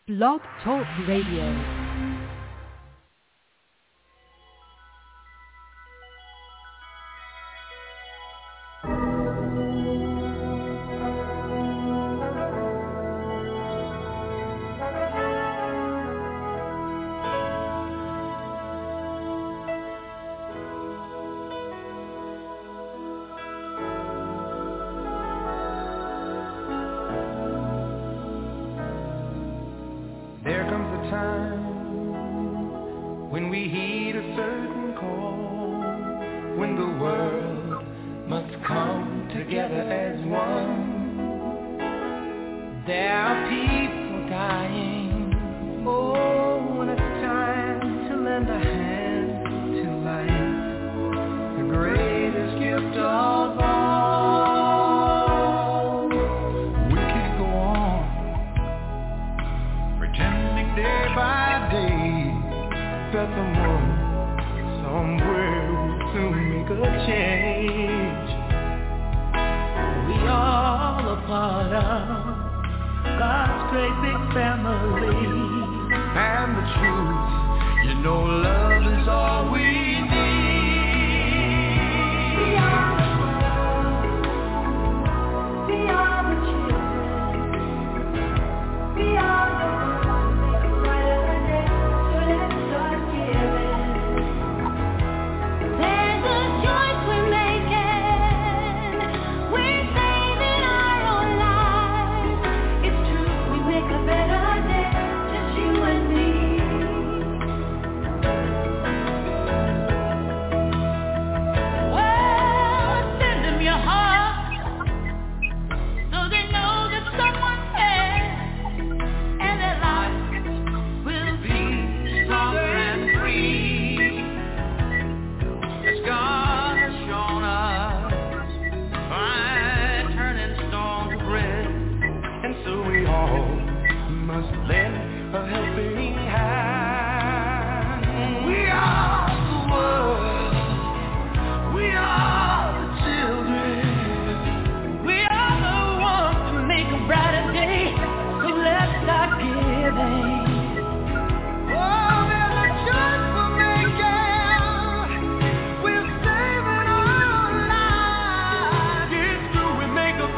Blog Talk Radio.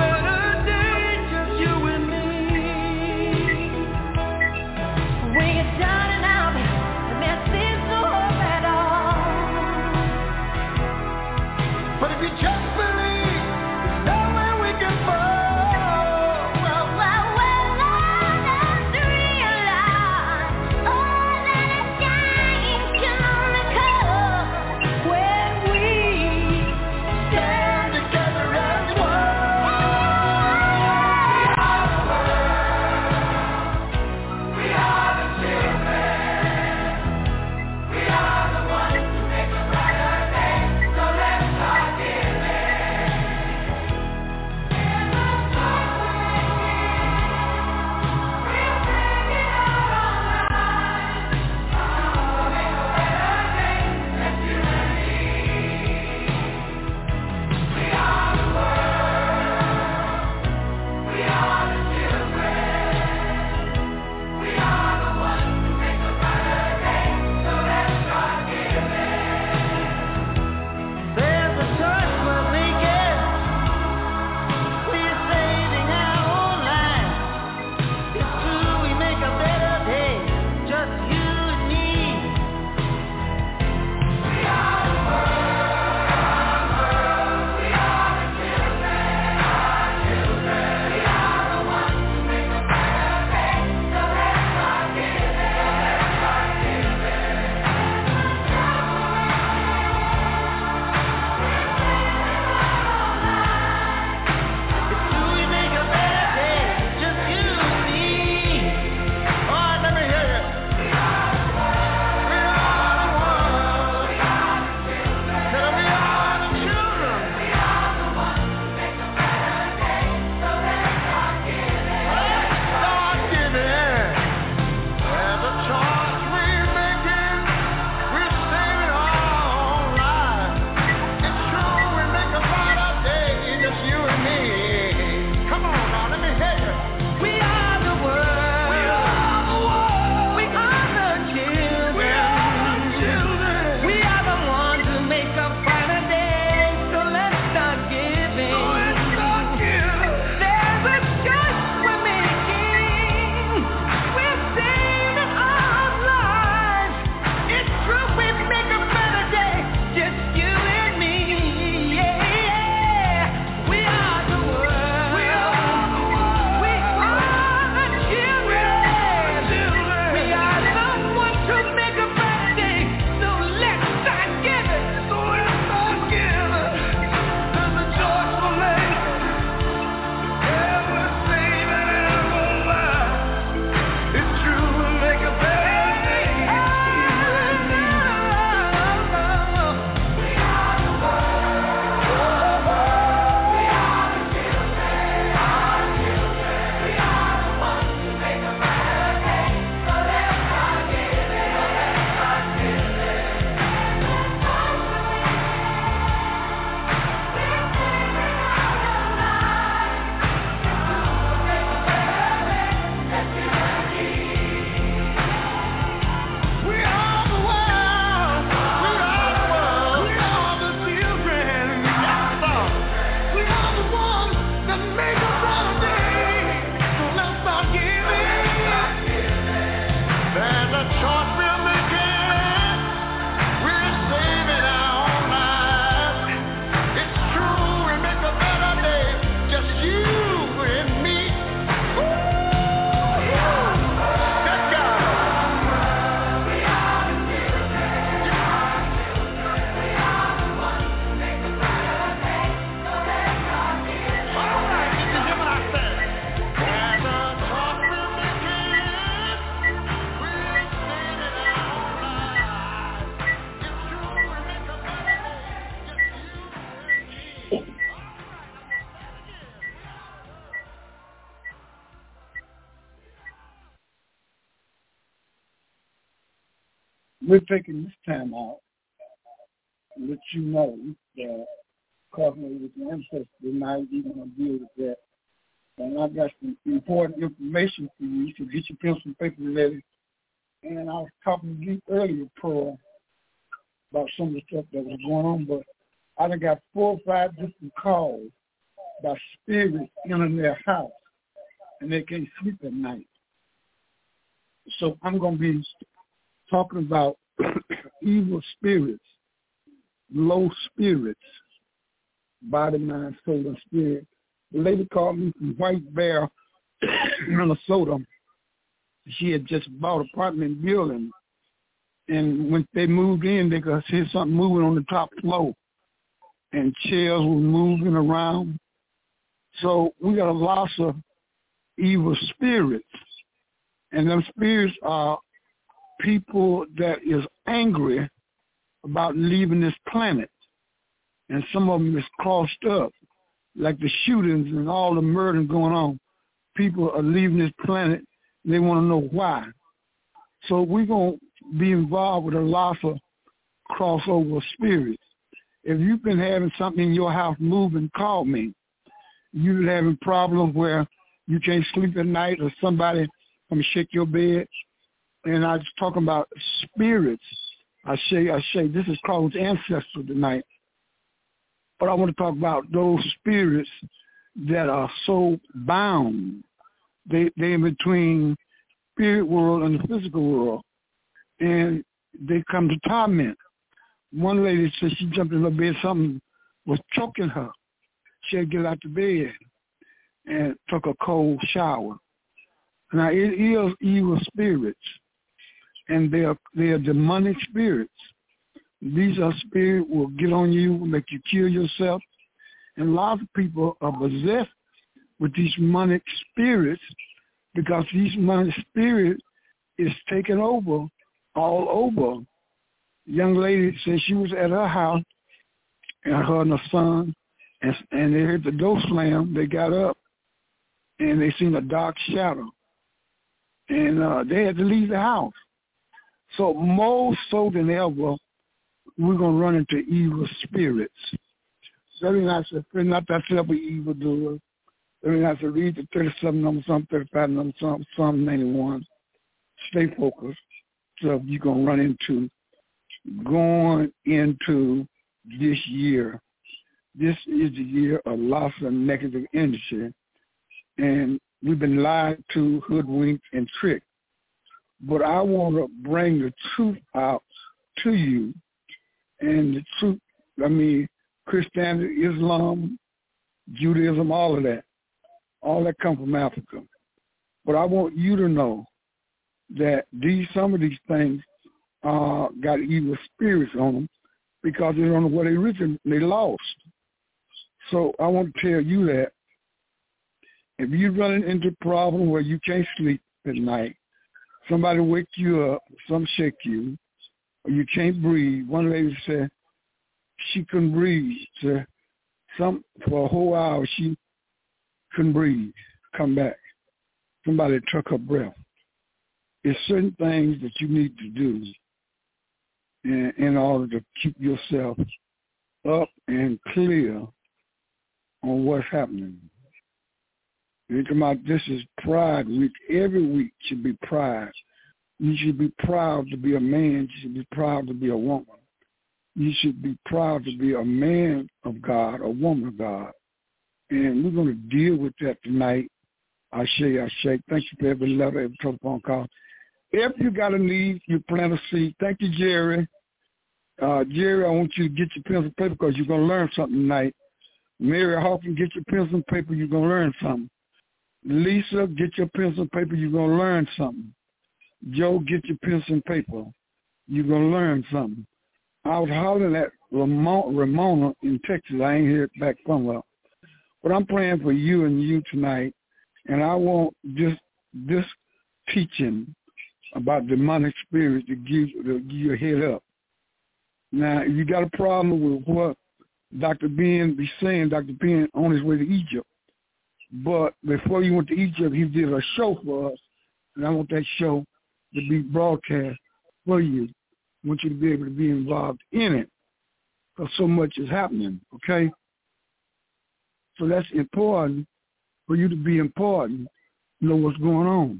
We we're taking this time out to let you know that coordinated with the ancestors tonight, we're going to deal with that. And I got some important information for you, so get your pencil and paper ready. And I was talking to you earlier, Pearl, about some of the stuff that was going on, but I done got 4 or 5 different calls by spirits in their house, and they can't sleep at night. So I'm going to be talking about evil spirits, low spirits, body, mind, soul, and spirit. The lady called me from White Bear, Minnesota. She had just bought an apartment building, and when they moved in, they could see something moving on the top floor, and chairs were moving around. So we got a loss of evil spirits, and them spirits are people that is angry about leaving this planet, and some of them is crossed up, like the shootings and all the murders going on. People are leaving this planet, and they want to know why. So we're going to be involved with a lot of crossover spirits. If you've been having something in your house moving, call me. You're having problems where you can't sleep at night, or somebody come shake your bed. And I was talking about spirits. I say, this is called ancestor tonight. But I want to talk about those spirits that are so bound. They in between spirit world and the physical world, and they come to torment. One lady said she jumped in her bed, something was choking her. She had to get out the bed and took a cold shower. Now, it is evil spirits, and they are demonic spirits. These are spirits will get on you, make you kill yourself. And a lot of people are possessed with these demonic spirits because these demonic spirits is taking over all over. Young lady said she was at her house, and her and her son, and they heard the door slam. They got up, and they seen a dark shadow, and they had to leave the house. So more so than ever, we're going to run into evil spirits. So that means I said, fear not thyself with evildoers. That means I said, read the 37 number, Psalm 35 number, Psalm 91. Stay focused. So you're going to run into going into this year. This is the year of loss of negative energy. And we've been lied to, hoodwinked, and tricked. But I want to bring the truth out to you. And the truth, Christianity, Islam, Judaism, all of that come from Africa. But I want you to know that some of these things got evil spirits on them because they don't know where they lost. So I want to tell you that if you're running into a problem where you can't sleep at night, somebody wake you up, some shake you, or you can't breathe. One lady said she couldn't breathe. So for a whole hour she couldn't breathe. Come back. Somebody took her breath. It's certain things that you need to do in order to keep yourself up and clear on what's happening. This is Pride Week. Every week should be pride. You should be proud to be a man. You should be proud to be a woman. You should be proud to be a man of God, a woman of God. And we're going to deal with that tonight. I shake. Thank you for every letter, every telephone call. If you got a need, you plant a seed. Thank you, Jerry. Jerry, I want you to get your pencil and paper because you're going to learn something tonight. Mary Hawkins, get your pencil and paper. You're going to learn something. Lisa, get your pencil and paper. You're going to learn something. Joe, get your pencil and paper. You're going to learn something. I was hollering at Ramona in Texas. I ain't heard back from her. But I'm praying for you and you tonight. And I want this teaching about demonic spirits to give you a head up. Now, if you got a problem with what Dr. Ben be saying, Dr. Ben on his way to Egypt. But before he went to Egypt, he did a show for us. And I want that show to be broadcast for you. I want you to be able to be involved in it because so much is happening, okay? So that's important for you to be important, know what's going on.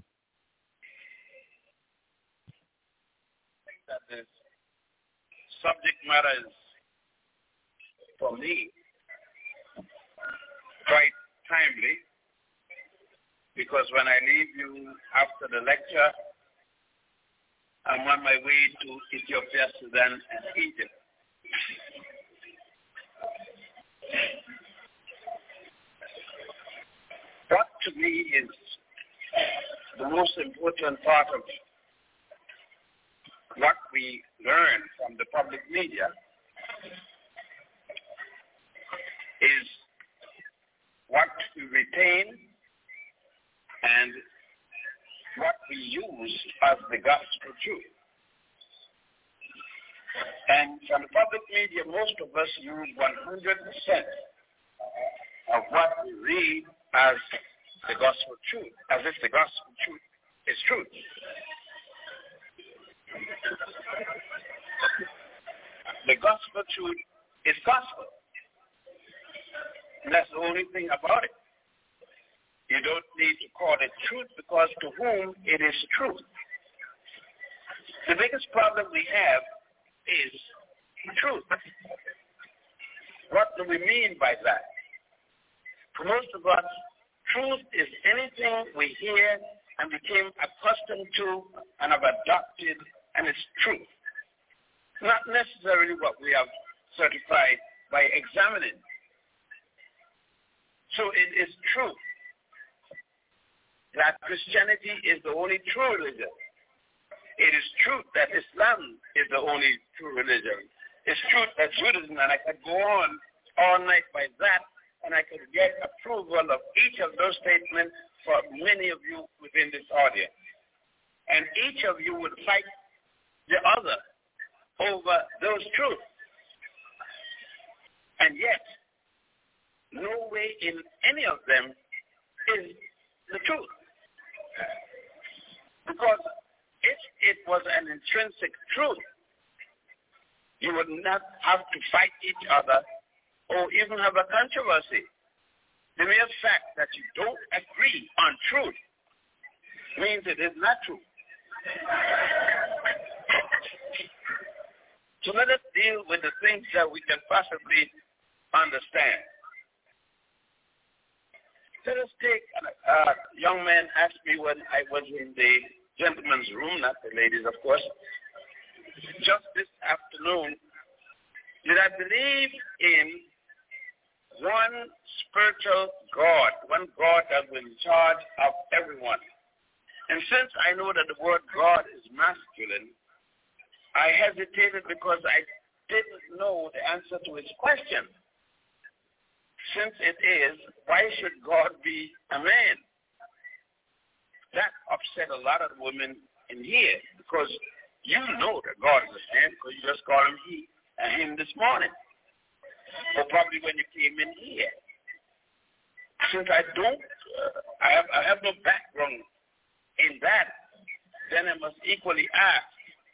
I think that this subject matter is, for me, quite timely, because when I leave you after the lecture, I'm on my way to Ethiopia, Sudan, and Egypt. What to me is the most important part of what we learn from the public media is what we retain and what we use as the gospel truth. And from the public media, most of us use 100% of what we read as the gospel truth, as if the gospel truth is truth. The gospel truth is gospel. And that's the only thing about it. You don't need to call it truth because to whom it is truth. The biggest problem we have is truth. What do we mean by that? For most of us, truth is anything we hear and became accustomed to and have adopted, and it's truth. Not necessarily what we have certified by examining. So it is truth that Christianity is the only true religion. It is truth that Islam is the only true religion. It's truth that Judaism, and I could go on all night by that, and I could get approval of each of those statements for many of you within this audience. And each of you would fight the other over those truths. And yet, no way in any of them is the truth. Because if it was an intrinsic truth, you would not have to fight each other or even have a controversy. The mere fact that you don't agree on truth means it is not true. So let us deal with the things that we can possibly understand. Let us take, a young man asked me when I was in the gentleman's room, not the ladies, of course, just this afternoon, did I believe in one spiritual God, one God that was in charge of everyone? And since I know that the word God is masculine, I hesitated because I didn't know the answer to his question. Since it is, why should God be a man? That upset a lot of women in here because you know that God is a man because you just called him he and him this morning. Or probably when you came in here. Since I don't, I have no background in that, then I must equally ask,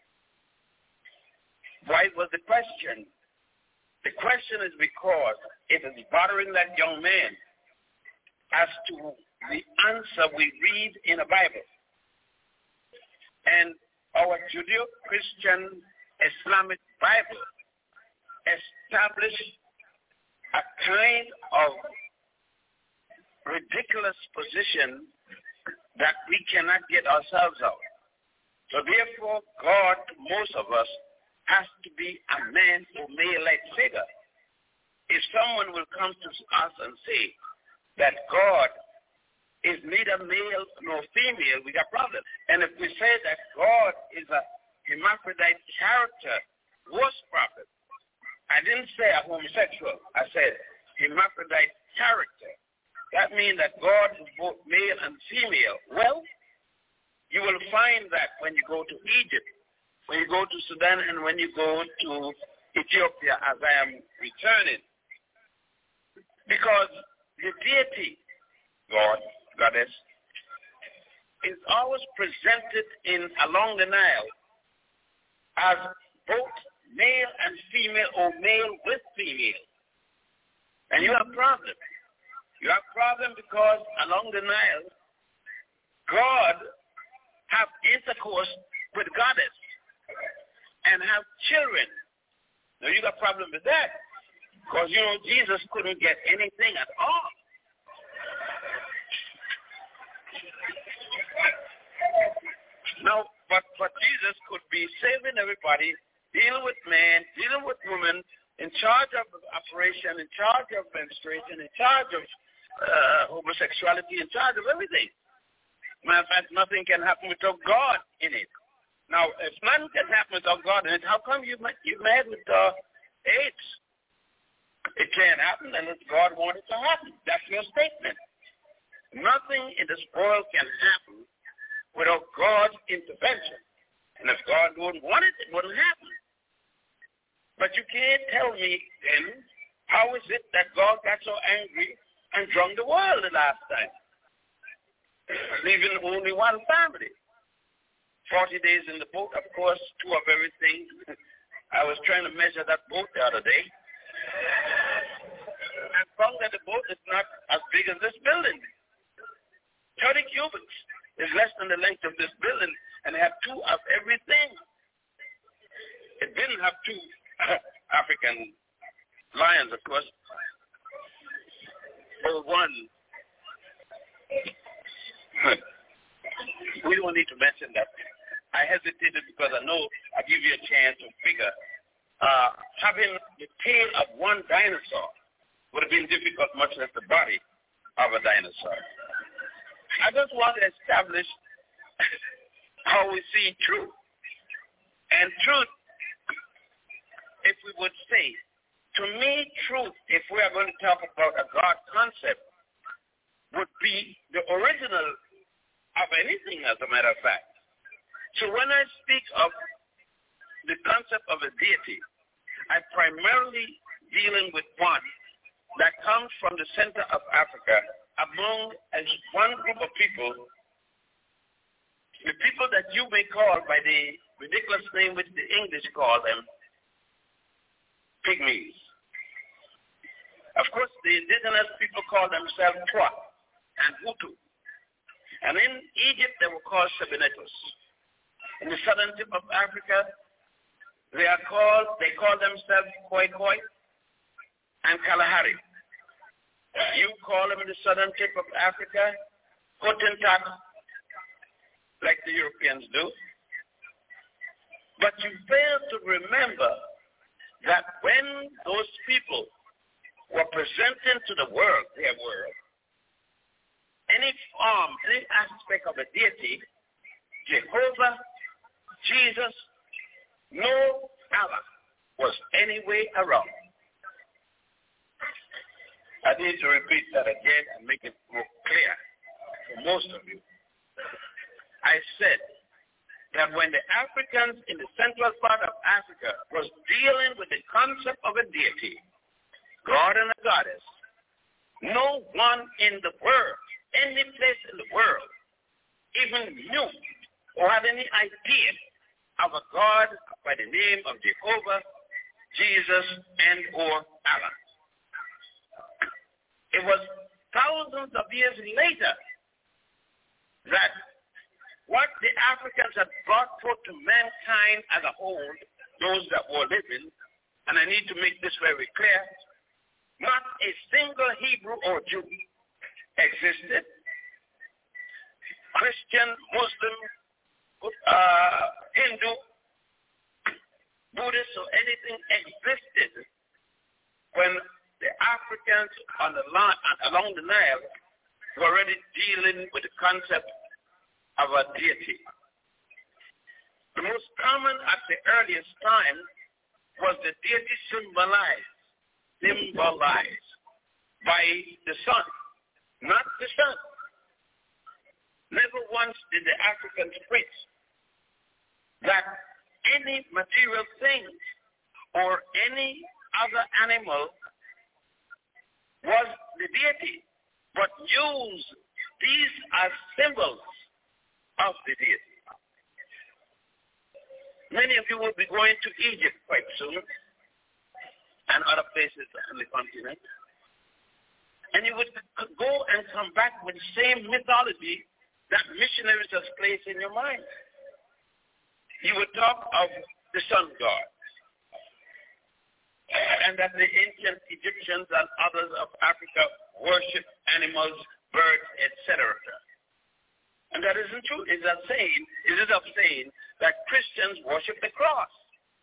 why was the question? The question is because it is bothering that young man as to the answer we read in the Bible. And our Judeo-Christian Islamic Bible established a kind of ridiculous position that we cannot get ourselves out. So therefore, God, to most of us, has to be a man or male-like figure. If someone will come to us and say that God is neither male nor female, we got problems. And if we say that God is a hermaphrodite character, worse problem. I didn't say a homosexual. I said hermaphrodite character. That means that God is both male and female. Well, you will find that when you go to Egypt, when you go to Sudan, and when you go to Ethiopia, as I am returning. Because the deity, God, goddess, is always presented along the Nile as both male and female or male with female. And you have a problem. You have a problem because along the Nile, God have intercourse with goddess and have children. Now you got a problem with that because, Jesus couldn't get anything at all. Now, but Jesus could be saving everybody, dealing with man, dealing with women, in charge of operation, in charge of menstruation, in charge of homosexuality, in charge of everything. Matter of fact, nothing can happen without God in it. Now, if nothing can happen without God in it, how come you mad with AIDS? It can't happen unless God wanted it to happen. That's your statement. Nothing in this world can happen without God's intervention. And if God wouldn't want it, it wouldn't happen. But you can't tell me then, how is it that God got so angry and drunk the world the last time? Leaving only one family. 40 days in the boat, of course, 2 of everything. I was trying to measure that boat the other day. And found that the boat is not as big as this building. 30 cubits is less than the length of this building, and it had 2 of everything. It didn't have 2 African lions, of course, or 1. We don't need to mention that. I hesitated because I know I'll give you a chance to figure. Having the tail of one dinosaur would have been difficult, much less the body of a dinosaur. I just want to establish how we see truth. And truth, if we would say, to me, truth, if we are going to talk about a God concept, would be the original of anything, as a matter of fact. So when I speak of the concept of a deity, I'm primarily dealing with one that comes from the center of Africa among one group of people, the people that you may call by the ridiculous name which the English call them, pygmies. Of course, the indigenous people call themselves Twa and Hutu. And in Egypt, they were called Sebenetos. In the southern tip of Africa, they call themselves Khoi Khoi and Kalahari. You call them in the southern tip of Africa, Hottentot, like the Europeans do. But you fail to remember that when those people were presenting to the world, their world, any form, any aspect of a deity, Jehovah, Jesus, no Allah was any way around. I need to repeat that again and make it more clear for most of you. I said that when the Africans in the central part of Africa was dealing with the concept of a deity, God and a goddess, no one in the world, any place in the world, even knew or had any idea of a God by the name of Jehovah, Jesus, and or Allah. It was thousands of years later that what the Africans had brought forth to mankind as a whole, those that were living, and I need to make this very clear, not a single Hebrew or Jew existed. Christian, Muslim, Hindu, Buddhist, or anything existed when the Africans on the line, along the Nile were already dealing with the concept of a deity. The most common at the earliest time was the deity symbolized by the sun, not the sun. Never once did the Africans preach that any material thing or any other animal was the deity, but use these as symbols of the deity. Many of you will be going to Egypt quite soon and other places on the continent. And you would go and come back with the same mythology that missionaries have placed in your mind. You would talk of the sun god, and that the ancient Egyptians and others of Africa worship animals, birds, etc. And that isn't true. It is of saying that Christians worship the cross.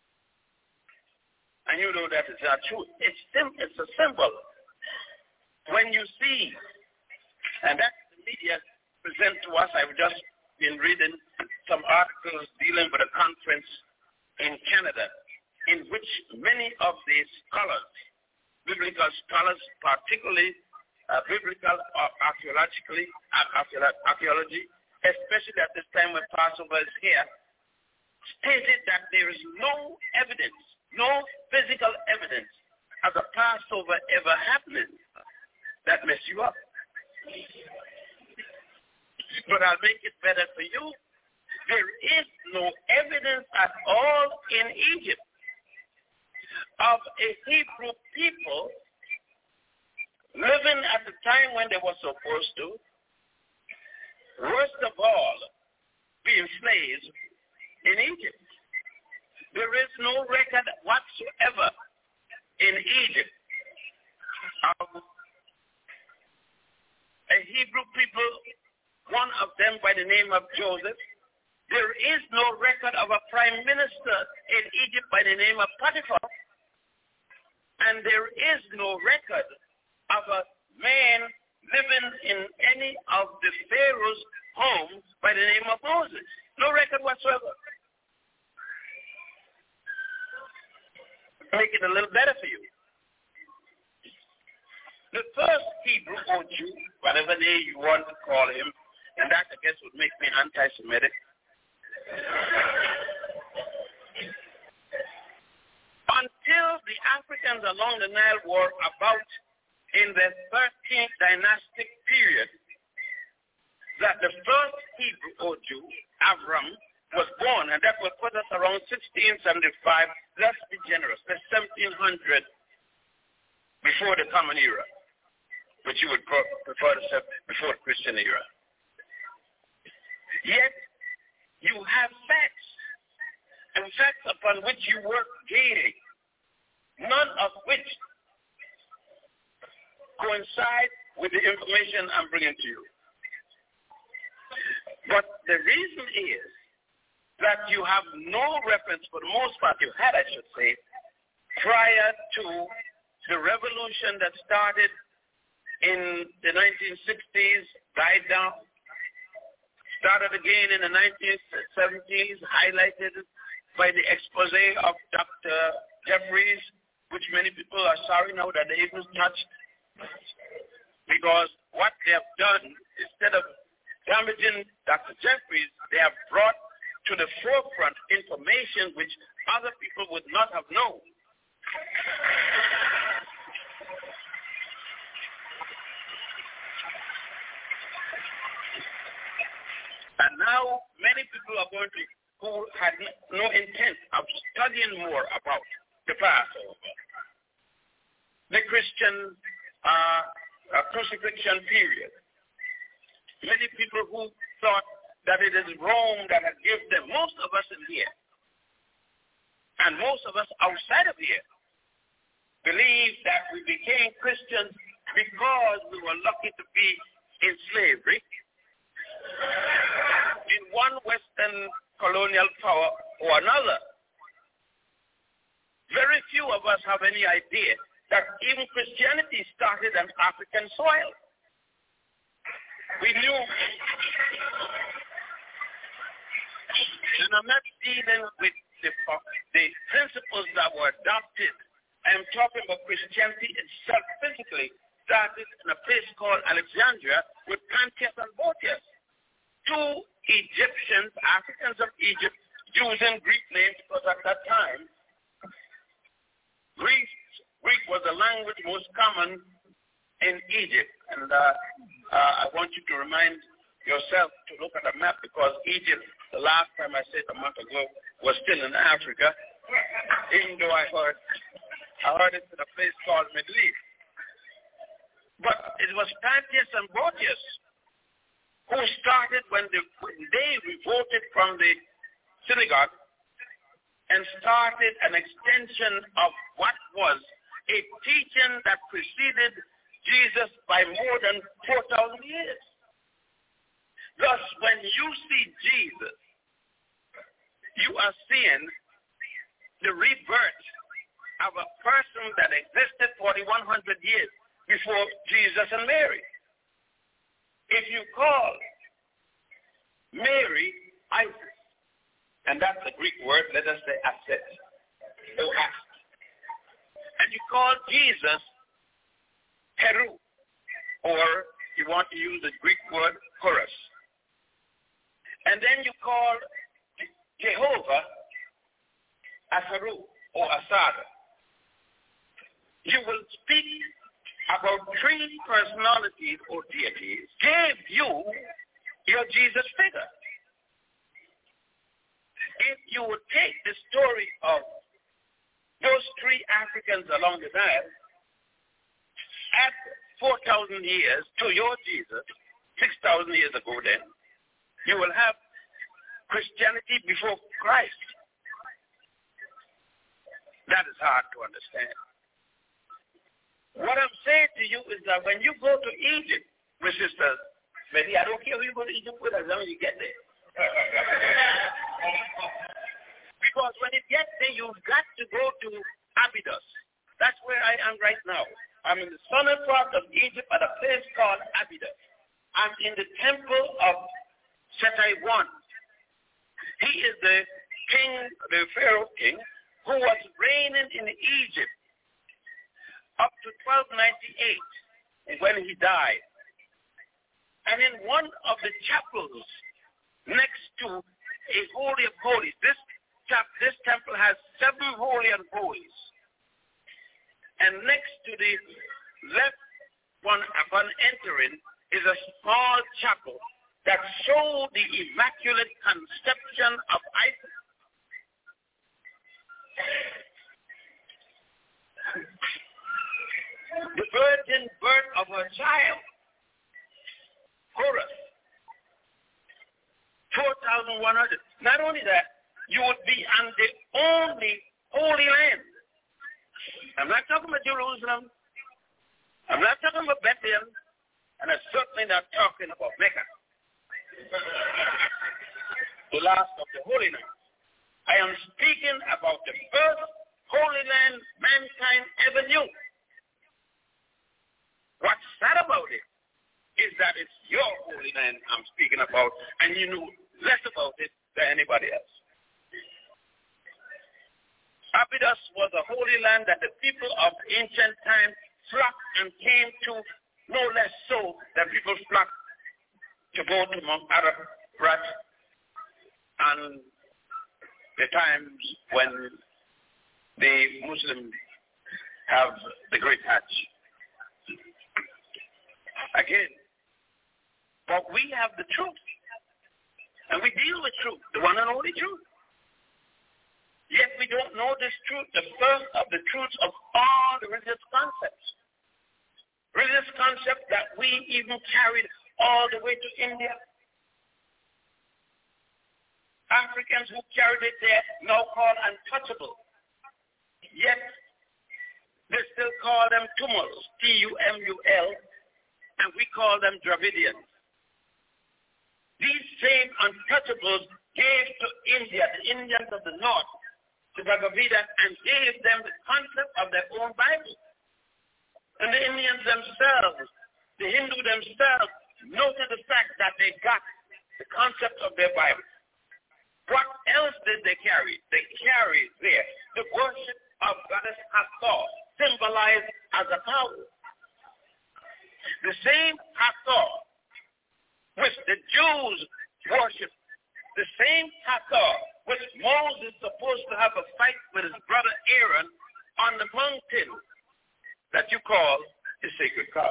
And you know that is not true. It's a symbol. When you see, and that the media present to us, I've just been reading some articles dealing with a conference in Canada in which many of the scholars, biblical scholars, particularly biblical or archaeology, especially at this time when Passover is here, stated that there is no evidence, no physical evidence of the Passover ever happening that mess you up. But I'll make it better for you. There is no evidence at all in Egypt of a Hebrew people living at the time when they were supposed to, worst of all, being slaves in Egypt. There is no record whatsoever in Egypt of a Hebrew people, one of them by the name of Joseph. There is no record of a prime minister in Egypt by the name of Potiphar. And there is no record of a man living in any of the Pharaoh's homes by the name of Moses. No record whatsoever. Make it a little better for you. The first Hebrew or Jew, whatever name you want to call him, and that I guess would make me anti-Semitic. Until the Africans along the Nile were about in the 13th dynastic period, that the first Hebrew or Jew, Avram, was born, and that will put us around 1675. Let's be generous. That's 1700 before the Common Era, which you would prefer to say before the Christian era. Yet, you have facts, and facts upon which you work daily, none of which coincide with the information I'm bringing to you. But the reason is that you have no reference, for the most part you had, I should say, prior to the revolution that started in the 1960s, died down, started again in the 1970s, highlighted by the expose of Dr. Jeffries, which many people are sorry now that they even touched, because what they have done, instead of damaging Dr. Jeffries, they have brought to the forefront information which other people would not have known. And now many people are going to, who had no intent of studying more about the Passover, the Christian crucifixion period. Many people who thought that it is Rome that had given them, most of us in here, and most of us outside of here, believe that we became Christians because we were lucky to be in slavery in one Western colonial power or another. Very few of us have any idea that even Christianity started on African soil. We knew, and I'm not dealing with the principles that were adopted. I'm talking about Christianity itself physically started in a place called Alexandria with Pontius and Boetius, two Egyptians, Africans of Egypt, using Greek names because at that time, Greek was the language most common in Egypt. And I want you to remind yourself to look at a map, because Egypt, the last time I said a month ago, was still in Africa, even though I heard it in a place called Middle East. But it was Pantius and Boetius who started when they revolted from the synagogue and started an extension of what was a teaching that preceded Jesus by more than 4,000 years. Thus, when you see Jesus, you are seeing the rebirth of a person that existed 4,100 years before Jesus and Mary. If you call Mary Isis, and that's the Greek word, let us say Aset, or Ast, and you call Jesus Heru, or you want to use the Greek word Horus, and then you call Jehovah Asaru or Asada, you will speak about three personalities or deities gave you your Jesus figure. If you would take the story of those three Africans along the Nile, add 4,000 years to your Jesus, 6,000 years ago then, you will have Christianity before Christ. That is hard to understand. What I'm saying to you is that when you go to Egypt, my sisters, I don't care who you go to Egypt with as long as you get there. Because when you get there, you've got to go to Abydos. That's where I am right now. I'm in the southern part of Egypt at a place called Abydos. I'm in the temple of Setai I. He is the king, the Pharaoh king, who was reigning in Egypt up to 1298 when he died. And in one of the chapels next to a Holy of Holies, this temple has 7 Holy of Holies. And next to the left one upon entering is a small chapel that showed the Immaculate Conception of Isis. The virgin birth of her child, Horus, 4,100. Not only that, you would be on the only holy land. I'm not talking about Jerusalem. I'm not talking about Bethlehem. And I'm certainly not talking about Mecca, the last of the Holy Land. I am speaking about the first Holy Land mankind ever knew. What's sad about it is that it's your Holy Land I'm speaking about, and you knew less about it than anybody else. Abydos was a holy land that the people of ancient times flocked and came to, no less so than people flocked to go to Mount Ararat and the times when the Muslims have the Great Hajj. Again, but we have the truth, and we deal with truth, the one and only truth. Yet we don't know this truth, the first of the truths of all the religious concepts. Religious concepts that we even carried all the way to India. Africans who carried it there now called untouchable. Yet they still call them Tumuls, T-U-M-U-L, and we call them Dravidians. These same untouchables gave to India, the Indians of the north, the Bhagavad Gita, and gave them the concept of their own Bible. And the Indians themselves, the Hindu themselves, noted the fact that they got the concept of their Bible. What else did they carry? They carried there the worship of Goddess Hathor, symbolized as a cow. The same Hathor which the Jews worship, the same Hathor which Moses is supposed to have a fight with his brother Aaron on the mountain that you call the sacred cow.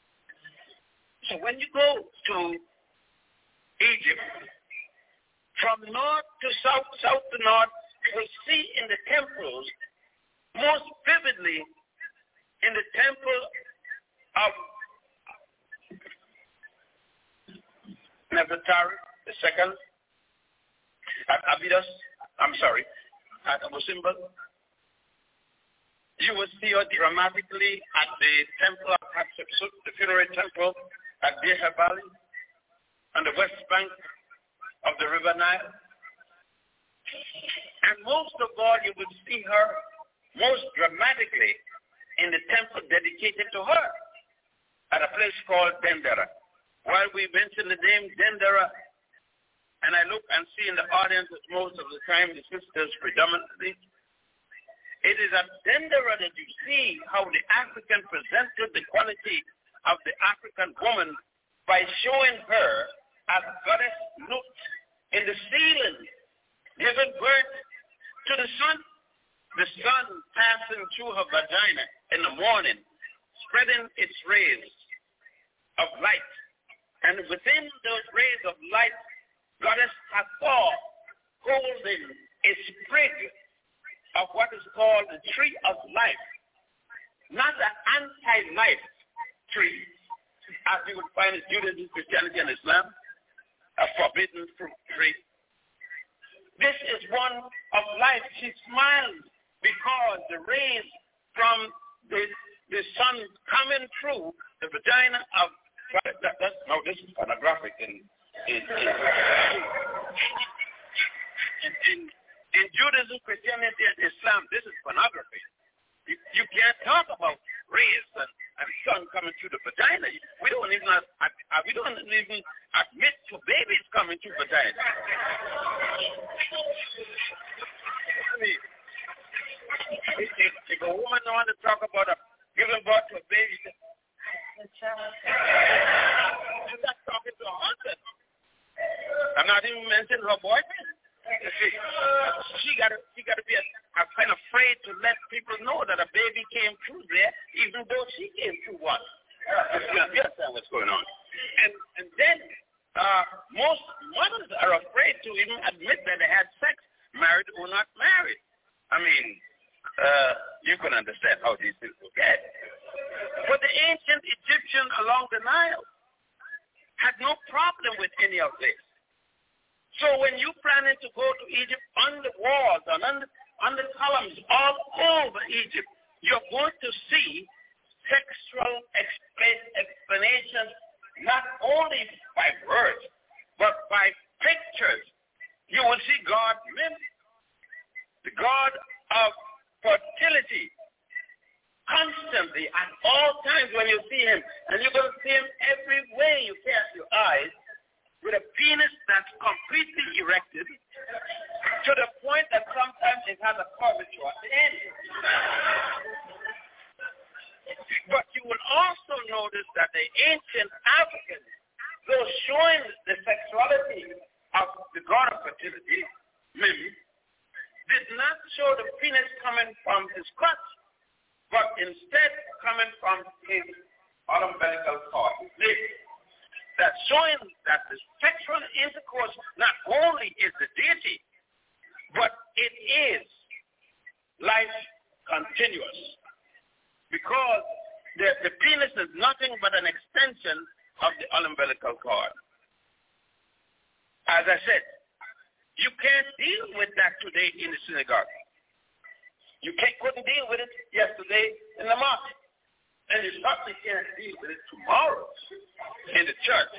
So when you go to Egypt, from from north to south, south to north, we see in the temples, most vividly in the temple of Nefertari the second, at Abydos, at Abu Simbel. You will see her dramatically at the temple of Hatshepsut, the funerary temple at Deir Valley, on the west bank of the River Nile. And most of all, you will see her most dramatically in the temple dedicated to her at a place called Dendera. While we mention the name Dendera, and I look and see in the audience most of the time the sisters predominantly, it is at Dendera that you see how the African presented the quality of the African woman by showing her as goddess Nut in the ceiling, giving birth to the sun passing through her vagina in the morning, spreading its rays of light. And within those rays of light, Goddess Hathor holding a sprig of what is called the tree of life, not an anti-life tree, as you would find in Judaism, Christianity, and Islam, a forbidden fruit tree. This is one of life. She smiles because the rays from the sun coming through the vagina of this is pornographic in Judaism, Christianity, and Islam. This is pornography. You can't talk about rays and sun coming through the vagina. We don't even admit to babies coming through vagina. I mean, if a woman wants to talk about giving birth to a baby, you're not talking to her husband. I'm not even mentioning her boyfriend. She got to be a kind of afraid to let people know that a baby came through there, even though she came through one. You understand what's going on? And then most mothers are afraid to even admit that they had sex, married or not married. I mean, you can understand how these things will get. But the ancient Egyptians along the Nile had no problem with any of this. So when you're planning to go to Egypt, on the walls and on the columns all over Egypt, you're going to see sexual explanations not only by words, but by pictures. You will see God mimic, the God of fertility, constantly at all times when you see him. And you're going to see him every way you cast your eyes, with a penis that's completely erected to the point that sometimes it has a curvature at the end. But you will also notice that the ancient Africans, though showing the sexuality of the god of fertility, Mimi, did not show the penis coming from his crotch, but instead coming from his umbilical cord, his lips. That's showing that the sexual intercourse not only is the deity, but it is life continuous. Because the penis is nothing but an extension of the umbilical cord. As I said, you can't deal with that today in the synagogue. You couldn't deal with it yesterday in the market. And you certainly can't deal with it tomorrow in the church.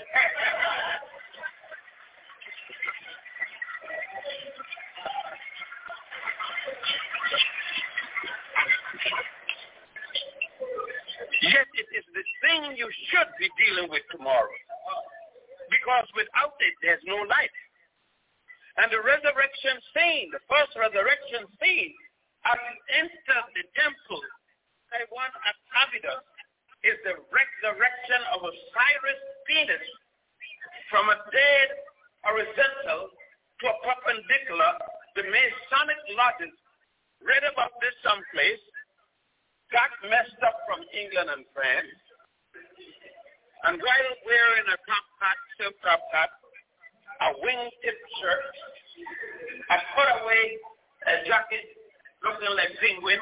Yet it is the thing you should be dealing with tomorrow. Because without it, there's no life. And the resurrection scene, the first resurrection scene, as you enter the temple, one at Abydos, is the resurrection of Osiris penis from a dead horizontal to a perpendicular. The Masonic lodges read about this someplace, got messed up from England and France, and while wearing a top hat, silk top hat, a wingtip shirt, a cutaway jacket looking like penguin,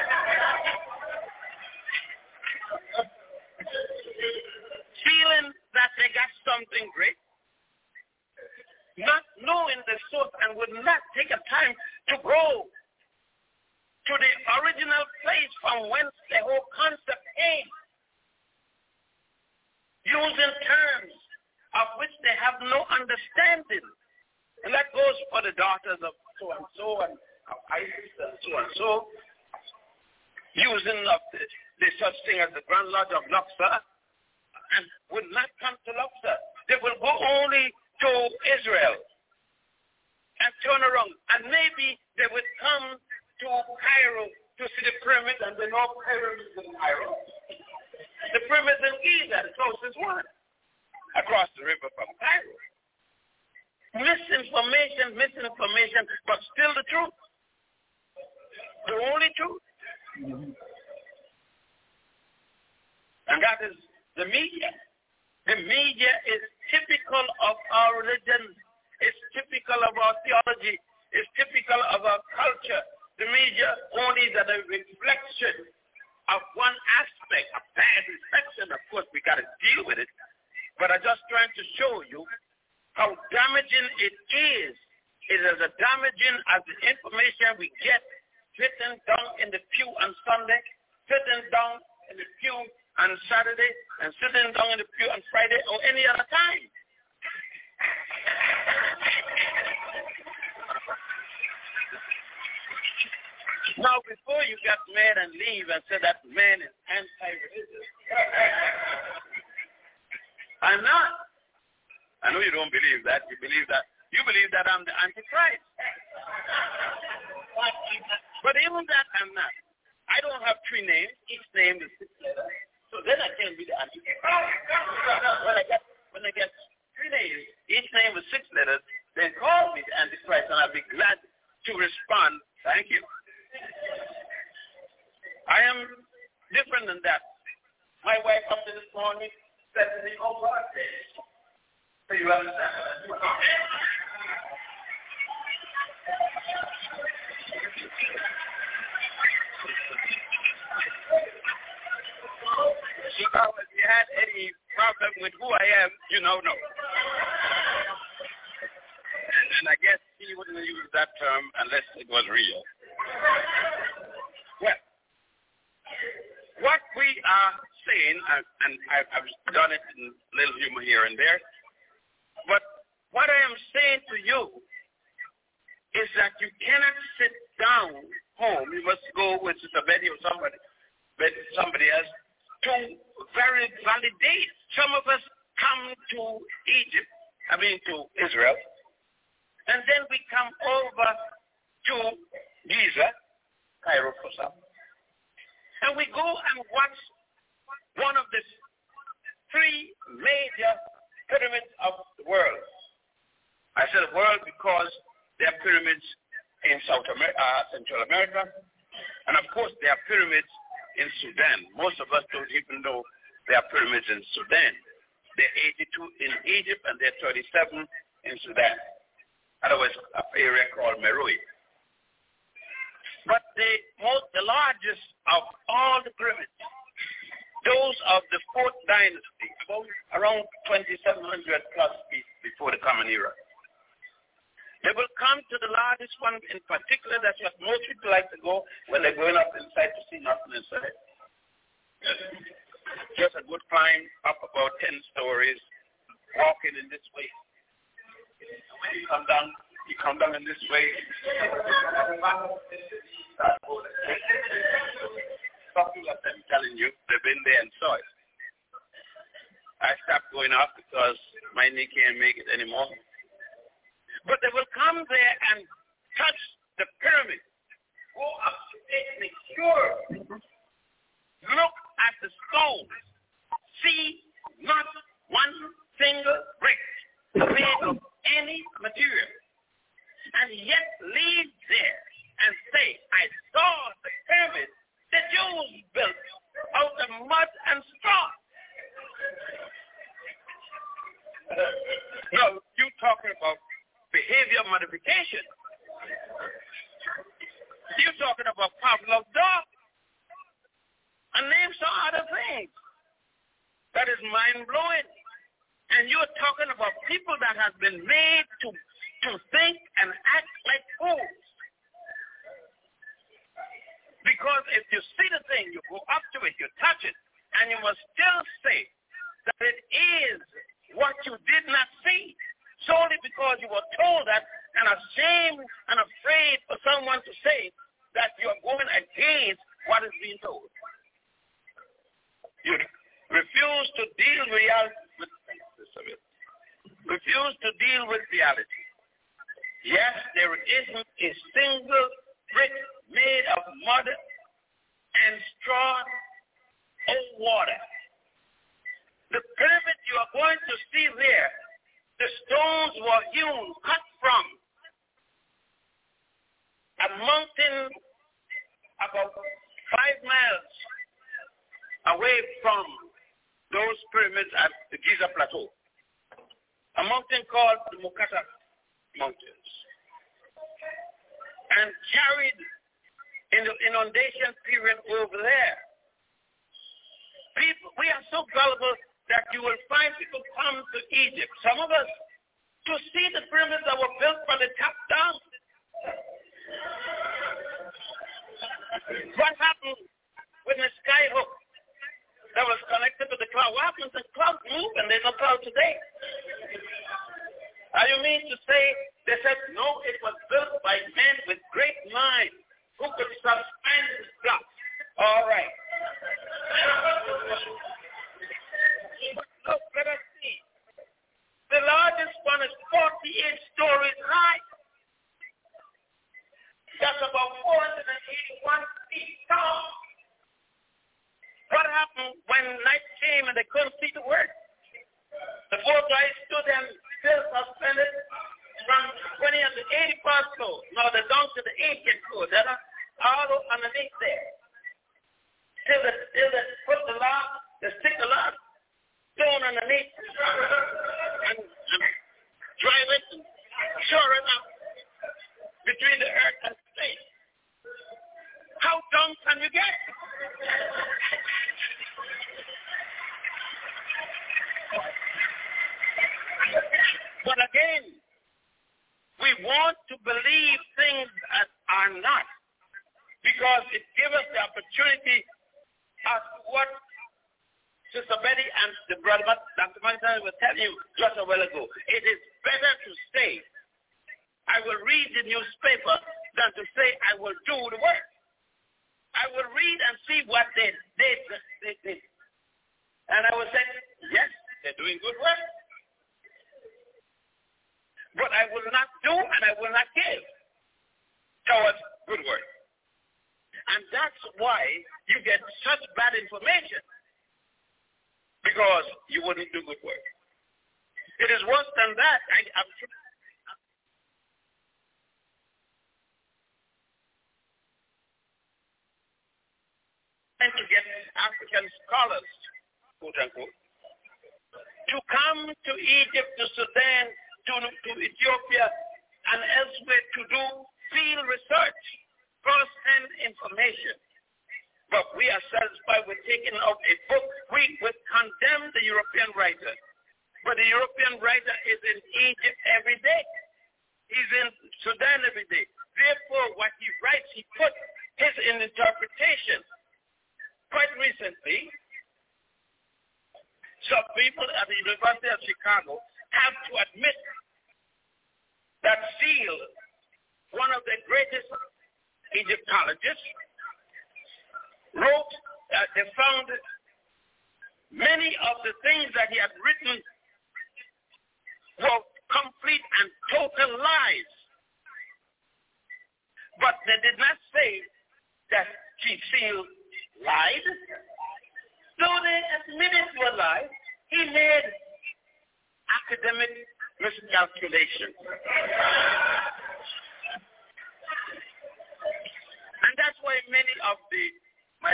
feeling that they got something great, not knowing the source and would not take a time to go to the original place from whence the whole concept came, using terms of which they have no understanding. And that goes for the daughters of so-and-so and of Isis and so-and-so, using of the such thing as the Grand Lodge of Luxor, and would not come to Luxor. They will go only to Israel and turn around. And maybe they would come to Cairo to see the pyramids, and they know pyramids in Cairo. The pyramids in Giza, the closest one, across the river from Cairo. Misinformation, but still the truth. The only truth. Mm-hmm. And that is the media. The media is typical of our religion. It's typical of our theology. It's typical of our culture. The media only is a reflection of one aspect, a bad reflection. Of course, we got to deal with it. But I'm just trying to show you how damaging it is. It is as damaging as the information we get sitting down in the pew on Sunday, sitting down in the pew on Saturday, and sitting down in the pew on Friday or any other time. Now, before you get mad and leave and say that man is anti-religious, I'm not. I know you don't believe that. You believe that I'm the Antichrist. But even that, I'm not. I don't have 3 names. Each name is 6 letters. So then I can't be the Antichrist. When I get 3 names, each name is 6 letters, then call me the Antichrist, and I'll be glad to respond. Thank you. I am different than that. My wife up to this morning said to me, oh, God, so you understand what I'm doing? So if you had any problem with who I am, you know, no. And I guess he wouldn't use that term unless it was real. Well, what we are saying, and I've done it in little humor here and there, but what I am saying to you is that you cannot sit down home. You must go with Sister Betty or somebody else to validate. Some of us come to Israel, and then we come over to Giza, Cairo for some, and we go and watch one of the 3 major pyramids of the world. I said world because there are pyramids in Central America, and of course there are pyramids in Sudan. Most of us don't even know there are pyramids in Sudan. There are 82 in Egypt, and there are 37 in Sudan. Otherwise, an area called Meroe. But the largest of all the pyramids, those of the 4th dynasty, around 2700 plus before the Common Era. They will come to the largest one in particular. That's what most people like to go when they're going up inside to see nothing inside. Just a good climb up about 10 stories, walking in this way. When you come down in this way. Some people have been telling you they've been there and saw it. I stopped going up because my knee can't make it anymore. But they will come there and touch the pyramid, go up to it, make sure, look at the stones, see not one single brick made of any material, and yet leave there and say, I saw the pyramid the Jews built out of mud and straw. No, you talking about behavior modification. You're talking about Pavlov's dog. And name some other things. That is mind-blowing. And you're talking about people that have been made to think and act like fools. Because if you see the thing, you go up to it, you touch it, and you must still say that it is what you did not see, solely because you were told that and ashamed and afraid for someone to say that you're going against what is being told. You refuse to deal with reality. Yes, there isn't a single brick made of mud and straw or water. The pyramid you are going to see there, the stones were hewn, cut from a mountain about 5 miles away from those pyramids at the Giza Plateau. A mountain called the Mokata Mountains. And carried in the inundation period over there. People, we are so gullible that you will find people come to Egypt, some of us, to see the pyramids that were built from the top down. What happened with the sky hook that was connected to the cloud? What happened? The clouds move and there's no cloud today. You mean to say, they said, no, it was built by men with great minds who could suspend the stuff. All right. Look, let us see. The largest one is 48 stories high. That's about 481 feet tall. What happened when night came and they couldn't see the word? The 4 guys stood and still suspended from 20 and the 80 parts low. Now they're down to the 8 get good. They're all underneath there. Till they put the log, they stick the log down underneath and drive it and shore it up between the earth and space. How dumb can you get? But again, we want to believe things that are not, because it gives us the opportunity as to what Sister Betty and the brother Dr. Martin were telling you just a while ago. It is better to say, I will read the newspaper, than to say, I will do the work. I will read and see what they did. And I will say, yes, they're doing good work. But I will not do and I will not give towards good work. And that's why you get such bad information, because you wouldn't do good work. It is worse than that. I'm trying to get African scholars, quote unquote, to come to Egypt, to Sudan, to Ethiopia, and elsewhere to do field research, first-hand information. But we are satisfied with taking out a book. We would condemn the European writer. But the European writer is in Egypt every day. He's in Sudan every day. Therefore, what he writes, he puts his interpretation. Quite recently, some people at the University of Chicago have to admit that Seale, one of the greatest Egyptologists, wrote that they found many of the things that he had written were complete and total lies. But they did not say that Chief Seale lied. Though they admitted to a lie, he made academic miscalculation. And that's why many of my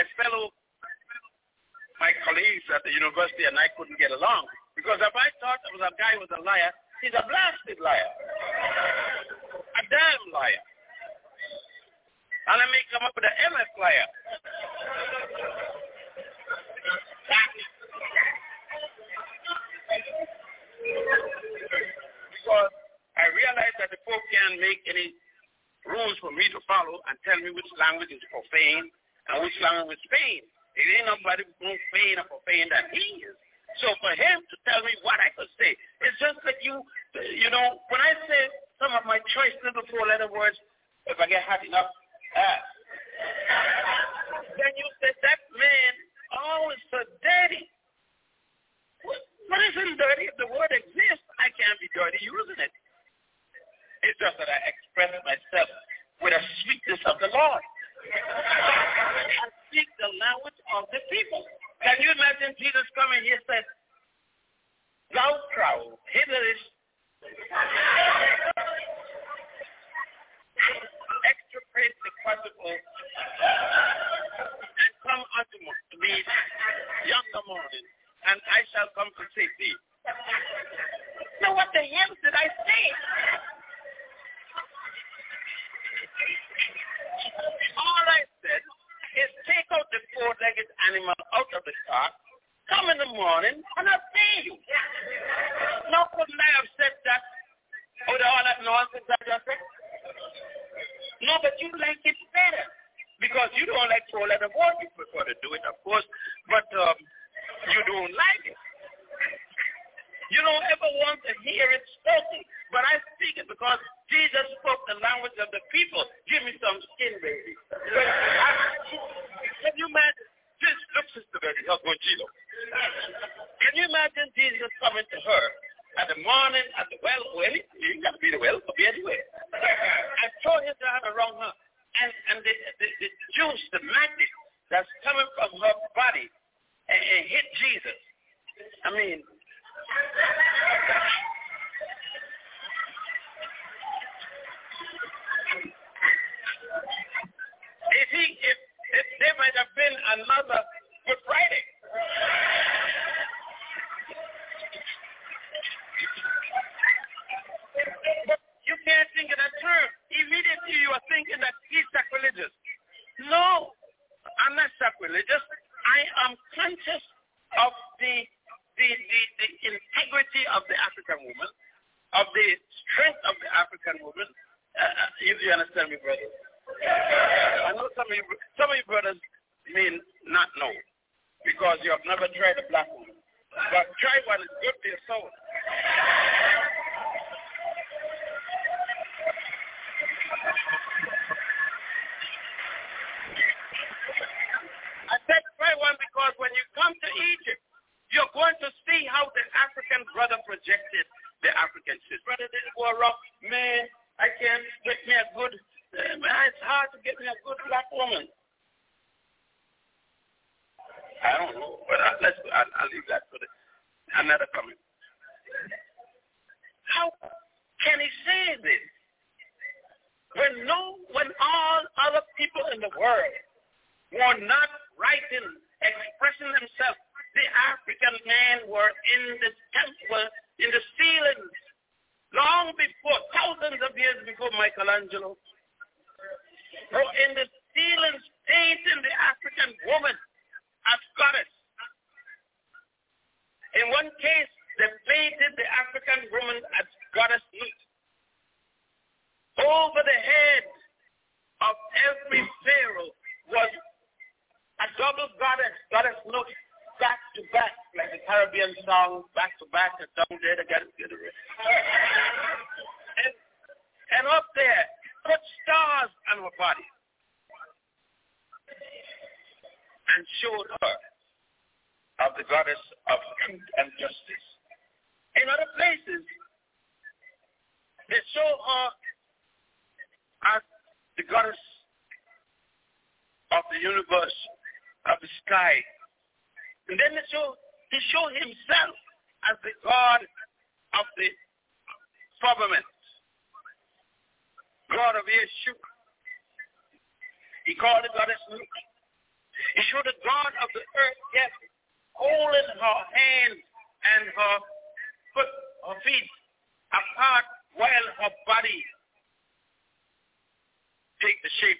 colleagues at the university and I couldn't get along. Because if I thought a guy was a liar, He's a blasted liar. A damn liar. And I may come up with an MF liar. Because I realize that the Pope can't make any rules for me to follow and tell me which language is profane and which language is profane. It ain't nobody more profane or profane than he is. So for him to tell me what I could say, it's just like you know, when I say some of my choice little four-letter words, if I get hot enough, then you say that man always so dirty. What isn't dirty? If the word exists, I can't be dirty using it. It's just that I express myself with a sweetness of the Lord. I speak the language of the people. Can you imagine Jesus coming here and said, "Thou crowd, hitherist, extirpate the quadruple, and come unto me yonder morning, and I shall come to take thee." Now what the hell did I say? All I said is take out the four-legged animal out of the cart, come in the morning, and I'll pay you. Now couldn't I have said that with all that nonsense I just said? No, but you like it better because you don't like four-letter words. You prefer to do it, of course, but you don't like it. You don't ever want to hear it spoken, but I speak it because Jesus spoke the language of the people. Give me some skin, baby. Can you imagine? Just look, Sister Betty, help me, Chilo. Can you imagine Jesus coming to her at the morning, at the well? Well, you got to be the well, could be anywhere. I told him to have around her, and the juice, the magnet that's coming from her body, and hit Jesus. I mean, if there might have been another Good Friday. But you can't think of that term. Immediately you are thinking that he's sacrilegious. No, I'm not sacrilegious. I am conscious of the integrity of the African woman, of the strength of the African woman. You understand me, brother? I know some of you brothers may not know because you have never tried a black woman. But try one, it's good for your soul. I said try one because when you come to Egypt, you're going to see how the African brother projected the African sister. Brother didn't go around, man, I can't get me a good, it's hard to get me a good black woman. I don't know, but I'll leave that for another comment. How can he say this? When all other people in the world were not writing, expressing themselves, the African men were in the temple, in the ceilings, long before, thousands of years before Michelangelo. Were in the ceilings painting the African woman as goddess. In one case, they painted the African woman as goddess Nut. Over the head of every pharaoh was a double goddess Nut, back to back, like the Caribbean song, back to back, and down there, they got it. And up there, put stars on her body and showed her of the goddess of truth and justice. In other places, they show her as the goddess of the universe, of the sky. And then he showed himself as the God of the firmament, God of Yeshua. He called the goddess Nut. He showed the God of the earth, yes, holding her hands and her feet apart while her body take the shape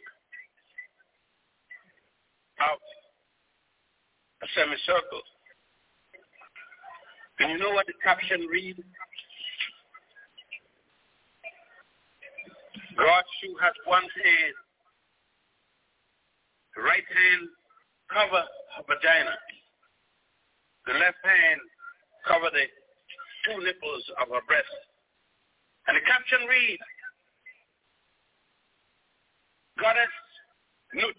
of a semicircle. And you know what the caption reads? God's shoe has one hand. The right hand cover her vagina. The left hand cover the two nipples of her breast. And the caption reads, Goddess Nut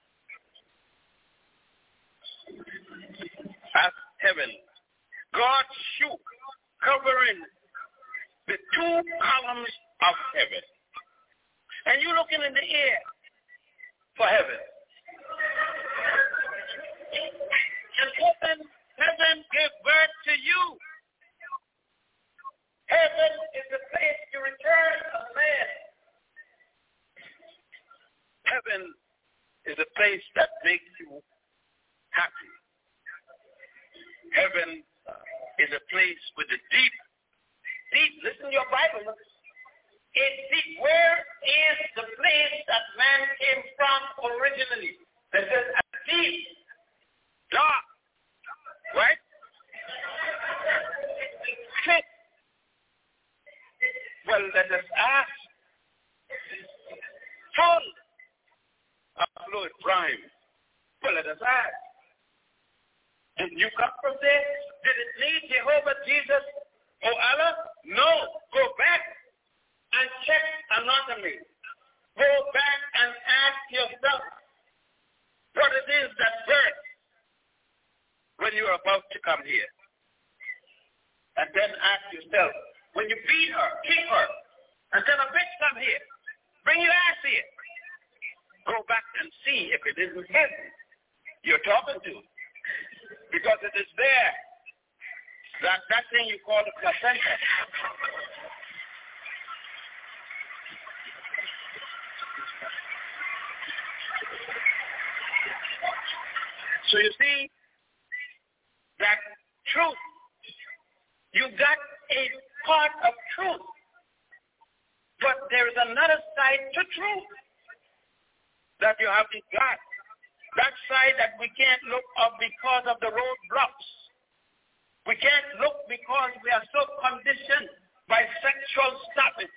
at heaven. God's shoe covering the two columns of heaven. And you looking in the air for heaven. And heaven gave birth to you. Heaven is the place to return a man. Heaven is a place that makes you happy. Heaven is a place with the deep, listen to your Bible. It's deep. Where is the place that man came from originally? That says a deep, dark, right? Pit. Well, let us ask. Full of fluid brine. Well, let us ask. Did you come from there? Did it need Jehovah, Jesus, or Allah? No. Go back and check anatomy. Go back and ask yourself what it is that births when you're about to come here. And then ask yourself, when you beat her, kick her, and tell her, bitch, come here. Bring your ass here. Go back and see if it isn't heaven you're talking to. Because it is there. That thing you call the placenta. So you see, that truth, you got a part of truth. But there is another side to truth that you haven't got. That side that we can't look up because of the roadblocks. We can't look because we are so conditioned by sexual stoppage.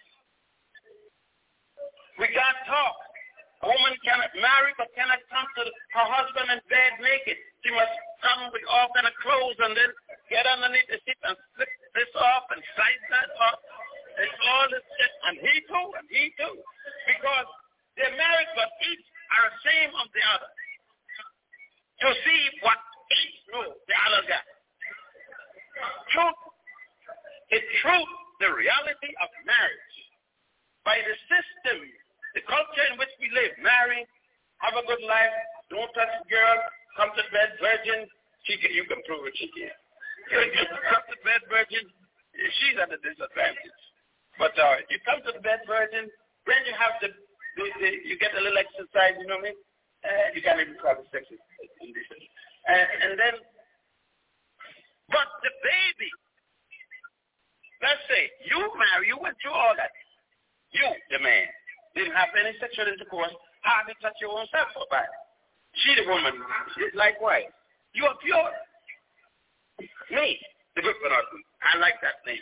We can't talk. A woman cannot marry but cannot come to her husband in bed naked. She must come with all kind of clothes and then get underneath the seat and slip this off and slice that off. And all this shit. And he too. Because they're married but each are ashamed of the other. To see what each knows the other got. Truth is truth, the reality of marriage. By the system, the culture in which we live, marry, have a good life, don't touch a girl, come to bed virgin, you can prove it, she can. Come to bed virgin, she's at a disadvantage. But you come to the bed virgin, then you have you get a little exercise, you know what I mean? You can't even call it sexy condition. And then, but the baby, let's say, you marry, you went through all that. You, the man, didn't have any sexual intercourse, hardly touch your own self or body. She, the woman, is likewise. You are pure. Me, the good for nothing. I like that name.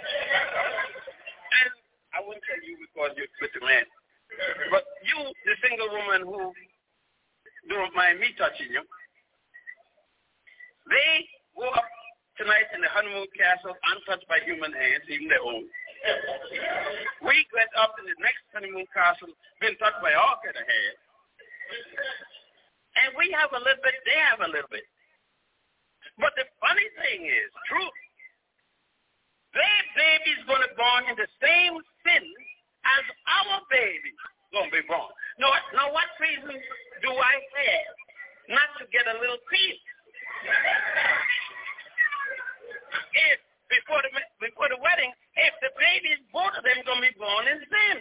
And I wouldn't tell you because you're with the man. But you, the single woman who don't mind me touching you, they go up tonight in the honeymoon castle untouched by human hands, even their own. We went up in the next honeymoon castle, been touched by all kind of hands. And we have a little bit, they have a little bit. But the funny thing is, truth, their baby's going to born in the same sin as our baby going to be born. Now what reason do I have not to get a little peace? If before the wedding, if the babies, both of them going to be born in sin.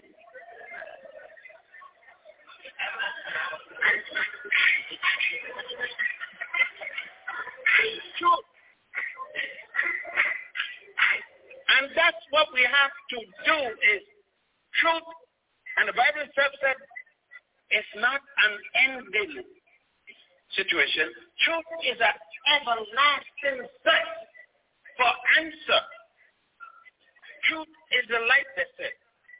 Truth. And that's what what we have to do is truth, and the Bible itself said it's not an ending situation. Truth is an everlasting search for answer. Truth is the light, they say.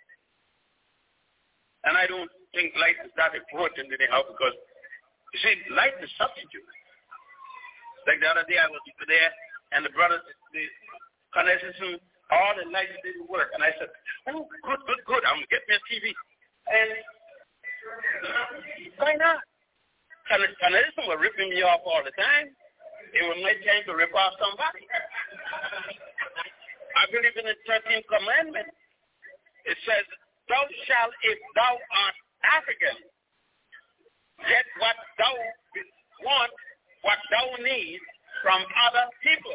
And I don't think light is that important anyhow, because, you see, light is substitute. Like the other day I was there, and the brothers, the connection, all the lights didn't work. And I said, oh, good, I'm going to get me a TV. And why not? Connection was ripping me off all the time. It was my time to rip off somebody. I believe in the 13th commandment. It says, thou shalt, if thou art African, get what thou want, what thou need from other people.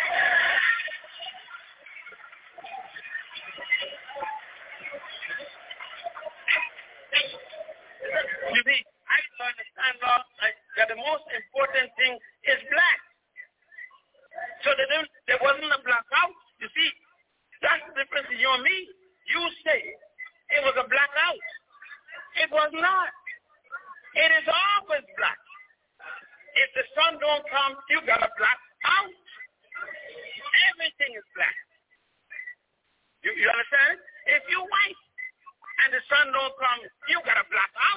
You see, I understand now that the most important thing is black. So there wasn't a blackout. You see, that's the difference in you and me. You say it was a blackout. It was not. It is always black. If the sun don't come, you got a black out. Everything is black. You understand? If you white and the sun don't come, you got a black out.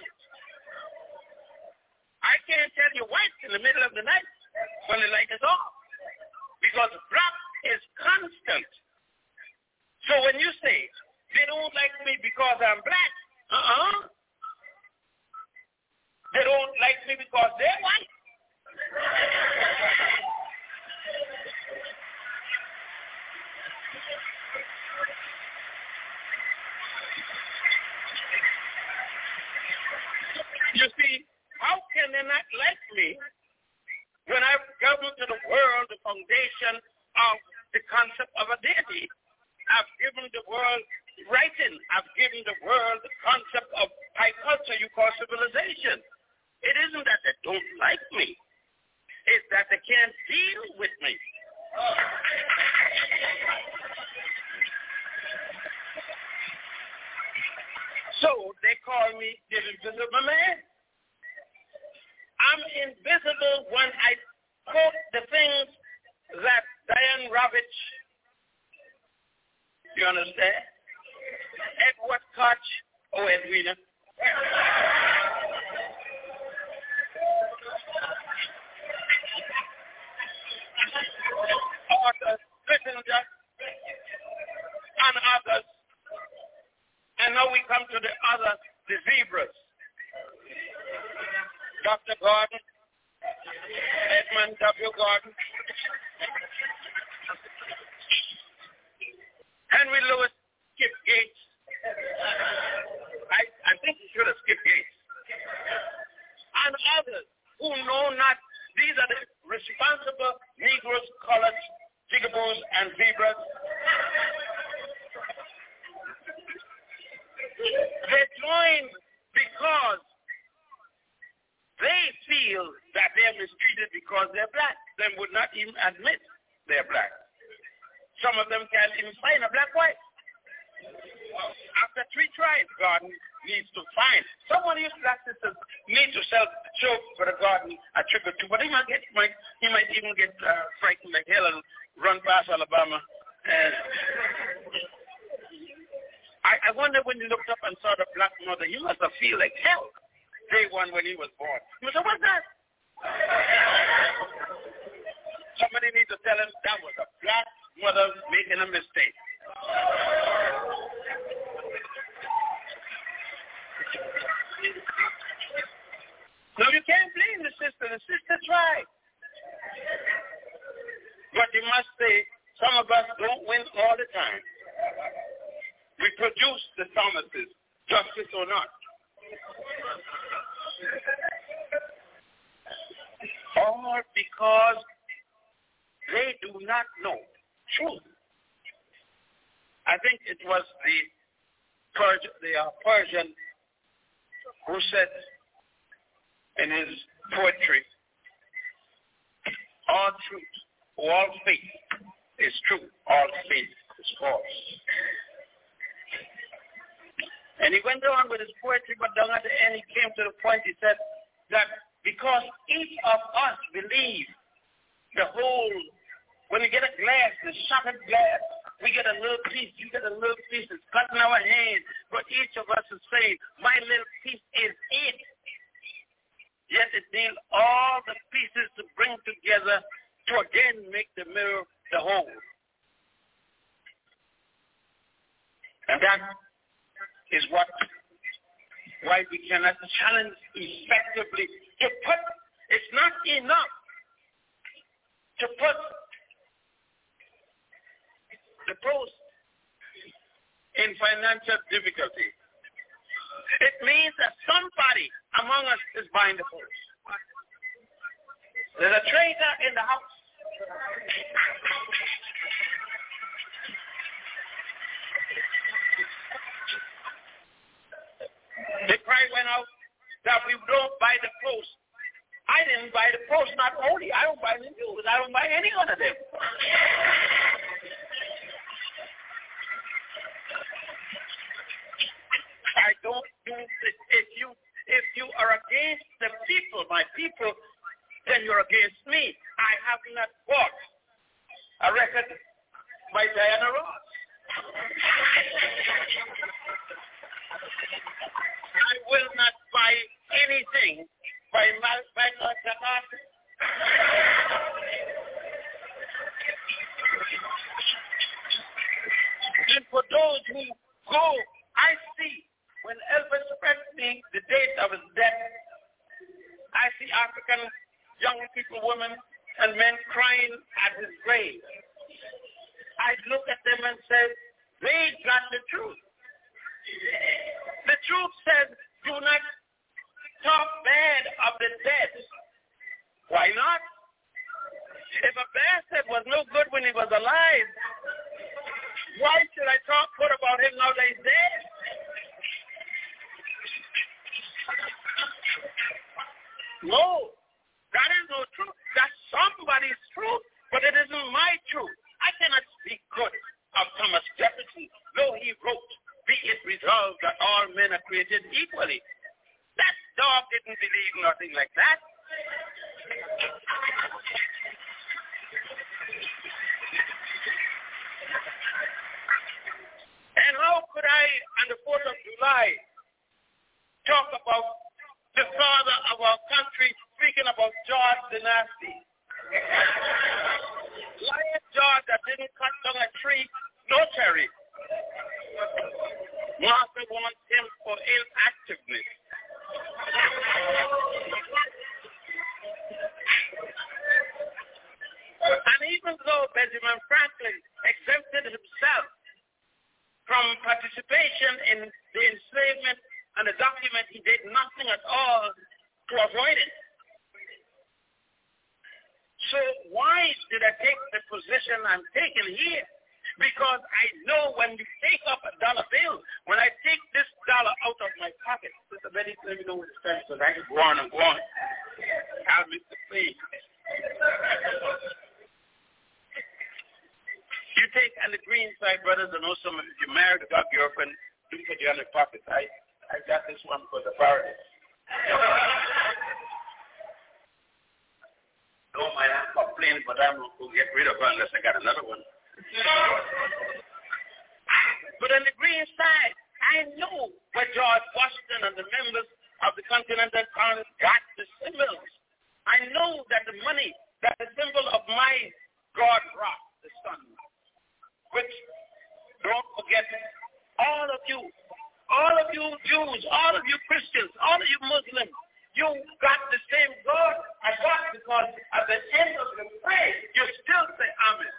I can't tell you white in the middle of the night when the light is off, because black is constant. So when you say they don't like me because I'm black, they don't like me because they're white. You see, how can they not like me when I've given to the world the foundation of the concept of a deity? I've given the world writing. I've given the world the concept of high culture you call civilization. It isn't that they don't like me. It's that they can't deal with me. So they call me the invisible man. I'm invisible when I quote the things that Diane Ravitch, you understand? Edward Koch, Edwina. Arthur Schlesinger and others. And now we come to the zebras. Dr. Gordon, Edmund W. Gordon, Henry Louis Skip Gates. I think he should have skipped Gates. And others who know not, these are the responsible Negroes, coloreds, jigaboos, and zebras. They join because they feel that they're mistreated because they're black. They would not even admit they're black. Some of them can't even find a black wife. After 3 tries, garden needs to find. Some of these black sisters need to show for the garden a tribute to, but he might even get frightened like hell and run past Alabama. I wonder when you looked up and saw the black mother, you must have feel like hell day one when he was born. You said, what's that? Somebody needs to tell him that was a black mother making a mistake. Now you can't blame the sister. The sister tried. But you must say, some of us don't win all the time. We produce the Thomases, justice or not. Or because they do not know truth. I think it was the Persian who said in his poetry, all truth, all faith is true, all faith is is false. And he went on with his poetry, but down at the end he came to the point, he said that because each of us believe the whole, when you get a glass, the shattered glass, we get a little piece, you get a little piece, it's cut in our hand, but each of us is saying, my little piece is it. Yet it needs all the pieces to bring together to again make the mirror the whole. And that is why we cannot challenge effectively to put, it's not enough to put the post in financial difficulty. It means that somebody among us is buying the post. There's a traitor in the house. The cry went out that we don't buy the post. I didn't buy the post, not only. I don't buy the news. I don't buy any one of them. I don't do it. If you are against the people, my people, then you're against me. I have not bought a record by Diana Ross. I will not buy anything by Michael Jackson. And for those who go, I see when Elvis Presley, the date of his death, I see African young people, women, and men crying at his grave. I look at them and say, they got the truth. The truth says, do not talk bad of the dead. Why not? If a bastard was no good when he was alive, why should I talk good about him now that he's dead? No, that is no truth. That's somebody's truth, but it isn't my truth. I cannot speak good of Thomas Jefferson, though he wrote, be it resolved that all men are created equally. That dog didn't believe nothing like that. And how could I, on the 4th of July, talk about the father of our country, speaking about George Dynasty? Lion George that didn't cut down a tree, no cherry. Martha wants him for inactiveness. And even though Benjamin Franklin exempted himself from participation in the enslavement and the document, he did nothing at all to avoid it. So why did I take the position I'm taking here? Because I know when we take up a dollar bill, when I take this dollar out of my pocket, Sister Betty, let me know what it's time so I can go on and go on. I'll miss the plane. You take on the green side, brothers, and also if you're married or got a girlfriend, do put you on the pocket. I got this one for the party. Don't mind, I'm complaining, but I'm not going to get rid of her unless I got another one. But on the green side, I know where George Washington and the members of the Continental Congress got the symbols. I know that the money, that the symbol of my God rock, the sun, which, don't forget, all of you Jews, all of you Christians, all of you Muslims, you got the same God as God, because at the end of the prayer, you still say Amen.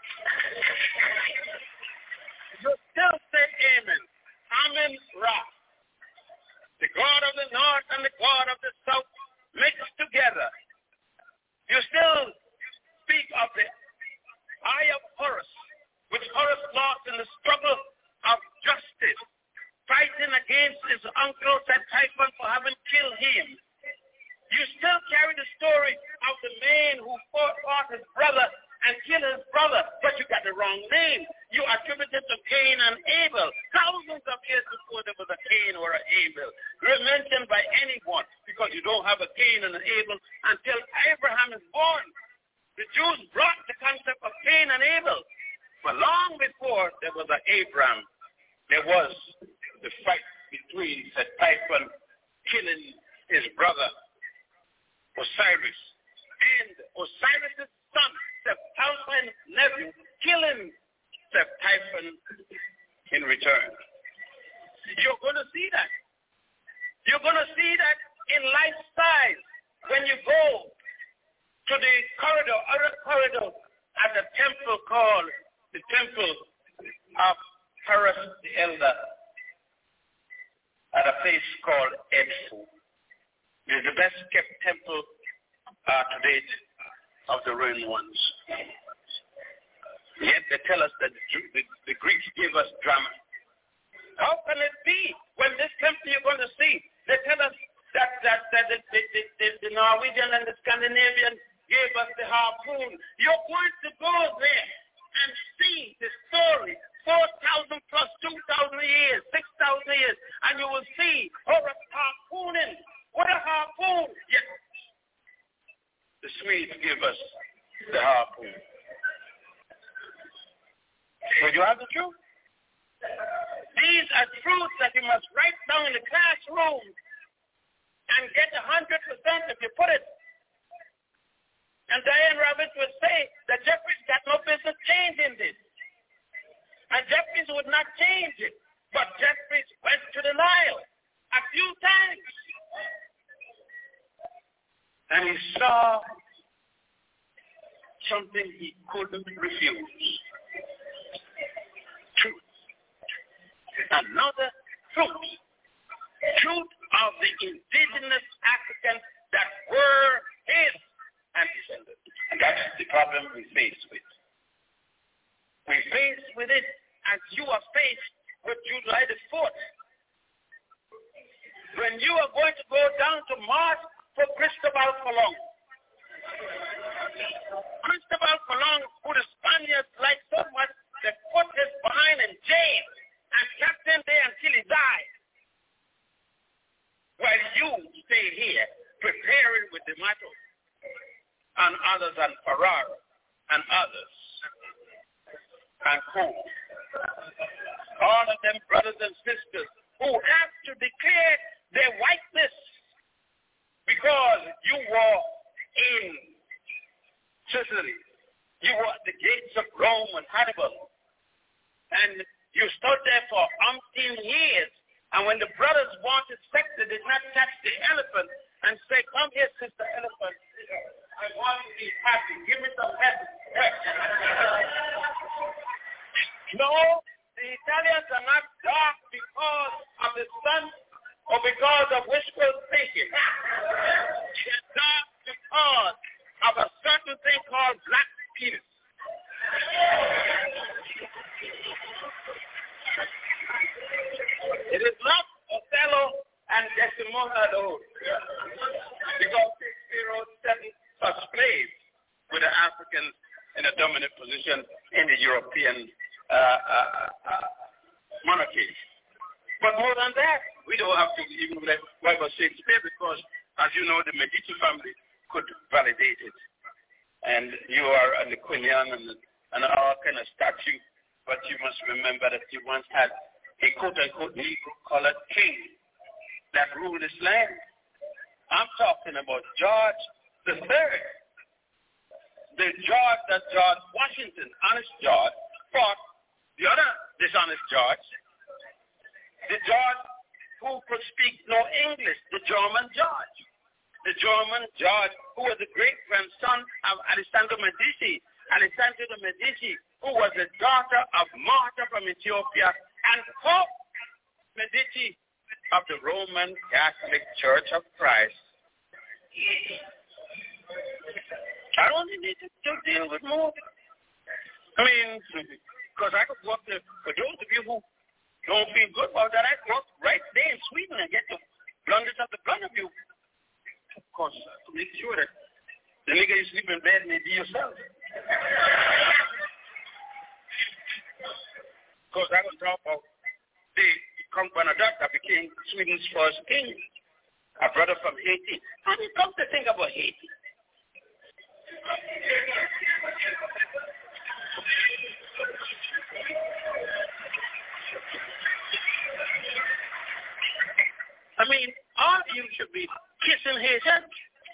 You still say Amen. Amen, Ra. The God of the North and the God of the South mixed together. You still speak of the eye of Horus, which Horus lost in the struggle of justice, fighting against his uncle Typhon for having killed him. You still carry the story of the man who fought his brother and killed his brother, but you got the wrong name. you attribute it to Cain and Abel. Thousands of years before there was a Cain or an Abel mentioned by anyone, because you don't have a Cain and an Abel until Abraham is born. The Jews brought the concept of Cain and Abel. But long before there was an Abraham, there was the fight between Seth-Typhon killing his brother Osiris, and Osiris' son, Seth-Typhon's nephew, killing Seth-Typhon in return. You're going to see that. You're going to see that in life size when you go to the other corridor at a temple called the Temple of Horus the Elder, at a place called Edfu. It's the best kept temple to date of the ruined ones. Yet they tell us that the Greeks gave us drama. How can it be when this temple you're going to see, they tell us that the Norwegian and the Scandinavian gave us the harpoon. You're going to go there and see the story 4,000 plus 2,000 years, 6,000 years, and you will see Horus harpooning. What a harpoon! Yes. The Swedes give us the harpoon. But you have the truth. These are truths that you must write down in the classroom and get 100% if you put it. And Diane Roberts would say that Jeffries got no business changing this. And Jeffries would not change it. But Jeffries went to the Nile a few times. And he saw something he couldn't refuse. Truth. Another truth. Truth of the indigenous Africans that were his descendants. And that's the problem we face with. We face with it as you are faced with July the 4th. When you are going to go down to Mars for Cristobal Colon. Cristobal Colon, who the Spaniards liked so much, they put his behind in jail and kept him there until he died. While you stay here preparing with the Mato and others and Ferrara and others and Cool. All of them brothers and sisters who have to declare their whiteness because you were in Sicily. You were at the gates of Rome and Hannibal. And you stood there for umpteen years. And when the brothers wanted sex, they did not catch the elephant and say, come here, sister elephant. I want to be happy. Give me some happy. No, the Italians are not dark because of the sun or because of wishful thinking. They're dark because of a certain thing called black penis. It is not Othello and Desdemona though, because Shakespeare wrote 7 slaves with the Africans in a dominant position in the European monarchies. But more than that, we don't have to even wipe out Shakespeare because, as you know, the Medici family could validate it. And you are a Liquinian and all kind of statue, but you must remember that you once had a quote-unquote Negro colored king that ruled this land. I'm talking about George III. The George that George Washington, honest George, fought the other dishonest George. The George who could speak no English, the German George. The German George who was the great-grandson of Alessandro Medici. Alessandro Medici, who was the daughter of Martha from Ethiopia and Pope Medici of the Roman Catholic Church of Christ. I don't need to deal with more. I mean, because I could go up there, for those of you who don't feel good about that, I could go up right there in Sweden and get the blunders of the gun of you. Of course, to make sure that the nigga you sleep in bed may be yourself. Because I was talking about the Count Bernadotte that became Sweden's first king, a brother from Haiti. And he comes to think about Haiti. I mean, all of you should be kissing Haitians.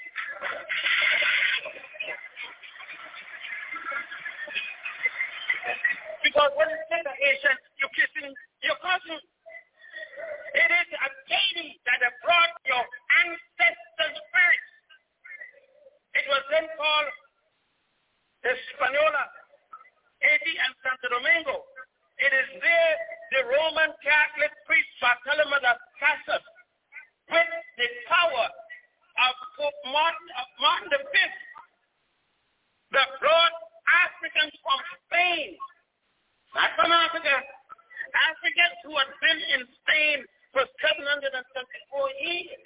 Because when you say the Haitian, you're kissing your cousin. It is a deity that has brought your ancestors' spirits. It was then called Hispaniola, Haiti, and Santo Domingo. It is there the Roman Catholic priest Bartholomew de Casas, with the power of Pope Martin V, that brought Africans from Spain, not from Africa, Africans who had been in Spain for 774 years.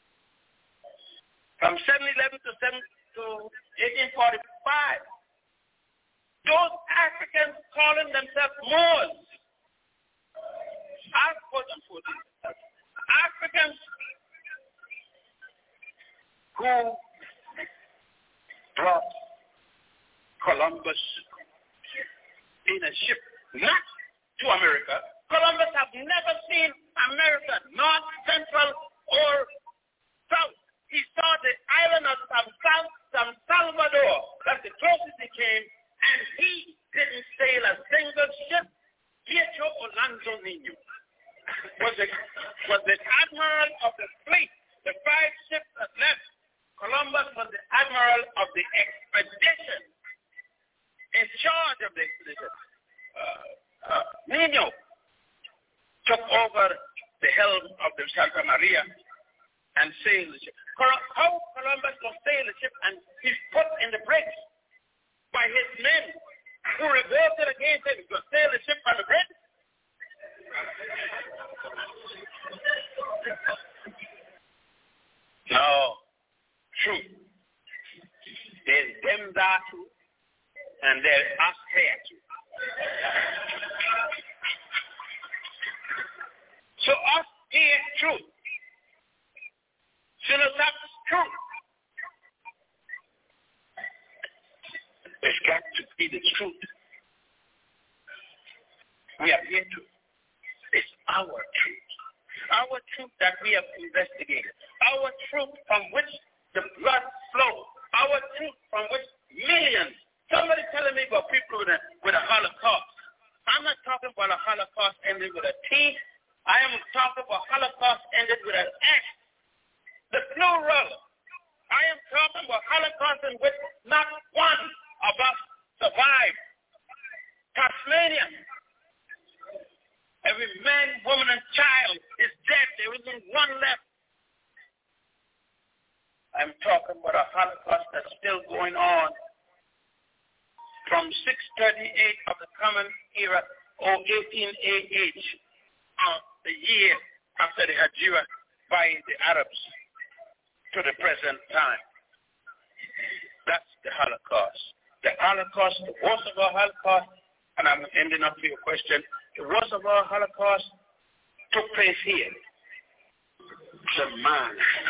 From 711 to 1845. Those Africans calling themselves Moors. Africans who brought Columbus in a ship, not to America. Columbus have never seen America, North, Central, or South. He saw the island of San Salvador. That's the closest he came, and he didn't sail a single ship. Pietro Alonso Nino was the admiral of the fleet. The 5 ships that left, Columbus was the admiral of the expedition, in charge of the expedition. Nino took over the helm of the Santa Maria and sailed the ship. How Columbus will sail the ship and he's put in the bridge by his men who revolted against him to sail the ship on the bridge? No. Truth. There's them that truth, and there's us here too. So us here truth. Synopsis truth. There's got to be the truth. We are here to. It's our truth. Our truth that we have investigated. Our truth from which the blood flows. Our truth from which millions. Somebody telling me about people with a Holocaust. I'm not talking about a Holocaust ended with a T. I am talking about Holocaust ended with an X. The plural. I am talking about Holocaust in which not one of us survived. Tasmania. Every man, woman, and child is dead. There isn't one left. I'm talking about a Holocaust that's still going on from 638 of the Common Era, or 18 AH, the year after the Hijra by the Arabs, to the present time. That's the Holocaust. The Holocaust, the worst of our Holocaust, and I'm ending up with your question, the worst of our Holocaust took place here. The man.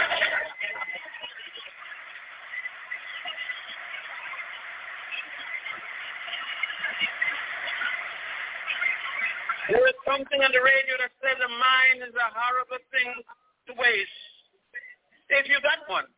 There is something on the radio that says the mind is a horrible thing to waste. If you got one.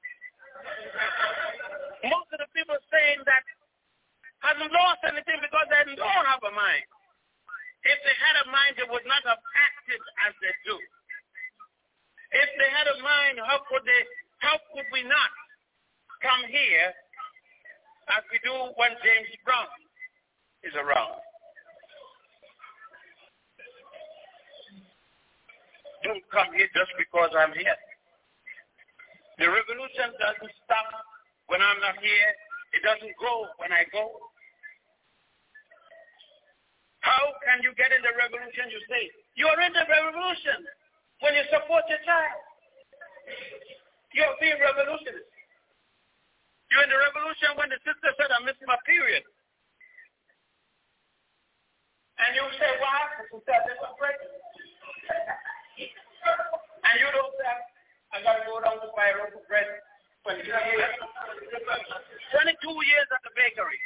Most of the people saying that hasn't lost anything because they don't have a mind. If they had a mind, they would not have acted as they do. If they had a mind, how could we not come here as we do when James Brown is around? Don't come here just because I'm here. The revolution doesn't stop when I'm not here. It doesn't go when I go. How can you get in the revolution, you say? You're in the revolution when you support your child. You're being revolutionist. You're in the revolution when the sister said, I missed my period. And you say, what happened? She said, they were pregnant. And you don't say, I got to go down to buy a loaf of bread. 22 years. 22 years at the bakery.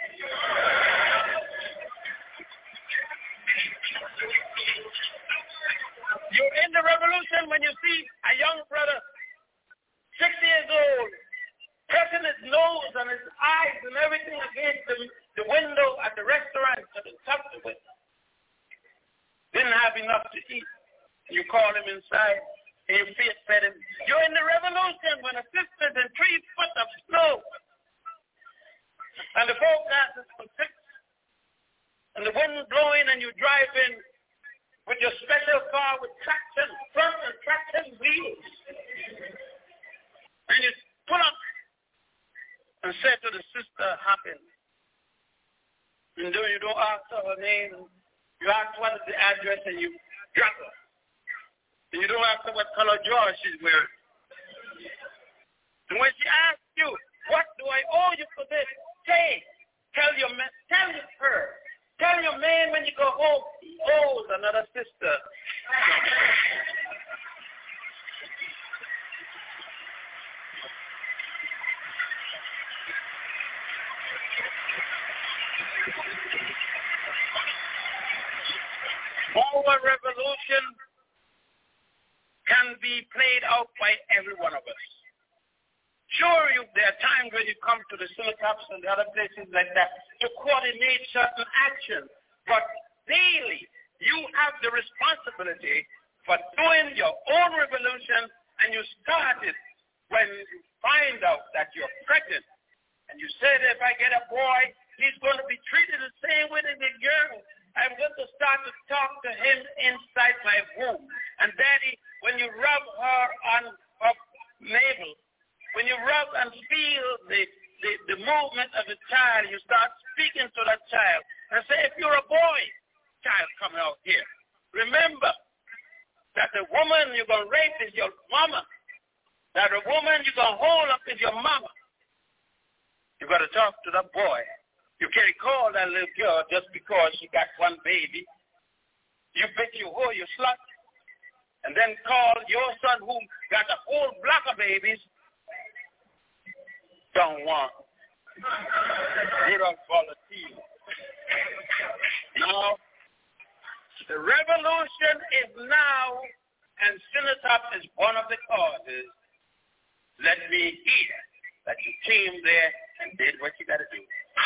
You're in the revolution when you see a young brother, 6 years old, pressing his nose and his eyes and everything against the window at the restaurant at the top of it. Didn't have enough to eat. You call him inside and you fed him. You're in the revolution when a sister's in 3 foot of snow and the forecast is for 6 and the wind blowing and you drive in with your special car with traction front and traction wheels. And you pull up and say to the sister, happen. And though you don't ask her her name, you ask what is the address and you drop her. And you don't ask her what color drawers she's wearing. And when she asks you, what do I owe you for this? Say, tell her, tell your man when you go home, he owes another sister. Our revolution can be played out by every one of us. Sure, there are times when you come to the synagogues and the other places like that to coordinate certain actions, but daily you have the responsibility for doing your own revolution, and you start it when you find out that you're pregnant. And you say that if I get a boy, he's going to be treated the same way as a girl. I'm going to start to talk to him inside my womb. And Daddy, when you rub her on her navel, when you rub and feel the movement of the child, you start speaking to that child and say, if you're a boy, child coming out here, remember that the woman you're going to rape is your mama, that the woman you're going to hold up is your mama. You got to talk to that boy. You can't call that little girl just because she got one baby. You bet you whore, you slut. And then call your son who got a whole block of babies. Don't want. You don't volunteer. Now, the revolution is now, and Sinatop is one of the causes. Let me hear that you came there and did what you got to do.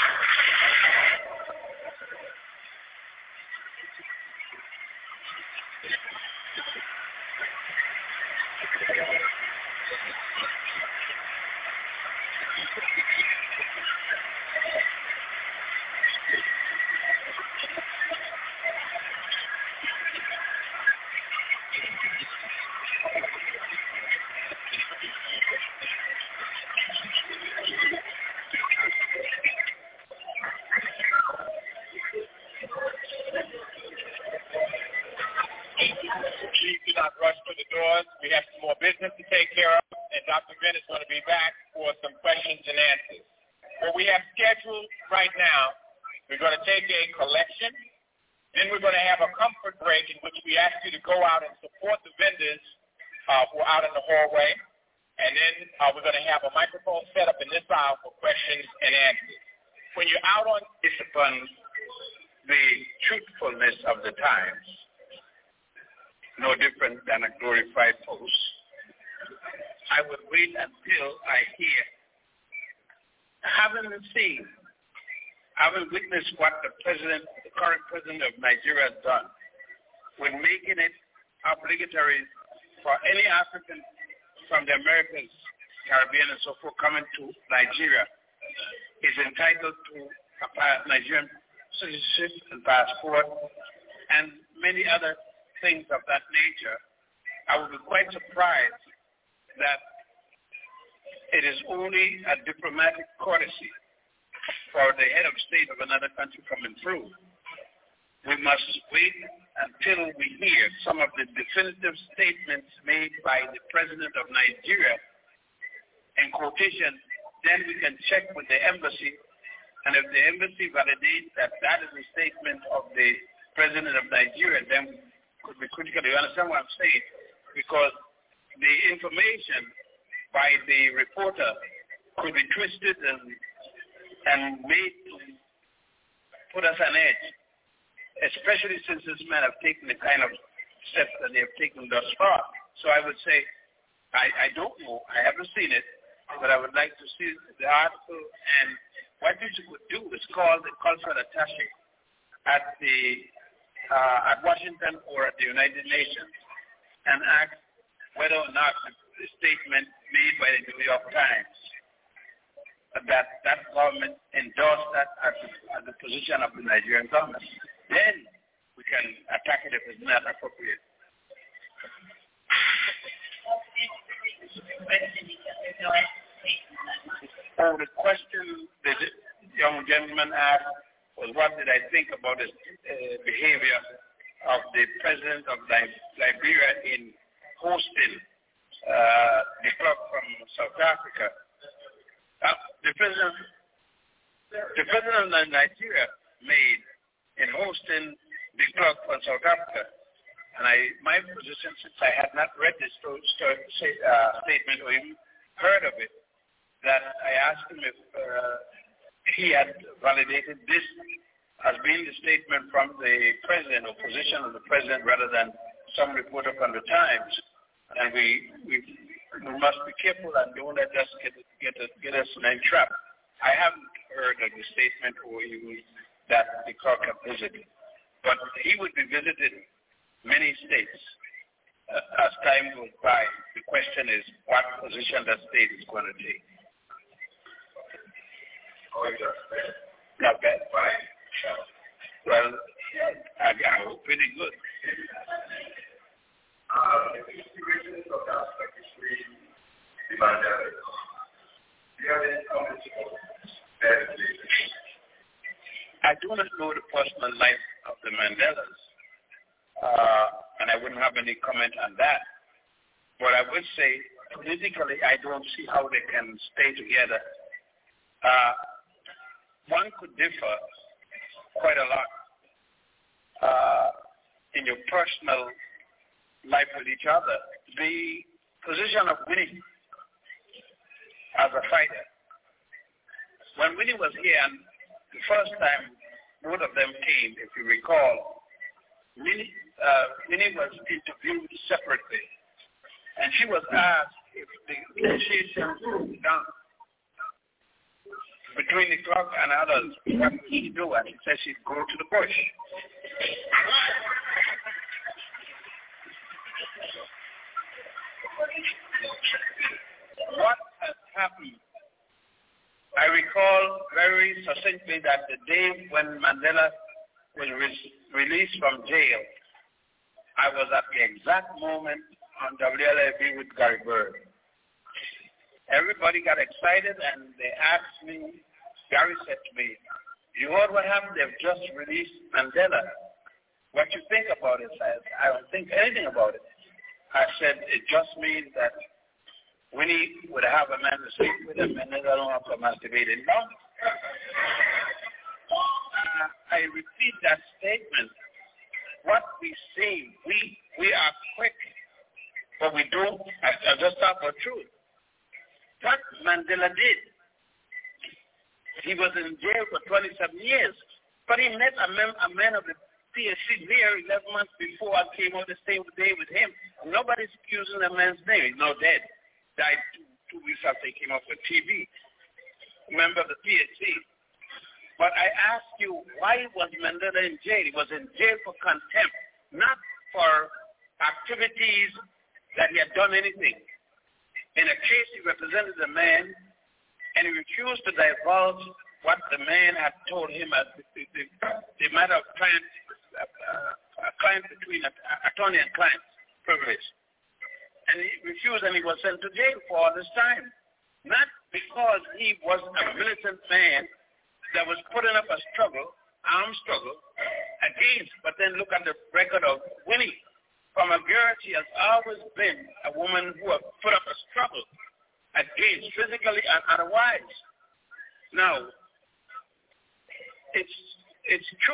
We have some more business to take care of, and Dr. Venn is going to be back for some questions and answers. What we have scheduled right now, we're going to take a collection, then we're going to have a comfort break in which we ask you to go out and support the vendors who are out in the hallway, and then we're going to have a microphone set up in this aisle for questions and answers. When you're out on upon the truthfulness of the times, no different than a glorified post, I would wait until I hear, having witnessed what the current president of Nigeria has done, when making it obligatory for any African from the Americas, Caribbean, and so forth coming to Nigeria is entitled to a Nigerian citizenship and passport and many other things of that nature, I would be quite surprised that it is only a diplomatic courtesy for the head of state of another country coming through. We must wait until we hear some of the definitive statements made by the president of Nigeria in quotation, then we can check with the embassy, and if the embassy validates that that is a statement of the president of Nigeria, then could be critical. You understand what I'm saying? Because the information by the reporter could be twisted and made to put us on edge, especially since this man have taken the kind of steps that they have taken thus far. So I would say, I don't know, I haven't seen it, but I would like to see the article, and what you could do is call the cultural attaché at Washington or at the United Nations and ask whether or not the statement made by the New York Times that government endorsed that as the position of the Nigerian government. Then we can attack it if it's not appropriate. The question the young gentleman asked was, what did I think about the behavior of the president of Liberia in hosting the club from South Africa? The president of Nigeria made in hosting the club from South Africa. And my position, since I had not read this statement or even heard of it, that I asked him if he had validated this as being the statement from the president or position of the president rather than some reporter from the Times. And we must be careful and don't let us get us in a trap. I haven't heard of the statement or even that the Clark have visited, but he would be visiting many states as time goes by. The question is what position that state is going to take. Not bad. Well, I hope pretty good. I do not know the personal life of the Mandelas, and I wouldn't have any comment on that. But I would say, politically, I don't see how they can stay together. One could differ quite a lot in your personal life with each other. The position of Winnie as a fighter. When Winnie was here, and the first time both of them came, if you recall, Winnie was interviewed separately, and she was asked if the negotiations were done between the Clark and others, what would she do? And she said she'd go to the bush. What has happened? I recall very succinctly that the day when Mandela was released from jail, I was at the exact moment on WLAV with Gary Bird. Everybody got excited and they asked me, Gary said to me, you heard what happened? They've just released Mandela. What you think about it? I don't think anything about it. I said, it just means that Winnie would have a man to sleep with him and then I don't have to masturbate him. No. I repeat that statement. What we say, we are quick, but we don't. I just talk about truth. What Mandela did, he was in jail for 27 years, but he met a man of the PSC there 11 months before I came out the same day with him. Nobody's accusing the man's name. He's now dead. Died two weeks after he came off with TV. Member of the PSC. But I ask you, why was Mandela in jail? He was in jail for contempt, not for activities that he had done anything. In a case, he represented a man, and he refused to divulge what the man had told him as the matter of client between attorney and client privilege. And he refused, and he was sent to jail for all this time. Not because he was a militant man that was putting up a armed struggle against, but then look at the record of Winnie. From a girl, she has always been a woman who has put up a struggle against, physically and otherwise. Now, it's true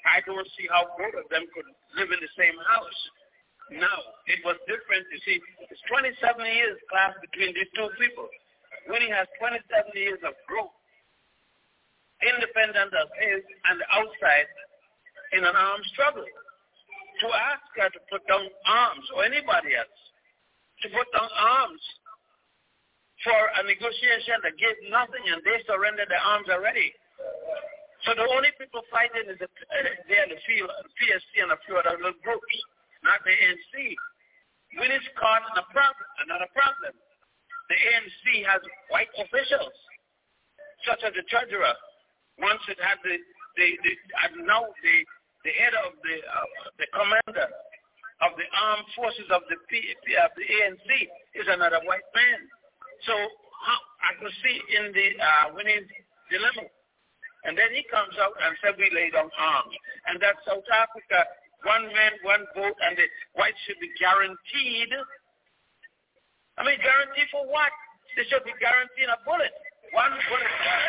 I don't see how both of them could live in the same house. Now, it was different. You see, it's 27 years class between these two people. Winnie has 27 years of growth, independent of his and the outside, in an armed struggle. To ask her to put down arms, or anybody else, to put down arms for a negotiation that gave nothing, and they surrendered their arms already. So the only people fighting is there in the field, PSC and a few other little groups, not the ANC. Winnie's caught in another problem. The ANC has white officials, such as the treasurer. Once it had now the head of the commander of the armed forces of the ANC is another white man. So I could see in the Winnie's dilemma. And then he comes out and says we lay down arms. And that South Africa, one man, one vote, and the whites should be guaranteed. I mean, guaranteed for what? They should be guaranteed a bullet. One bullet.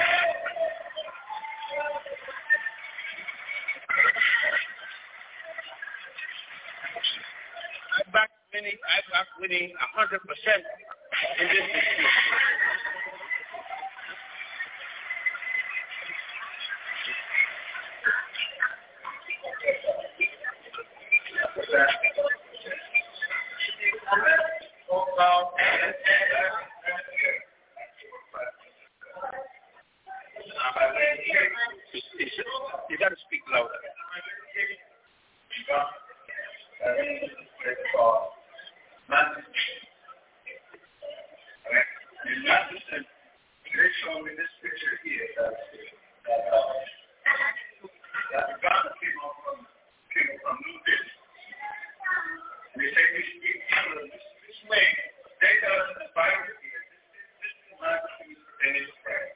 I back Winnie 100% in this dispute. You got to speak louder. They show me this picture here that the God came from New Delhi. They say this way. They tell us the Bible here. This is not any prayer.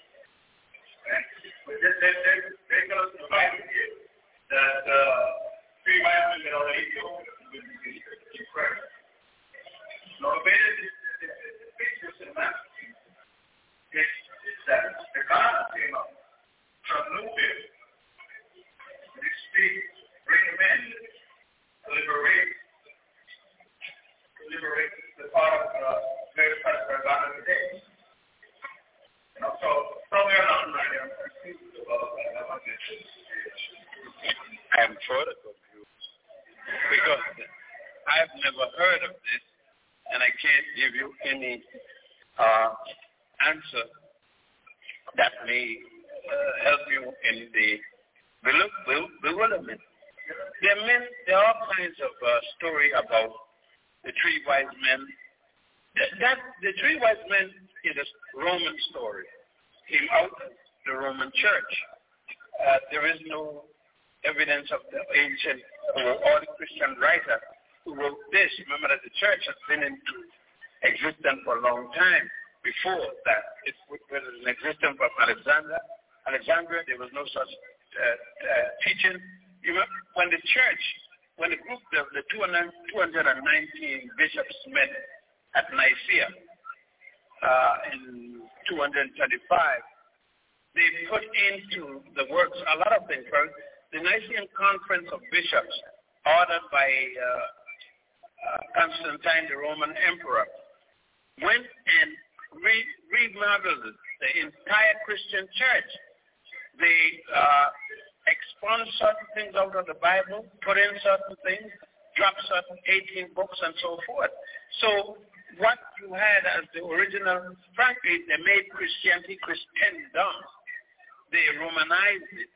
But they tell us the Bible here that three Bibles that are Ethiopian will be prayer. No, the picture is masterpiece. It's that the God came up from New Delhi. They speak, bring them in, liberate the part of various parts of Ghana today. You know, so somewhere along the line, I'm confused about that. I am further confused because I've never heard of this, and I can't give you any answer that may help you in the bewilderment. There are all kinds of story about the three wise men. The three wise men is a Roman story. Came out of the Roman church. There is no evidence of the ancient or the Christian writer who wrote this. Remember that the church has been into existence for a long time. Before that, it was in existence of Alexandria. There was no such teaching. You know, when the group, the 219 bishops met at Nicaea in 235, they put into the works a lot of things. The Nicene Conference of Bishops, ordered by Constantine, the Roman emperor, went and remodeled the entire Christian church. They expunged certain things out of the Bible, put in certain things, dropped certain 18 books and so forth. So what you had as the original, frankly, they made Christianity Christendom. They Romanized it.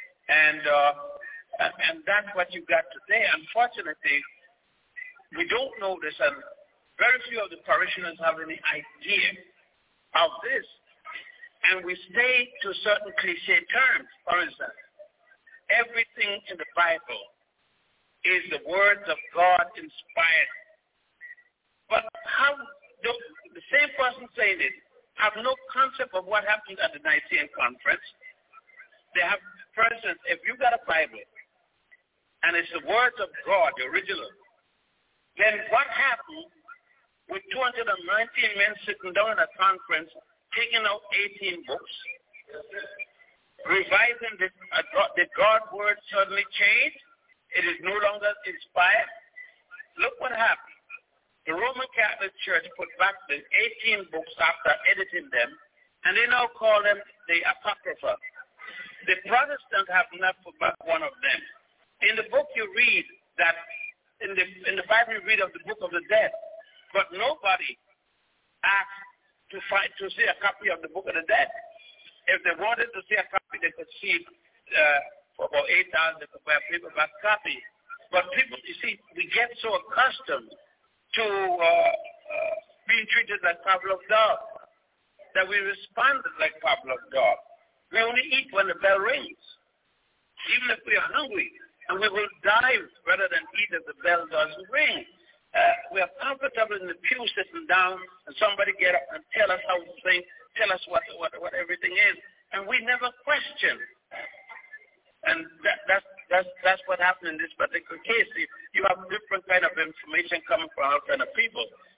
And that's what you got today. Unfortunately, we don't know this, and very few of the parishioners have any idea of this. And we stay to certain cliche terms. For instance, everything in the Bible is the words of God inspired. But how the same person saying it have no concept of what happened at the Nicene Conference. They have, for instance, if you got a Bible and it's the words of God, the original, then what happened with 219 men sitting down at a conference, taking out 18 books? revising this, did God's word suddenly change? It is no longer inspired. Look what happened. The Roman Catholic Church put back the 18 books after editing them, and they now call them the Apocrypha. The Protestants have not put back one of them. In the book you read that, in the Bible you read of the Book of the Dead, but nobody asked to see a copy of the Book of the Dead. If they wanted to see a copy, they could see it for about $8,000 to buy a paperback copy. But people, you see, we get so accustomed to being treated like Pavlov dog that we responded like Pavlov dog. We only eat when the bell rings, even if we are hungry, and we will dive rather than eat if the bell doesn't ring. We are comfortable in the pew sitting down, and somebody get up and tell us how to think, tell us what everything is, and we never question. And that's what happened in this particular case. You have different kind of information coming from all kind of people.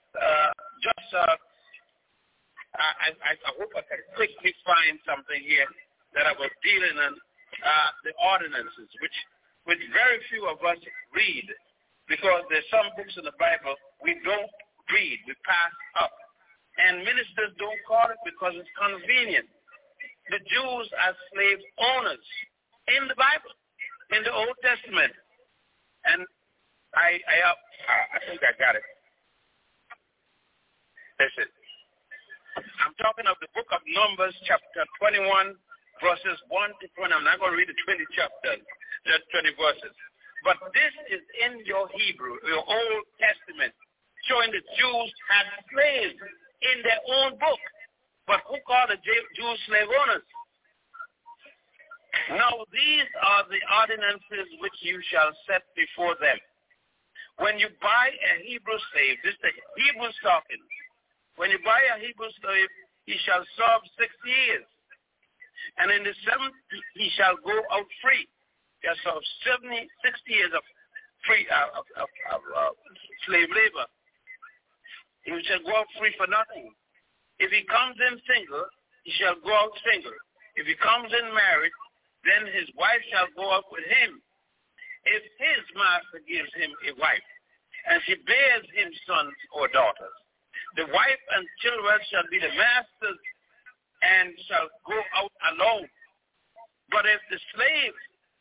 I hope I can quickly find something here that I was dealing in the ordinances, which very few of us read, because there's some books in the Bible we don't read, we pass up. And ministers don't call it because it's convenient. The Jews are slave owners in the Bible, in the Old Testament. And I think I got it. Listen. I'm talking of the book of Numbers, chapter 21, verses 1 to 20. I'm not going to read the 20 chapters, just 20 verses. But this is in your Hebrew, your Old Testament, showing the Jews had slaves in their own book. But who called the Jews slave owners? Now these are the ordinances which you shall set before them. When you buy a Hebrew slave, this is the Hebrew talking. When you buy a Hebrew slave, he shall serve 6 years. And in the 7th, he shall go out free. He shall serve 60 years of free slave labor. He shall go out free for nothing. If he comes in single, he shall go out single. If he comes in married, then his wife shall go out with him. If his master gives him a wife, and she bears him sons or daughters, the wife and children shall be the master's and shall go out alone. But if the slave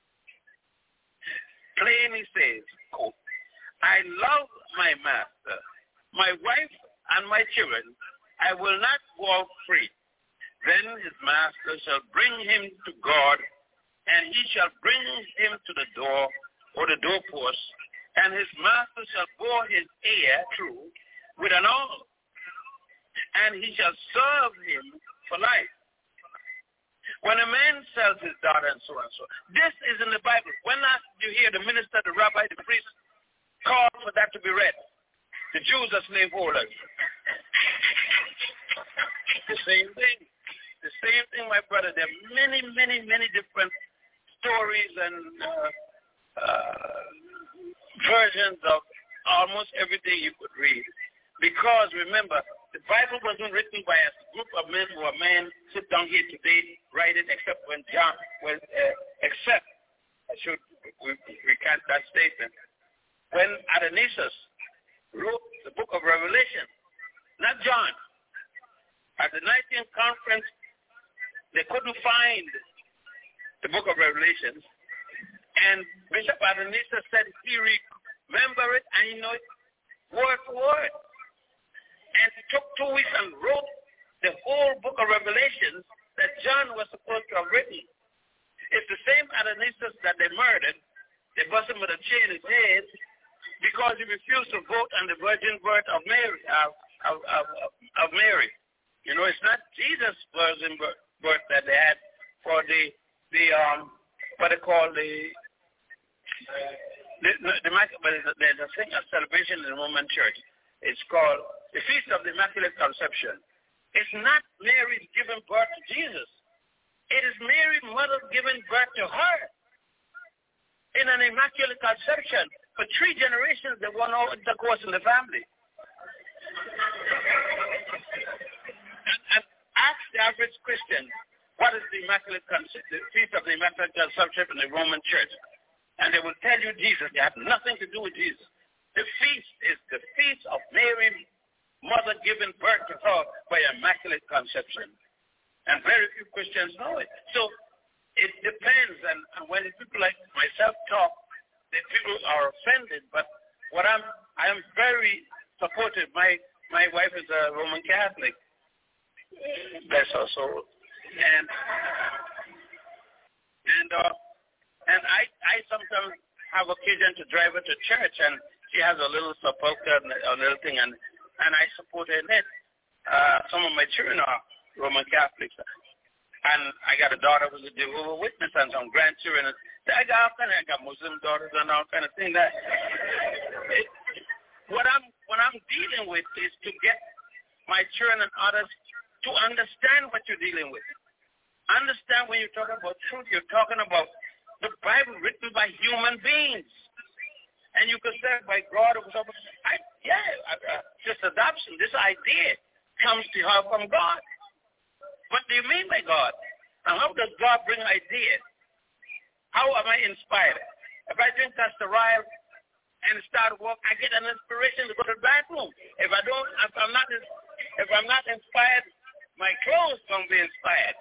plainly says, quote, I love my master, my wife, and my children, I will not go out free. Then his master shall bring him to God, and he shall bring him to the door or the doorpost, and his master shall bore his ear through with an awl, and he shall serve him for life. When a man sells his daughter and so on, so this is in the Bible. When last did you hear the minister, the rabbi, the priest call for that to be read? The Jews are slaveholders. The same thing. The same thing, my brother. There are many, many, many different stories and versions of almost everything you could read. Because remember, the Bible wasn't written by a group of men who are men sit down here today, write it, except when John, we recant that statement. When Adonisus wrote the book of Revelation, not John. At the 19th conference, they couldn't find the book of Revelation, and Bishop Adonisus said he remembered it and he knew it word for word. And he took 2 weeks and wrote the whole book of Revelation that John was supposed to have written. It's the same Adonisus that they murdered. They bust him with a chain in his head because he refused to vote on the virgin birth of Mary. Mary. You know, it's not Jesus' virgin birth that they had for the what they call there's a thing of celebration in the Roman Church. It's called the Feast of the Immaculate Conception. It's not Mary giving birth to Jesus. It is Mary's mother giving birth to her in an immaculate conception. For 3 generations, there were no intercourse in the family. And ask the average Christian, what is the Feast of the Immaculate Conception in the Roman Church? And they will tell you Jesus. They have nothing to do with Jesus. The feast is the feast of Mary, mother giving birth to her by Immaculate Conception. And very few Christians know it. So it depends. And when people like myself talk, the people are offended. But what I am very supportive. My wife is a Roman Catholic. Bless her soul. And I sometimes have occasion to drive her to church, and she has a little sepulchre and a little thing, and I support her in it. Some of my children are Roman Catholics, and I got a daughter who's a Jehovah's Witness and some grandchildren. I got Muslim daughters and all kind of thing. What I'm dealing with is to get my children and others to understand what you're dealing with. Understand when you're talking about truth, you're talking about the Bible written by human beings. And you could say by God, just adoption, this idea comes to her from God. What do you mean by God? And how does God bring ideas? How am I inspired? If I drink Castoral and start walk, I get an inspiration to go to the bathroom. If I'm not inspired, my clothes don't be inspired.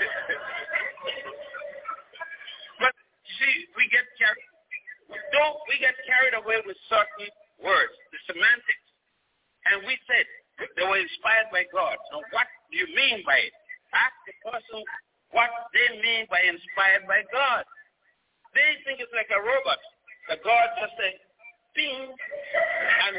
But see, we get carried away with certain words, the semantics. And we said they were inspired by God. Now, what do you mean by it? Ask the person what they mean by inspired by God. They think it's like a robot. The God just says, ping, and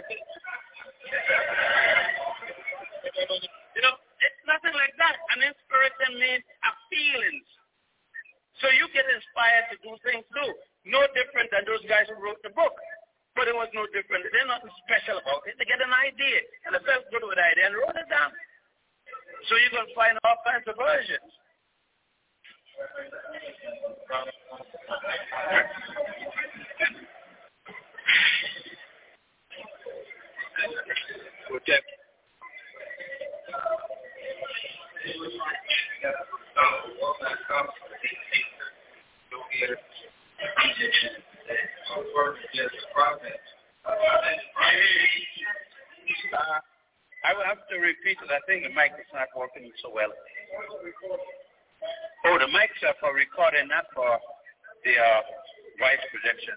it's nothing like that. An inspiration means a feelings. So you get inspired to do things too. No different than those guys who wrote the book. But it was no different. There's nothing special about it. They get an idea, and they felt good with the idea and wrote it down. So you're going to find all kinds of versions. Okay. I will have to repeat it. I think the mic is not working so well. Oh, the mics are for recording, not for the voice projection.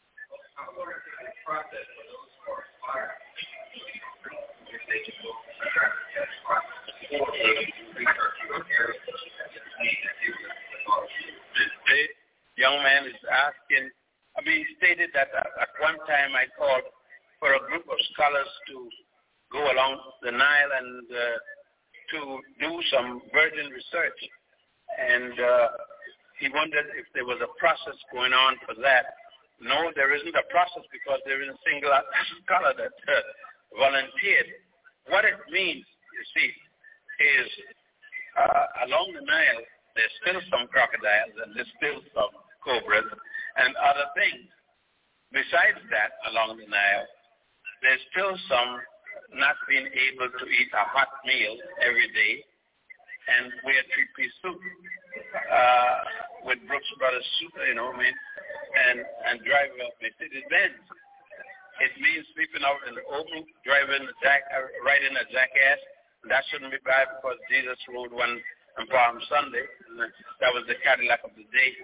The young man is asking, he stated that at one time I called for a group of scholars to go along the Nile and to do some virgin research. And he wondered if there was a process going on for that. No, there isn't a process because there isn't a single scholar that volunteered. What it means, you see, is along the Nile, there's still some crocodiles and there's still some cobras and other things. Besides that, along the Nile, there's still some not being able to eat a hot meal every day and wear three-piece suit with Brooks Brothers suit, and drive a Mercedes-Benz. It means sleeping out in the open, riding a jackass. That shouldn't be bad because Jesus rode one on Palm Sunday. That was the Cadillac of the day.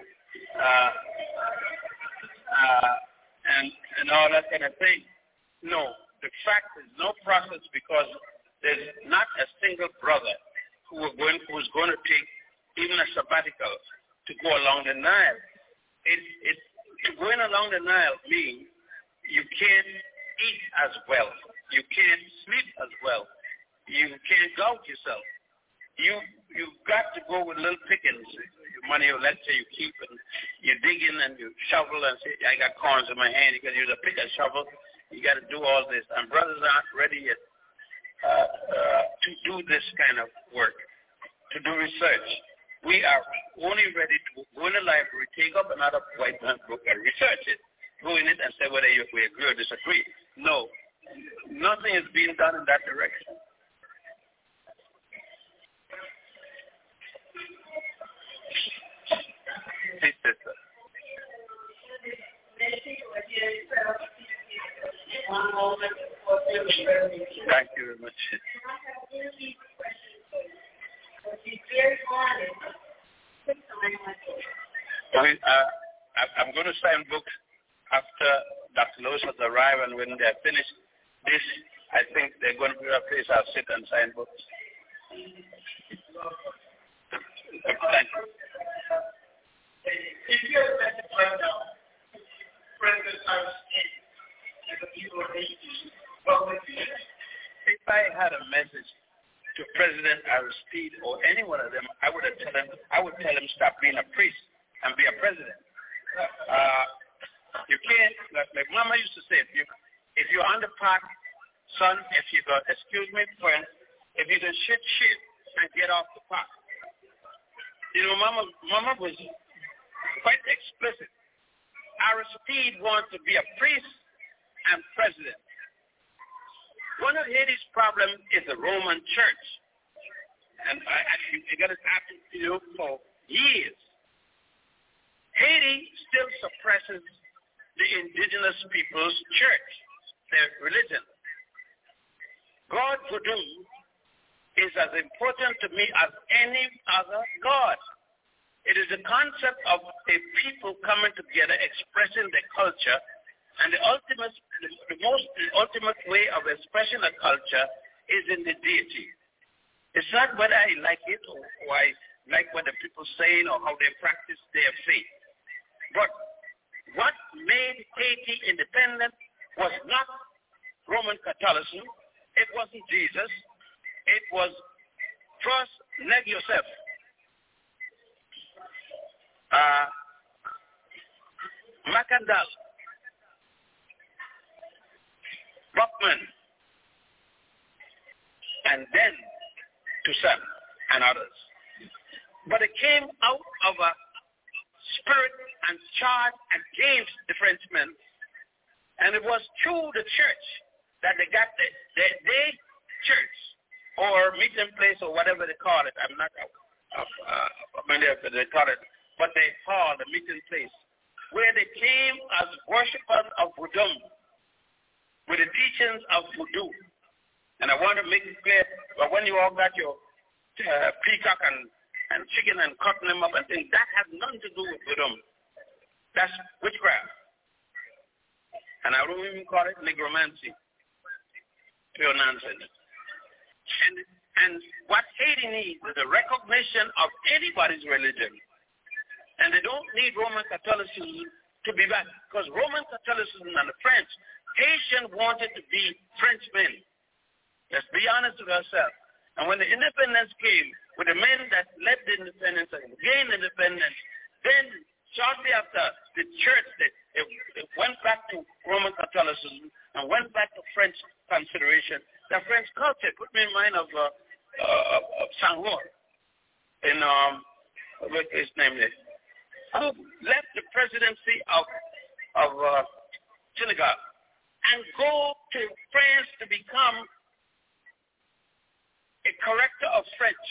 And all that kind of thing. No, the fact is no process because there's not a single brother who's going to take even a sabbatical to go along the Nile. Going along the Nile means you can't eat as well. You can't sleep as well. You can't gout yourself. You've got to go with little pickings. Your money, let's say you keep, and you dig in and you shovel and say, I got corns in my hand. You got to use a pick and shovel. You got to do all this. And brothers aren't ready yet to do this kind of work, to do research. We are only ready to go in the library, take up another white man's book and research it. Go in it and say whether we agree or disagree. No, nothing is being done in that direction. Thank you very much. I'm going to sign books after Dr. Lewis has arrived, and when they're finished this, I think they're going to be a place I'll sit and sign books. Thank you. If you have a message right now, President Aristide and the people of Haiti, what would you say? If I had a message to President Aristide or any one of them, I would tell him stop being a priest and be a president. You can't, like Mama used to say, if you're on the park, son, if you go, excuse me, friend, if you can shit and get off the park. You know, Mama was quite explicit. Aristide wanted to be a priest and president. One of Haiti's problems is the Roman Church. And it got it happening to you for years. Haiti still suppresses the indigenous people's church, their religion. God voodoo is as important to me as any other God. It is the concept of a people coming together, expressing their culture, and the ultimate way of expressing a culture is in the deity. It's not whether I like it or I like what the people saying or how they practice their faith. But what made Haiti independent was not Roman Catholicism. It wasn't Jesus. It was first leg yourself. Macandal, Buckman, and then Toussaint and others. But it came out of a spirit and charge against the Frenchmen, and it was through the church that they got the church or meeting place or whatever they call it. I'm not familiar with they call it, but they call the meeting place, where they came as worshippers of voodoo, with the teachings of voodoo. And I want to make it clear, but when you all got your peacock and chicken and cutting them up and things, that has nothing to do with voodoo. That's witchcraft. And I don't even call it negromancy. Pure nonsense. And what Haiti needs is a recognition of anybody's religion. And they don't need Roman Catholicism to be back, because Roman Catholicism and the French, Haitians wanted to be Frenchmen. Let's be honest with ourselves. And when the independence came, with the men that led the independence and gained independence, then shortly after, the church it went back to Roman Catholicism and went back to French consideration. The French culture put me in mind of Senghor in what's his name there, who left the presidency of Senegal and go to France to become a corrector of French,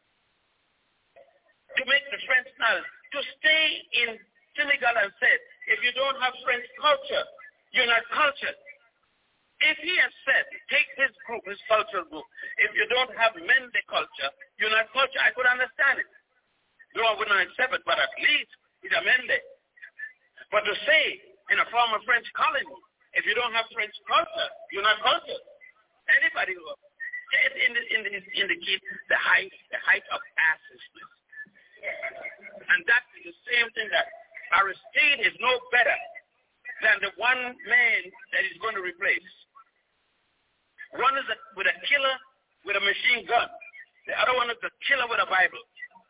to make the French knowledge, to stay in Senegal and said, if you don't have French culture, you're not cultured. If he has said, take his group, his cultural group, if you don't have Mende culture, you're not cultured, I could understand it. Though I would not accept it, but at least it's a Mende. But to say, in a former French colony, if you don't have French culture, you're not cultured. Anybody who indicate the height of assisness. And that is the same thing that Aristide is no better than the one man that he's going to replace. One is with a killer with a machine gun. The other one is a killer with a Bible.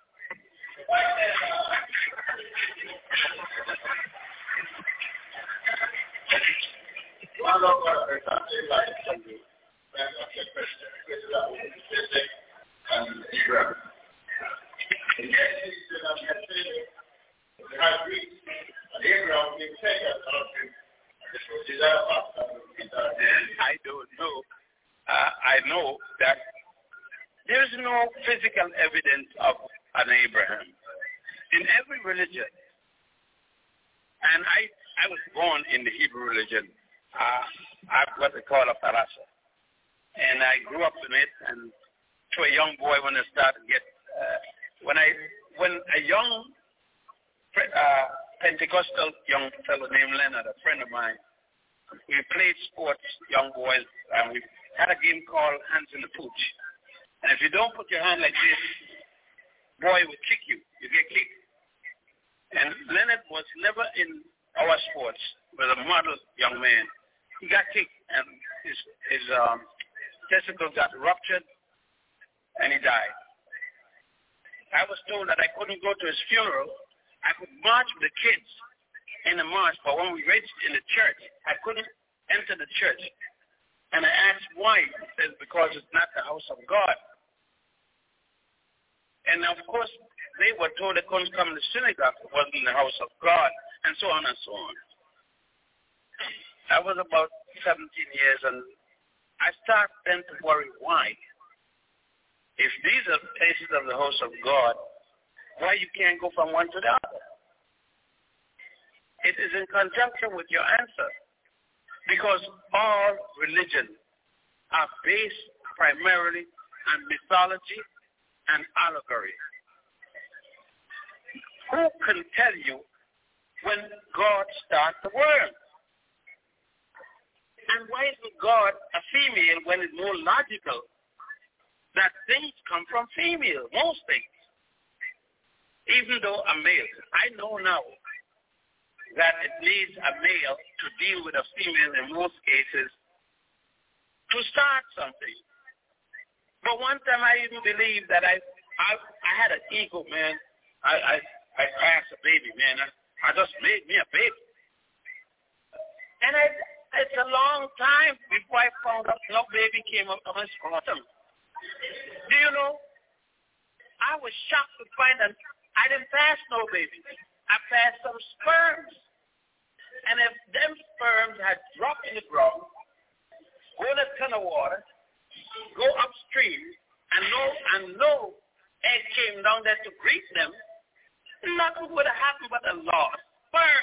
I don't know. I know that there is no physical evidence of an Abraham in every religion. And I was born in the Hebrew religion. I'm what they call a parasha. and I grew up in it. And to a young boy, when I started to get, when a young Pentecostal young fellow named Leonard, a friend of mine, we played sports, young boys, and we had a game called Hands in the Pooch. And if you don't put your hand like this, boy will kick you. You get kicked. And Leonard was never in our sports, was a model young man. He got kicked, and his testicles got ruptured, and he died. I was told that I couldn't go to his funeral. I could march with the kids in the march, but when we reached in the church, I couldn't enter the church. And I asked why. He says, because it's not the house of God. And of course, they were told they couldn't come to the synagogue. It wasn't the house of God, and so on and so on. I was about 17 years, and I started then to worry why. If these are places of the house of God, why you can't go from one to the other? It is in conjunction with your answer, because all religions are based primarily on mythology and allegory. Who can tell you when God starts the world? And why isn't God a female when it's more logical that things come from female, most things? Even though a male, I know now that it needs a male to deal with a female in most cases to start something. But one time I even believed that I had an ego, man. I passed a baby, man. I just made me a baby. And it's a long time before I found out no baby came up of my scrotum. Do you know? I was shocked to find that I didn't pass no baby. I passed some sperms. And if them sperms had dropped in the ground, go in a ton of water, go upstream, and no egg came down there to greet them, nothing would have happened but a lost sperm.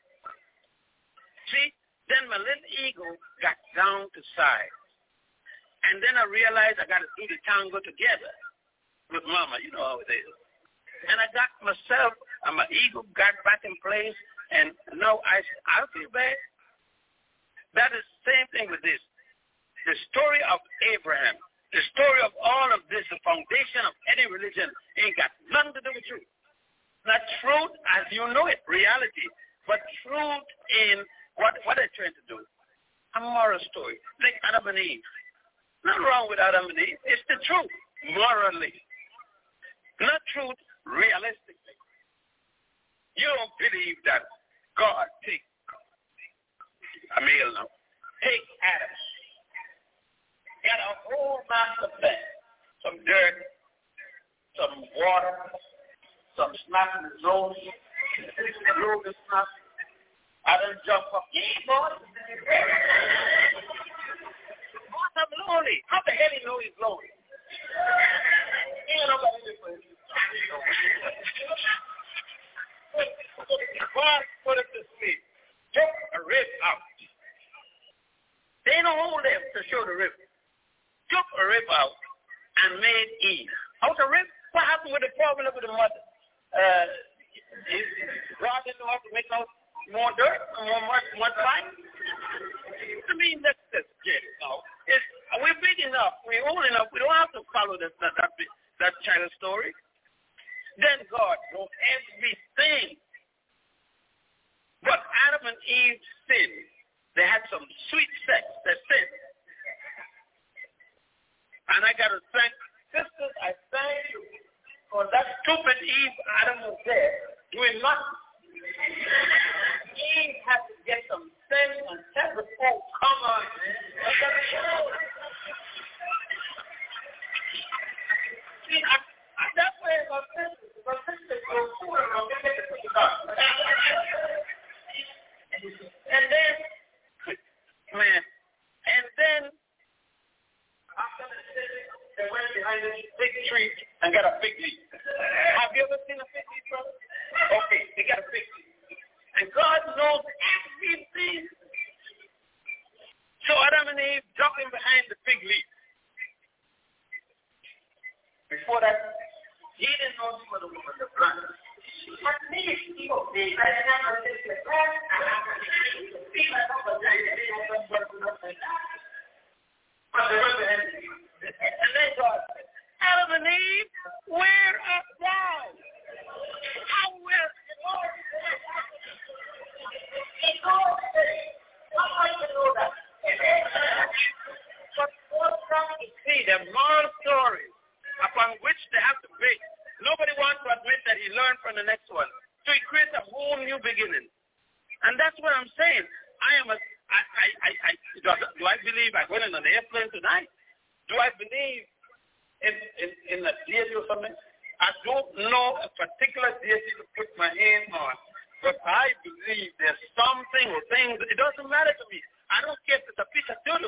See, then my little ego got down to size. And then I realized I got to do the tango together with mama. You know how it is. And I got myself, and my ego got back in place, and now I feel bad. That is the same thing with this. The story of Abraham, the story of all of this, the foundation of any religion, ain't got nothing to do with truth. Not truth as you know it, reality, but truth in what they're trying to do. A moral story, like Adam and Eve. Nothing wrong with Adam and Eve. It's the truth, morally. Not truth, realistically. You don't believe that God take a male now. Take Adam. Get a whole master plan. Some dirt, some water, some snot in his nose, blew the snot. I done jump up. Yeah, boy. Boss, I'm lonely. How the hell he know he's lonely? He ain't nobody different. God put him to sleep. Took a rib out. They don't hold him to show the rib. Took a rib out and made Eve. Out of rib? What happened with the problem with the mother? God didn't know how to make out more dirt, more time? I mean, that's it. We're big enough. We're old enough. We don't have to follow that child story. Then God wrote everything. But Adam and Eve sinned. They had some sweet sex. They sinned. And I got to thank sisters. I thank you for that stupid Eve. Adam was there doing nothing. Eve had to get some sense and tell the folk, come on, man. See, that's why my sister goes through it. And then, man, after the sin, they went behind this big tree and got a fig leaf. Have you ever seen a fig leaf, brother? Okay, they got a fig leaf. And God knows everything. So Adam and Eve jumping behind the fig leaf. before that, he didn't know she was a woman of blood. But me, he obeyed. I did not understand the prayer. And then God said, Adam and Eve, where art thou? How will the Lord say? He goes, how do you know that? But what's trying to see the moral stories upon which they have to base. Nobody wants to admit that he learned from the next one. So he creates a whole new beginning. And that's what I'm saying. Do I believe I'm going on an airplane tonight? Do I believe in a deity or something? I don't know a particular deity to put my hand on, but I believe there's something or things. It doesn't matter to me. I don't care if it's a piece of doodle.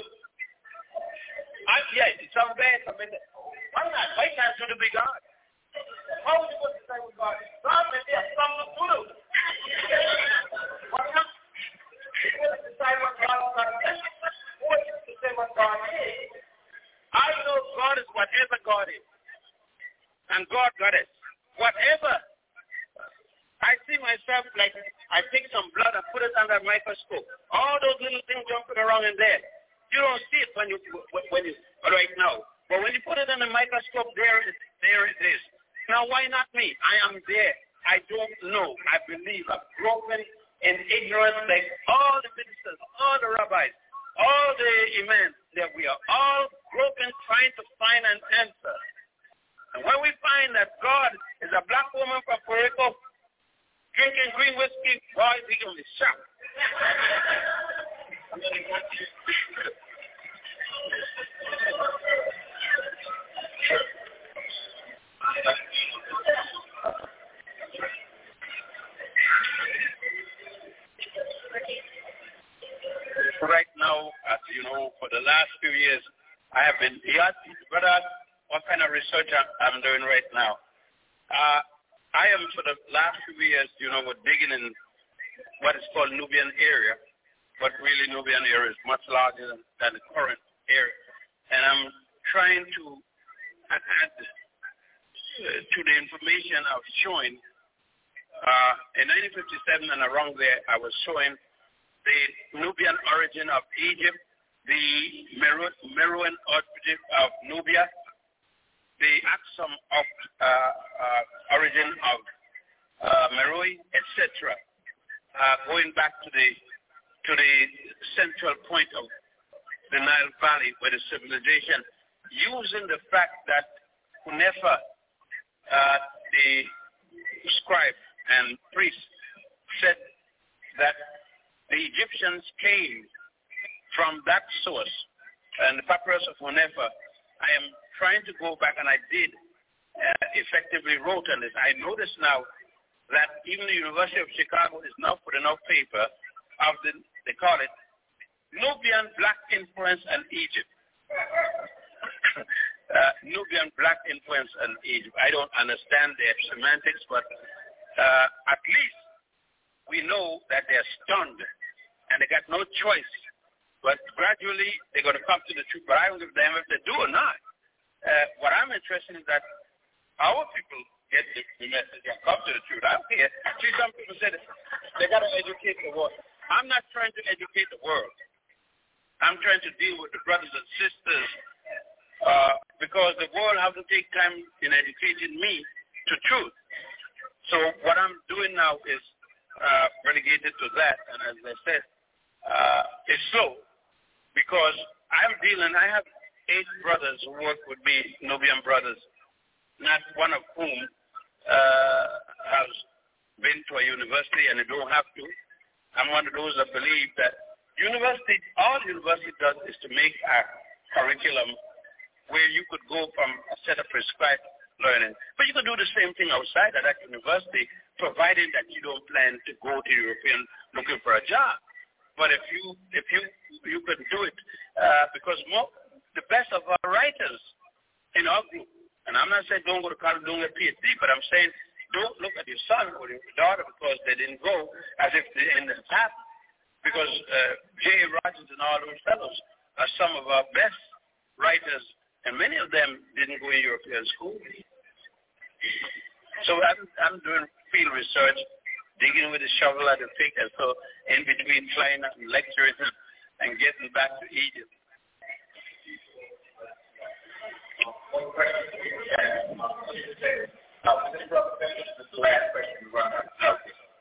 It's some bad, some bad. Why not? Why can't you be God? How would you go to say with God? God may be a some doodle. Why not? Who is to say what God is? Who is to say what God is? I know God is whatever God is. And God is. Whatever. I see myself like I take some blood and put it under a microscope. All those little things jumping around in there. You don't see it when you right now. But when you put it in a microscope, there it is. Now, why not me? I am there. I don't know. I believe I'm broken in ignorance like all the ministers, all the rabbis, all the imams, that we are all broken trying to find an answer. And when we find that God is a black woman from Puerto Rico drinking green whiskey, boy, we can be shocked. Right now, as you know, for the last few years, I have been, he asked me, brother, what kind of research I'm doing right now. I am, for the last few years, we're digging in what is called Nubian area, but really Nubian area is much larger than the current area. And I'm trying to add to the information I was showing. In 1957 and around there, I was showing the Nubian origin of Egypt, the Meroan origin of Nubia, the Aksum of origin of Meroe, etc. Going back to the central point of the Nile Valley where the civilization, using the fact that Hunefa, the scribe and priest, said that the Egyptians came from that source, and the papyrus of Hunefa. I am trying to go back, and I did effectively wrote on this. I notice now that even the University of Chicago is now putting out paper of they call it Nubian Black Influence and Egypt. Nubian Black Influence and Egypt. I don't understand their semantics, but at least we know that they're stunned and they got no choice. But gradually they're going to come to the truth. But I don't give them if they do or not. What I'm interested in is that our people get the message and come to the truth. I don't care. See, some people said they got to educate the world. I'm not trying to educate the world. I'm trying to deal with the brothers and sisters because the world has to take time in educating me to truth. So what I'm doing now is relegated to that. And as I said, it's slow because I have 8 brothers who work with me, Nubian brothers, not one of whom has been to a university, and they don't have to. I'm one of those that believe that all university does is to make a curriculum where you could go from a set of prescribed learning. But you could do the same thing outside of that university, provided that you don't plan to go to European looking for a job. But if you could do it, because the best of our writers in our group, and I'm not saying don't go to college, don't get a PhD, but I'm saying don't look at your son or your daughter because they didn't go as if they in the past. Because J. Rogers and all those fellows are some of our best writers And many of them didn't go to European school. So I'm doing field research, digging with a shovel at the pick, and so in between flying out and lecturing and getting back to Egypt. One question. This is the last question we run out.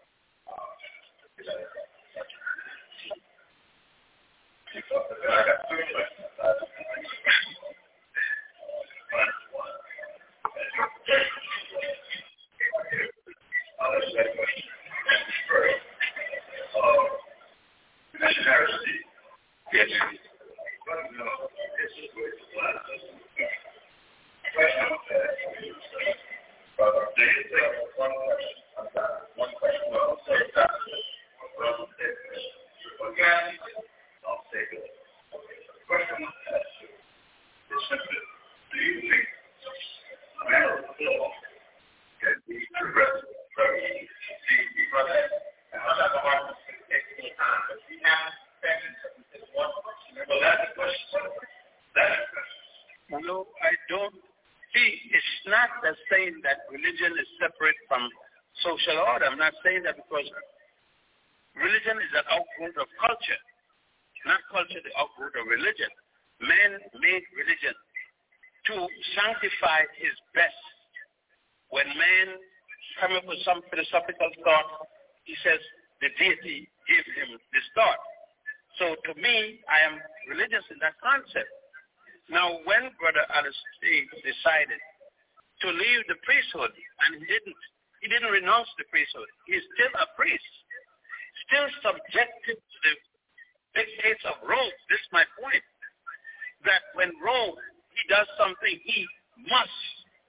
No, I don't. See, it's not that saying that religion is separate from social order. I'm not saying that, because religion is an outgrowth of culture, not culture the outgrowth of religion. Man made religion to sanctify his best. When man comes up with some philosophical thought, he says the deity gave him this thought. So to me, I am religious in that concept. Now, when Brother Aristide decided to leave the priesthood, and he didn't renounce the priesthood. He's still a priest, still subjected to the dictates of Rome. This is my point, that when Rome, he does something, he must.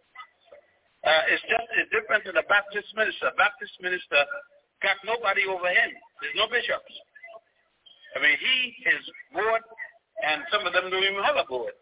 It's just different than the Baptist minister. Baptist minister got nobody over him. There's no bishops. I mean, he is board, and some of them don't even have a board.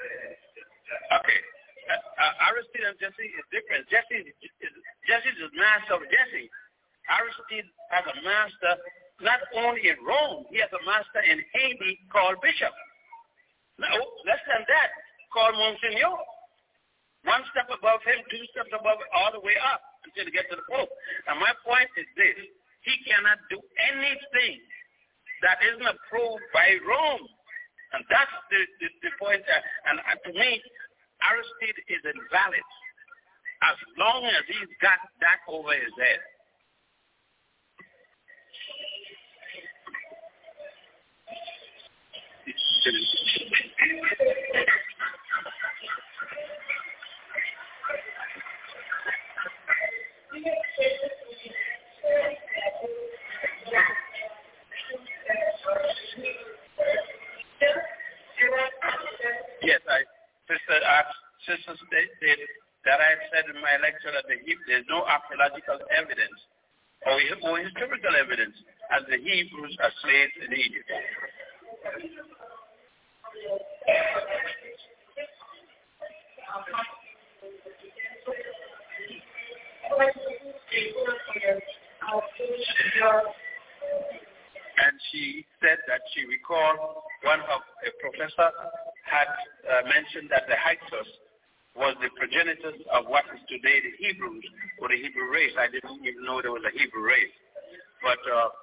Okay. Aristide and Jesse is different. Jesse is the master of Jesse. Aristide has a master not only in Rome, he has a master in Haiti called Bishop. No, less than that, called Monsignor. One step above him, two steps above, all the way up until you get to the Pope. And my point is this: he cannot do anything that isn't approved by Rome. And that's the point. And to me, Aristide is invalid as long as he's got that over his head. Yes, Sister stated that I said in my lecture that there's no archaeological evidence or historical evidence as the Hebrews are slaves in Egypt. And she said that she recalled one of a professor had mentioned that the Hyksos was the progenitors of what is today the Hebrews, or the Hebrew race. I didn't even know there was a Hebrew race. But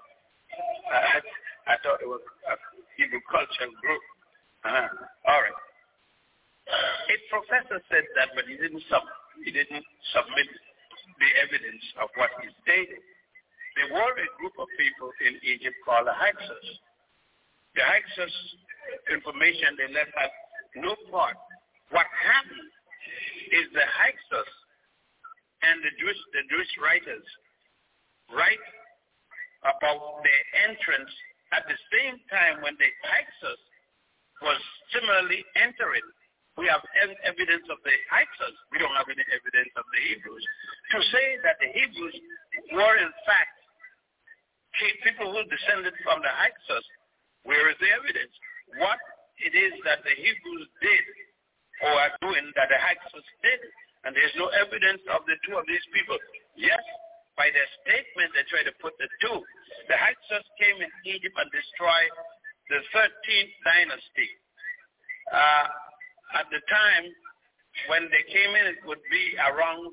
I thought it was a Hebrew culture group. All right. A professor said that, but he didn't submit the evidence of what he stated. There were a group of people in Egypt called the Hyksos. The Hyksos information they left at no part. What happened is the Hyksos and the Jewish writers write about their entrance at the same time when the Hyksos was similarly entering. We have evidence of the Hyksos. We don't have any evidence of the Hebrews. To say that the Hebrews were in fact people who descended from the Hyksos, where is the evidence? What it is that the Hebrews did or are doing that the Hyksos did, and there's no evidence of the two of these people. Yes, by their statement they try to put the two. The Hyksos came in Egypt and destroyed the 13th dynasty. at the time when they came in, it would be around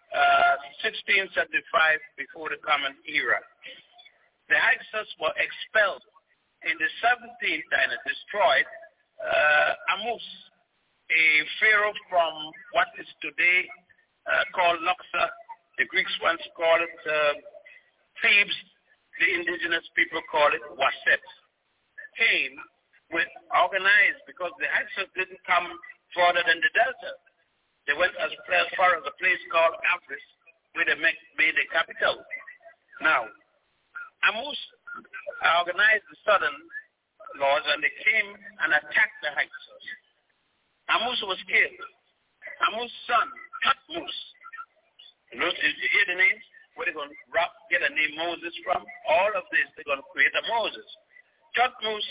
1675 before the Common Era. The Hyksos were expelled in the 17th dynasty, destroyed. Amus, a pharaoh from what is today called Luxor, the Greeks once called it Thebes, the indigenous people call it Waset, came with organized, because the Hyksos didn't come further than the delta. They went as far as a place called Aphris, where they made a capital. Now, Amus organized the southern lords, and they came and attacked the Hyksos. Amus was killed. Amus' son, Thutmose. You hear the names? Where they're going to get a name Moses from? All of this, they're going to create a Moses. Thutmose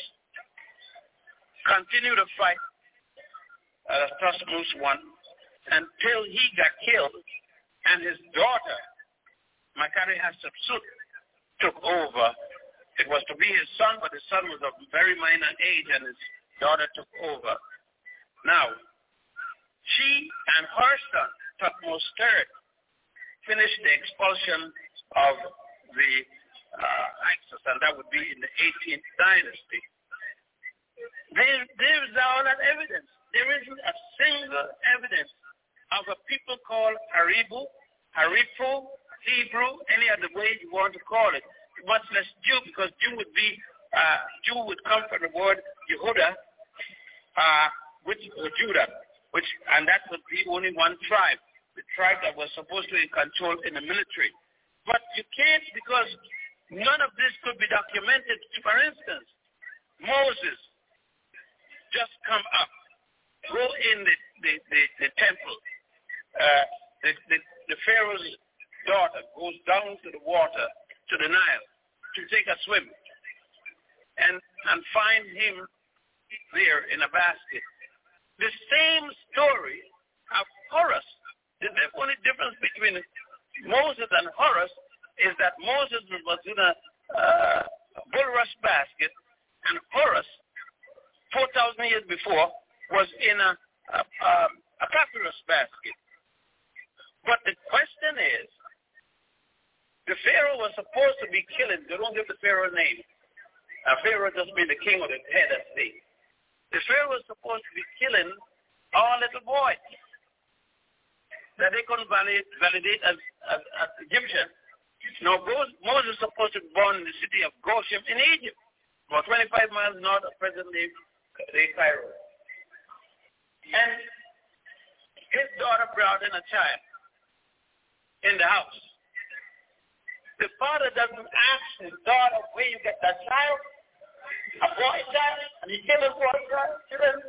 continued to fight. Thutmose won until he got killed, and his daughter, Makari Hatshepsut, took over. It was to be his son, but his son was of very minor age, and his daughter took over. Now, she and her son, Thutmose III, finished the expulsion of the Hyksos, and that would be in the 18th dynasty. There is all that evidence. There isn't a single evidence of a people called Haribu, Harifu, Hebrew, any other way you want to call it, much less Jew, because Jew would come from the word Yehuda, which Judah, and that would be only one tribe, the tribe that was supposed to be in control in the military. But you can't, because none of this could be documented. For instance, Moses just come up, go in the temple. The Pharaoh's daughter goes down to the water, to the Nile, to take a swim, and find him there in a basket. The same story of Horus. The only difference between Moses and Horus is that Moses was in a bulrush basket, and Horus, 4,000 years before, was in a papyrus basket. But the question is, the Pharaoh was supposed to be killing. They don't give the Pharaoh a name. Pharaoh doesn't mean the king or the head of state. The Pharaoh was supposed to be killing all little boys that they couldn't validate as Egyptian. Now, Moses is supposed to be born in the city of Goshen in Egypt, about 25 miles north of present-day Cairo. And his daughter brought in a child in the house. The father doesn't ask his daughter, where you get that child? A boy child? And he killed a boy child?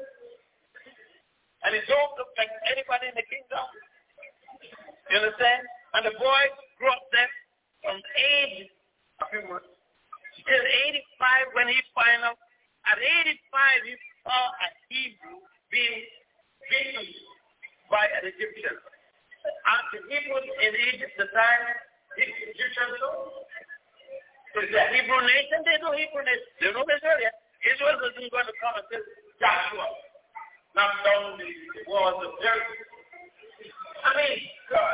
And he don't look like anybody in the kingdom. You understand? And the boy grew up there from age till 85 when he found out. At 85, he saw a Hebrew being beaten by an Egyptian. And the Hebrews in Egypt at the time, the Egyptians know. So the Hebrew nation, they know Hebrew nation. They know this earlier. Israel isn't going to come and say, Joshua, knock down the walls of Jericho. I mean, God,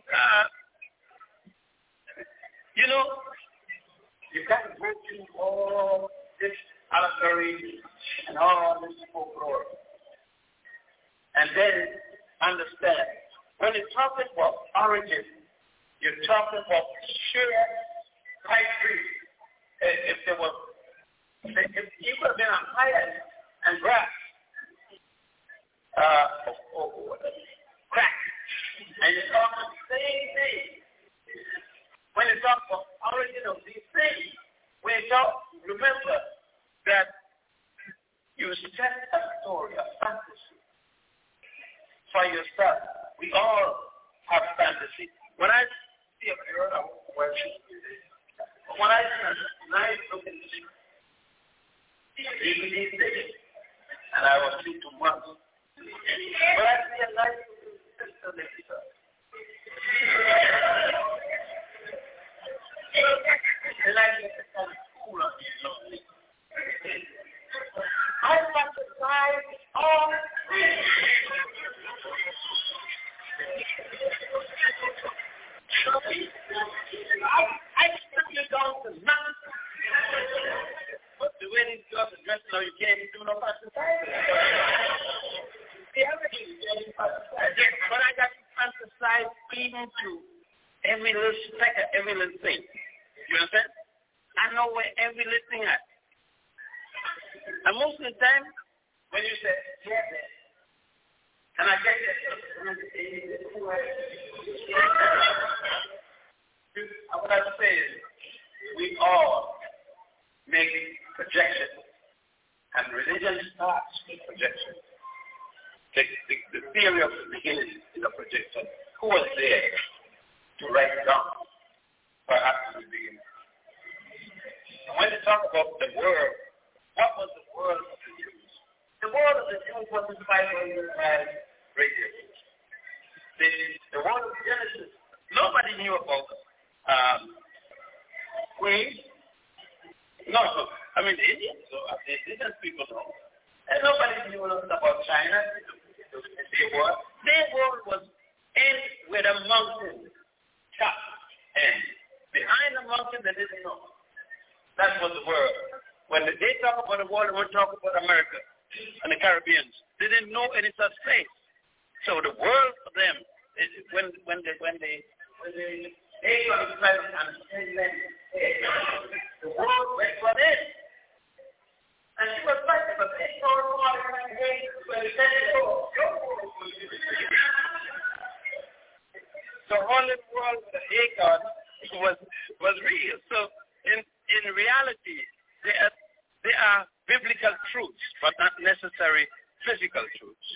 you know, you've got to go through all this allegory and all this folklore. And then understand, when you're talking about origin, you're talking about sheer high priest. If he would have been a higher and grass, crack, and you talk about the same thing. When you talk about origin of these things, when you talk, remember that you set a story, a fantasy for yourself. We all have fantasy. When I see a girl, I worship. When I see a nice looking chick, even these days, and I was 2 months. When I see a nice looking sister next to her, and I get some cool on you, I fantasize all things. I strip you down to nothing. But the way these girls are dressed now, you can't even do no fantasize. But I got to fantasize even to every little speck of every little thing. You understand? I know where every little thing is. And most of the time, when you say, yeah, and I get that, what I say is, we all make projections, and religion starts with projection. The theory of the beginning is a projection. Who was there to write it down? Perhaps in the beginning. And when they talk about the world, what was the world of the Jews? The world of the Jews wasn't 500 miles radius. The world of Genesis, nobody knew about Queens. No, I mean the Indians, the indigenous people know. And nobody knew about China. Their world was in with a mountain top. And behind the mountain, they didn't know. That was the world. When they talk about the world, they won't talk about America and the Caribbean. They didn't know any such place. So the world for them, when they ate on the planet and the world went for this. And she was right, but they told her when they said it all. So all in the world with the acorn was real. So in reality, they are biblical truths, but not necessarily physical truths.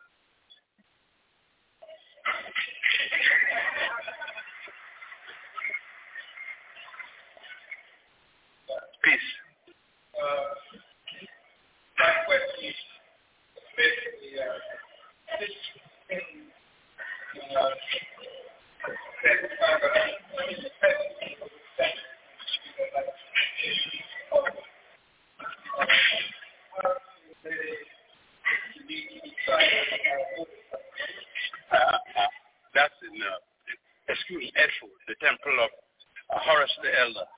Peace. That question is basically this thing. That's in excuse Edfu, the temple of Horus the Elder.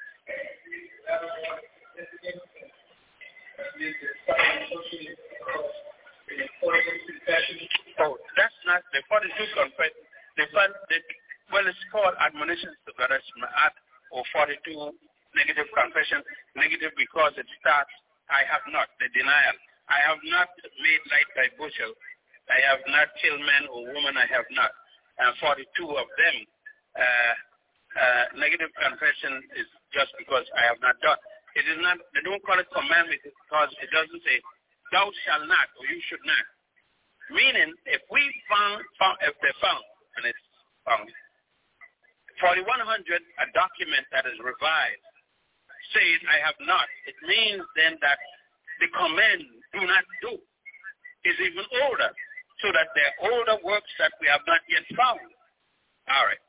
Oh, that's not the 42 confession. Well, it's called admonitions to Goddess Ma'at or 42 negative confession. Negative because it starts, I have not, the denial. I have not made light by bushel. I have not killed man or woman, I have not. And 42 of them, negative confession is just because I have not done. It is not, they don't call it commandment because it doesn't say, thou shalt not or you should not. Meaning, if they found, and it's found, 4100, a document that is revised, says I have not. It means then that the command do not do is even older, so that there are older works that we have not yet found. All right.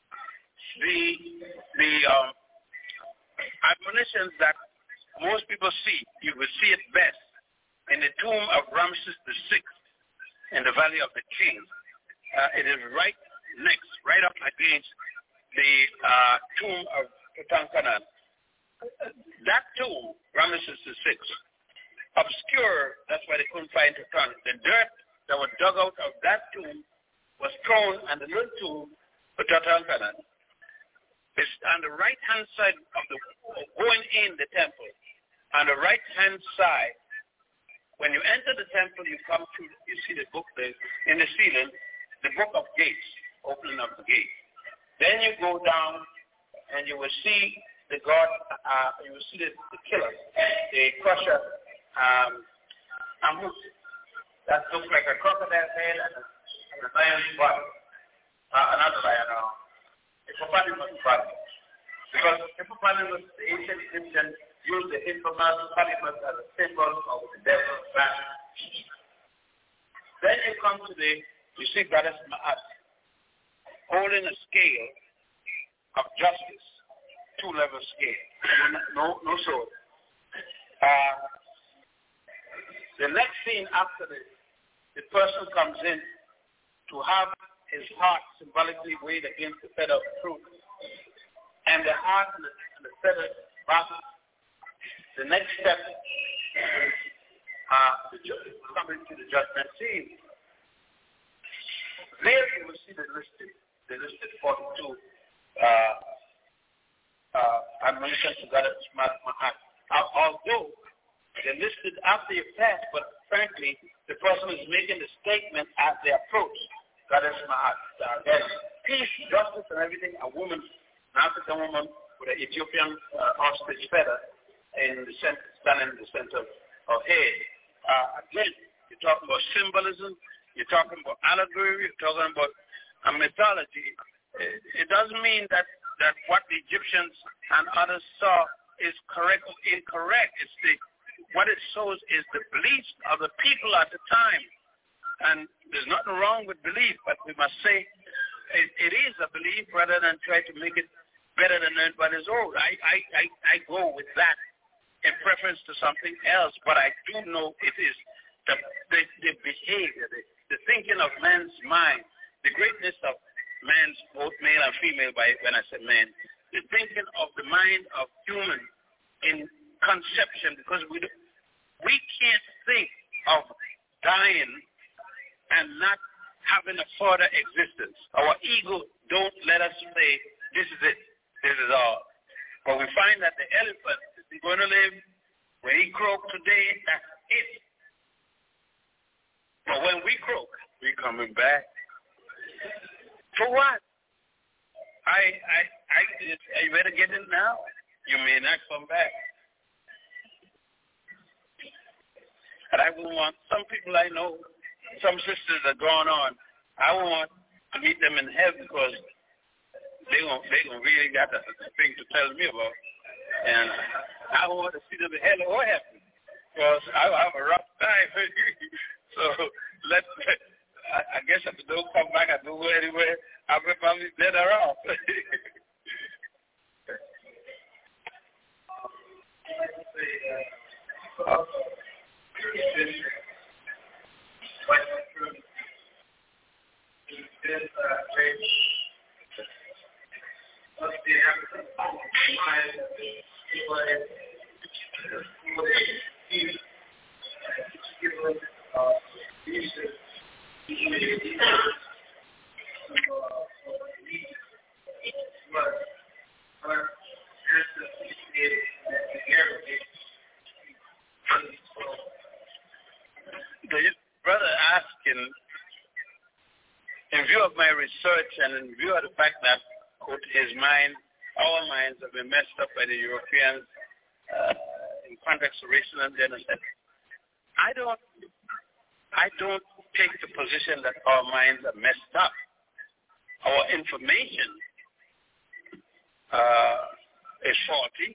The admonitions that most people see, you will see it best in the tomb of Ramses VI in the Valley of the Kings. It is right next, right up against the tomb of Tutankhamun. That tomb, Ramses VI, obscure, that's why they couldn't find Tutankhamun. The dirt that was dug out of that tomb was thrown on the little tomb of Tutankhamun. It's on the right-hand side of the, going in the temple, on the right-hand side. When you enter the temple, you come to, you see the book there, in the ceiling, the book of gates, opening of the gate. Then you go down and you will see the God, you will see the killer, the crusher, Amut, that looks like a crocodile head and a lion's body. Another lion, hippopotamus body. Because hippopotamus, the ancient Egyptians used the hippopotamus as a symbol of the devil's back. Then you come to you see Goddess Ma'at holding a scale of justice, 2-level scale, no sword. The next scene after this, the person comes in to have his heart symbolically weighed against the feather of truth. And the heart and the feather boxes. The next step is coming to the judgment scene. There you will see the listed 42 admonitions to God at Mahat. Although they're listed after your pass, but frankly, the person is making the statement as they approach Goddess Mahat. There's peace, justice, and everything. A woman, an African woman with an Ethiopian ostrich feather in the center, standing in the center of head. Again, you're talking about symbolism, you're talking about allegory, you're talking about mythology. It doesn't mean that what the Egyptians and others saw is correct or incorrect. It's what it shows is the beliefs of the people at the time. And there's nothing wrong with belief, but we must say it is a belief rather than try to make it better than anybody's own. I go with that in preference to something else, but I do know it is the behavior, the thinking of man's mind, the greatness of man's, both male and female, when I say man, the thinking of the mind of human in conception, because we can't think of dying and not having a further existence. Our ego don't let us say, this is it, this is all. But we find that the elephant is going to live. When he croak today, that's it. But when we croak, we coming back. For what? You better get it now. You may not come back. And I will want some people I know, some sisters are going on. I want to meet them in heaven because they gonna really got a thing to tell me about. And I want to see them in hell or heaven because I have a rough time. So I guess if they don't come back, I don't go anywhere. I'll be probably dead or off. The brother asking, in view of my research and in view of the fact that, quote, our minds have been messed up by the Europeans in context of racism and genocide, I don't take the position that our minds are messed up. Our information is faulty,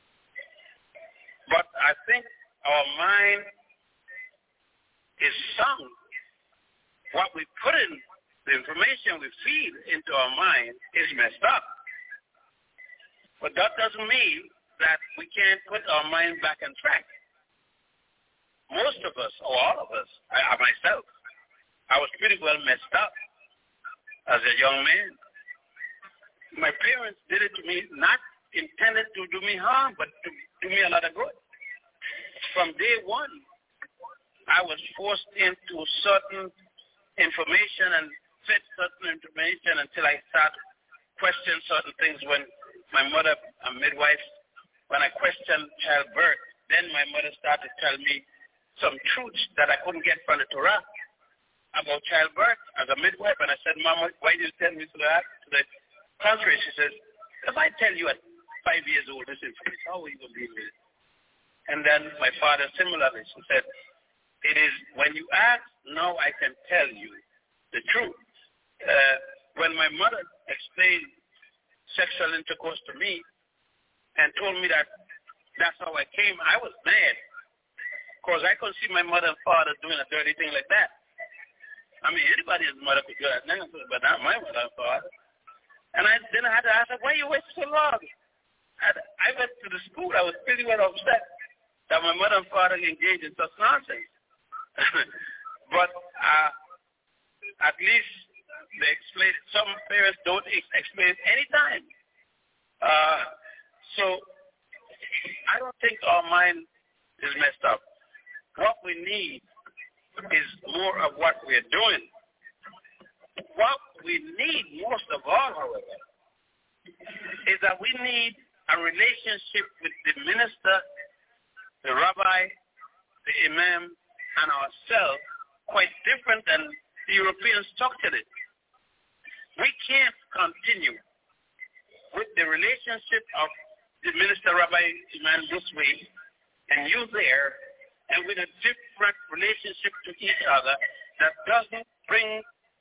but I think our mind is sound. What we put in, the information we feed into our mind is messed up. But that doesn't mean that we can't put our mind back on track. Most of us, or all of us, myself, I was pretty well messed up as a young man. My parents did it to me, not intended to do me harm, but to do me a lot of good. From day one, I was forced into certain information and fed certain information until I started questioning certain things. When my mother, a midwife, when I questioned childbirth, then my mother started to tell me some truths that I couldn't get from the Torah about childbirth as a midwife. And I said, Mama, why did you tell me to the contrary? She says, if I tell you at 5 years old this information, how will you believe it? And then my father similarly, she said, it is when you ask, now I can tell you the truth. When my mother explained sexual intercourse to me and told me that that's how I came, I was mad because I could see my mother and father doing a dirty thing like that. I mean, anybody's mother could do that, but not my mother and father. And then I had to ask her, why you wait so long? I went to the school. I was pretty well upset that my mother and father engaged in such nonsense. But at least they explain it. Some parents don't explain it anytime. So I don't think our mind is messed up. What we need is more of what we're doing. What we need most of all, however, is that we need a relationship with the minister, the rabbi, the imam, and ourselves quite different than the Europeans structured it. We can't continue with the relationship of the minister, rabbi, imam this way, and you there, and with a different relationship to each other that doesn't bring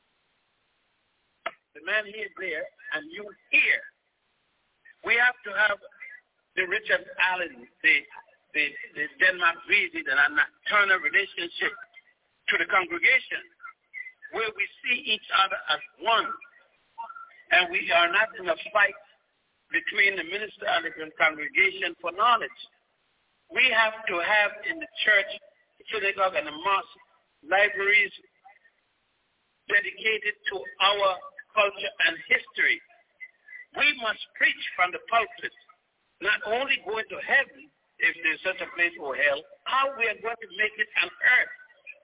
the man here there and you here. We have to have the Richard Allen, the Denmark Vesey, and a nocturnal relationship to the congregation where we see each other as one, and we are not in a fight between the minister and the congregation for knowledge. We have to have in the church, the synagogue, and the mosque libraries dedicated to our culture and history. We must preach from the pulpit, not only going to heaven, if there's such a place, or hell, how we are going to make it on earth.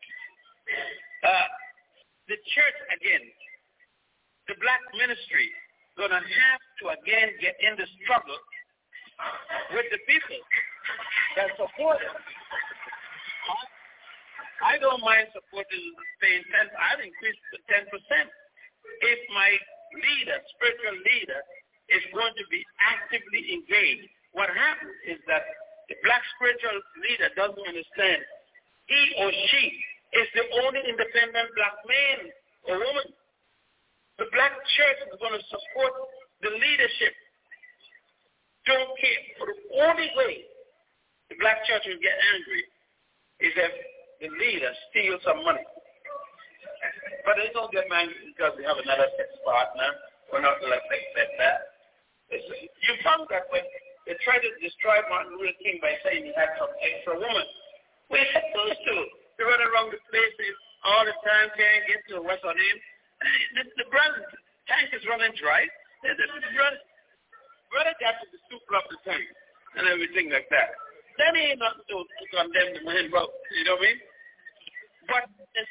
The church, again, the black ministry, going to have to again get in the struggle with the people that support it. I don't mind supporting paying 10%. I'd increase to 10%. If my leader, spiritual leader, is going to be actively engaged, what happens is that the black spiritual leader doesn't understand he or she is the only independent black man or woman. The black church is going to support the leadership. Don't care. For the only way the black church will get angry is if the leader steals some money. But they don't get angry because they have another sex partner or nothing like that. You found that when they tried to destroy Martin Luther King by saying he had some extra woman. We had those two. They run around the places all the time, can't get to what's her name. The tank is running dry. The brother got to the super up the tank and everything like that. That ain't nothing to condemn the man, bro. You know what I mean? But the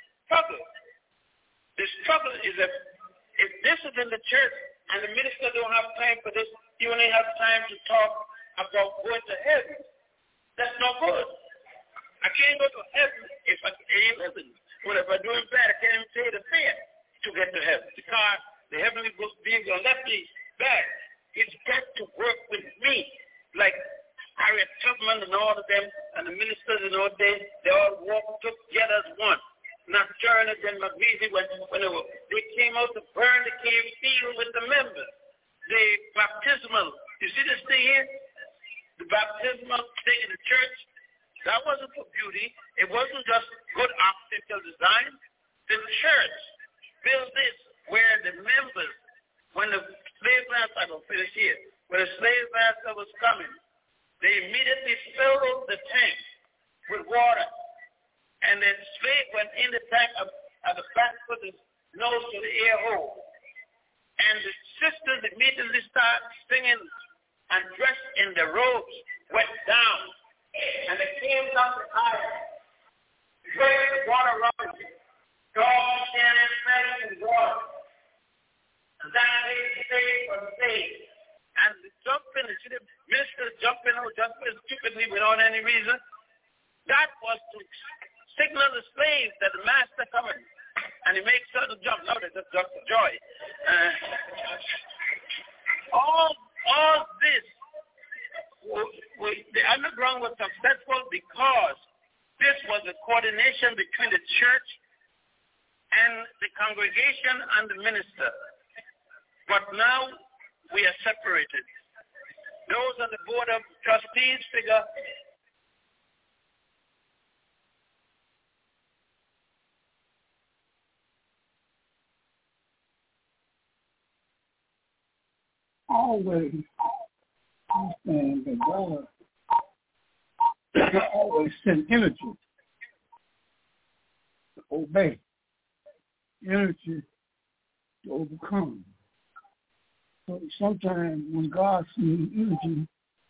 struggle is that if this is in the church and the minister don't have time for this, you only have time to talk about going to heaven. That's not good. I can't go to heaven if I ain't living. Well, if I'm doing bad, I can't even pay the fare to get to heaven. The car, the heavenly being gonna let me back. It's got to work with me. Like Harriet Tubman and all of them, and the ministers and all they all walked together as one. Not Turner and McVeety when they came out to burn the cave field with the members. The baptismal, you see this thing here? The baptismal thing in the church, that wasn't for beauty. It wasn't just good architectural design. The church built this where the members, when the slave master, I don't finish here, when the slave master was coming, they immediately filled the tank with water. And then slave went in the tank at the back with his nose to the air hole. And the sisters immediately started singing and dressed in the robes, went down. And they came down the aisle, drank the water around it. God standing ready in water. And then they stayed on the stage. And the jumping, see the ministers jumping stupidly without any reason. That was to signal the slaves that the master coming. And he makes certain jump. No, they just jump for joy. All this, the underground was successful because this was a coordination between the church and the congregation and the minister. But now we are separated. Those on the board of trustees figure always understand that God always send energy to obey, energy to overcome. So sometimes when God sees unity,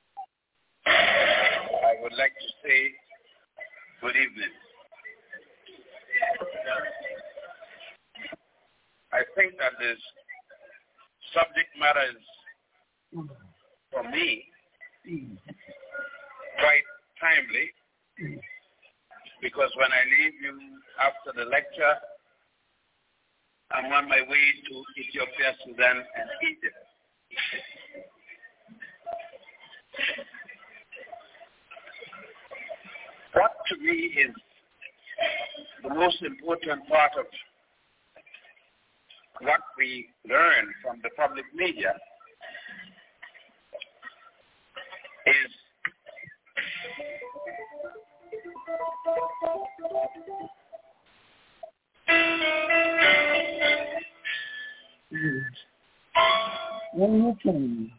I would like to say good evening. I think that this subject matter is, for me, quite timely, because when I leave you after the lecture, I'm on my way to Ethiopia, Sudan, and Egypt. What to me is the most important part of what we learn from the public media is one more time.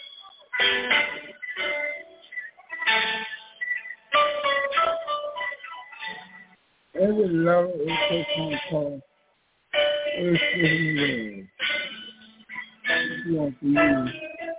Every level is taking call. It's in the world. Yes,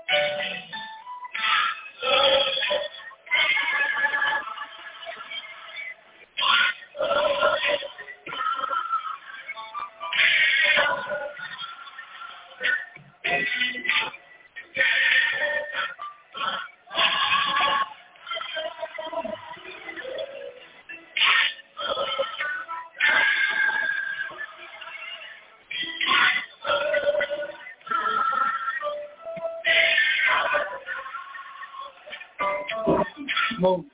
Smoke.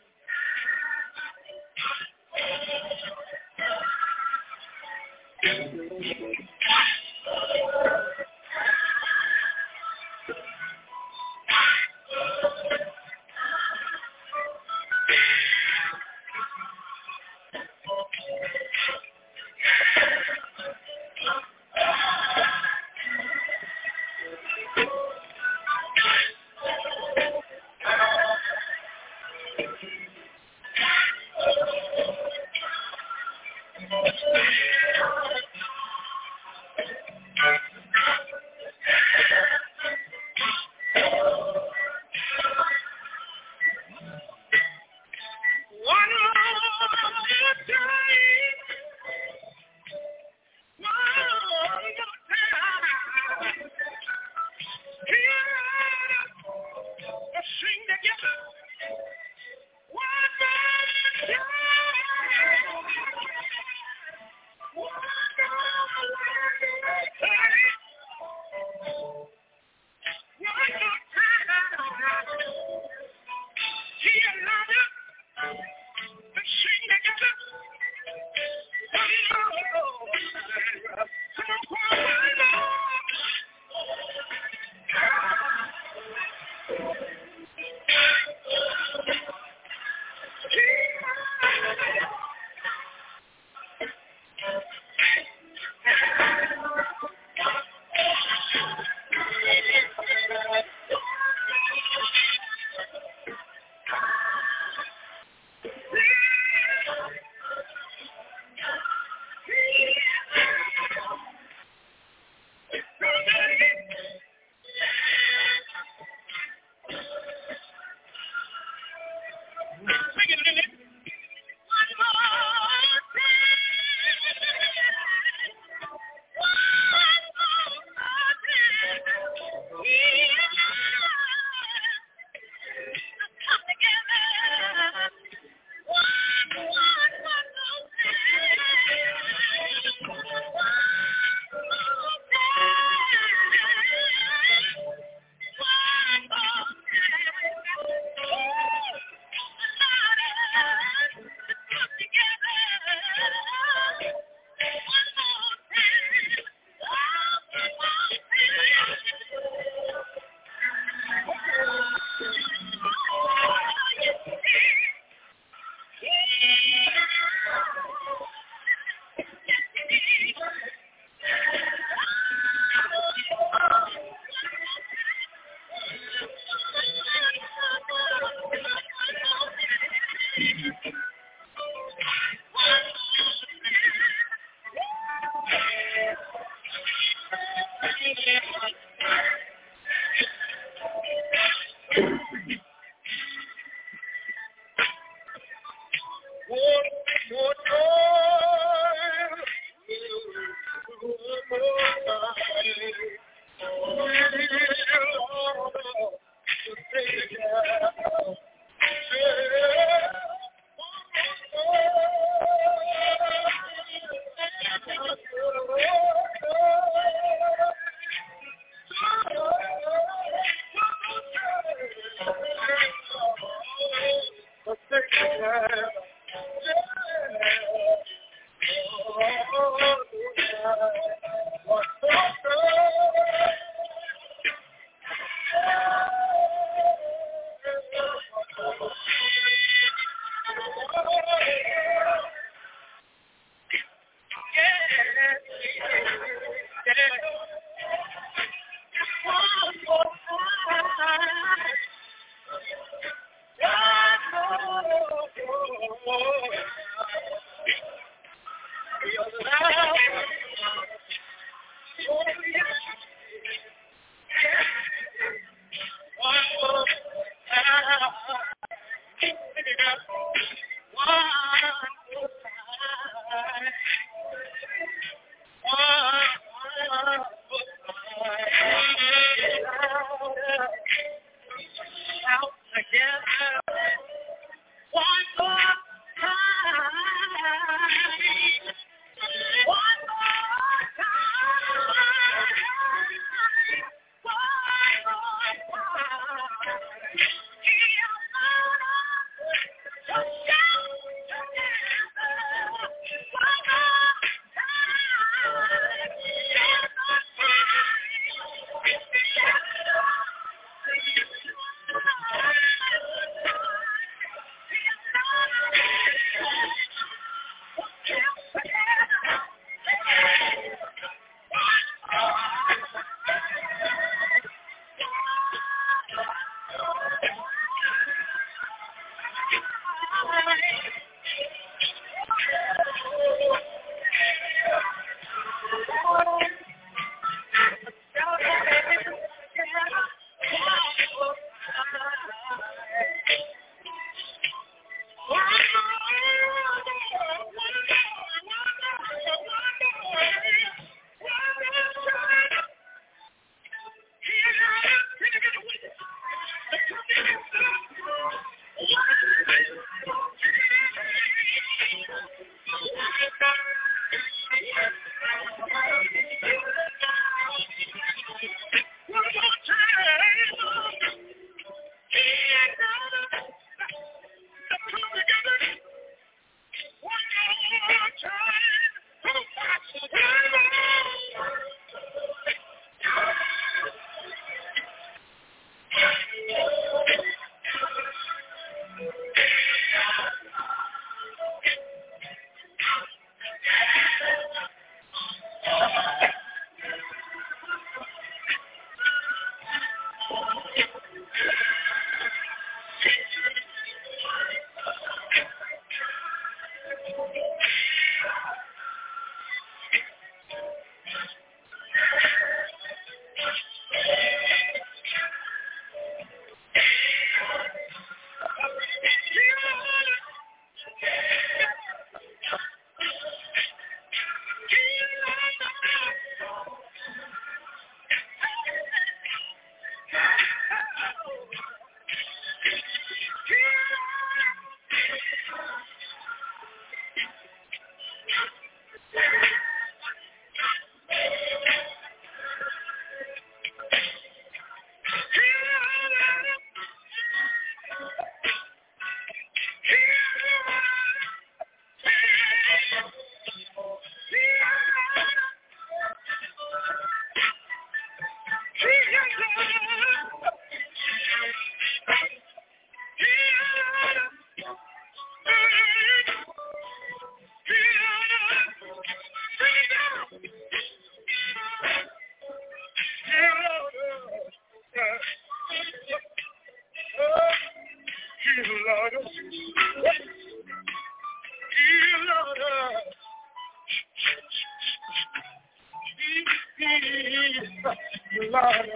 Lord.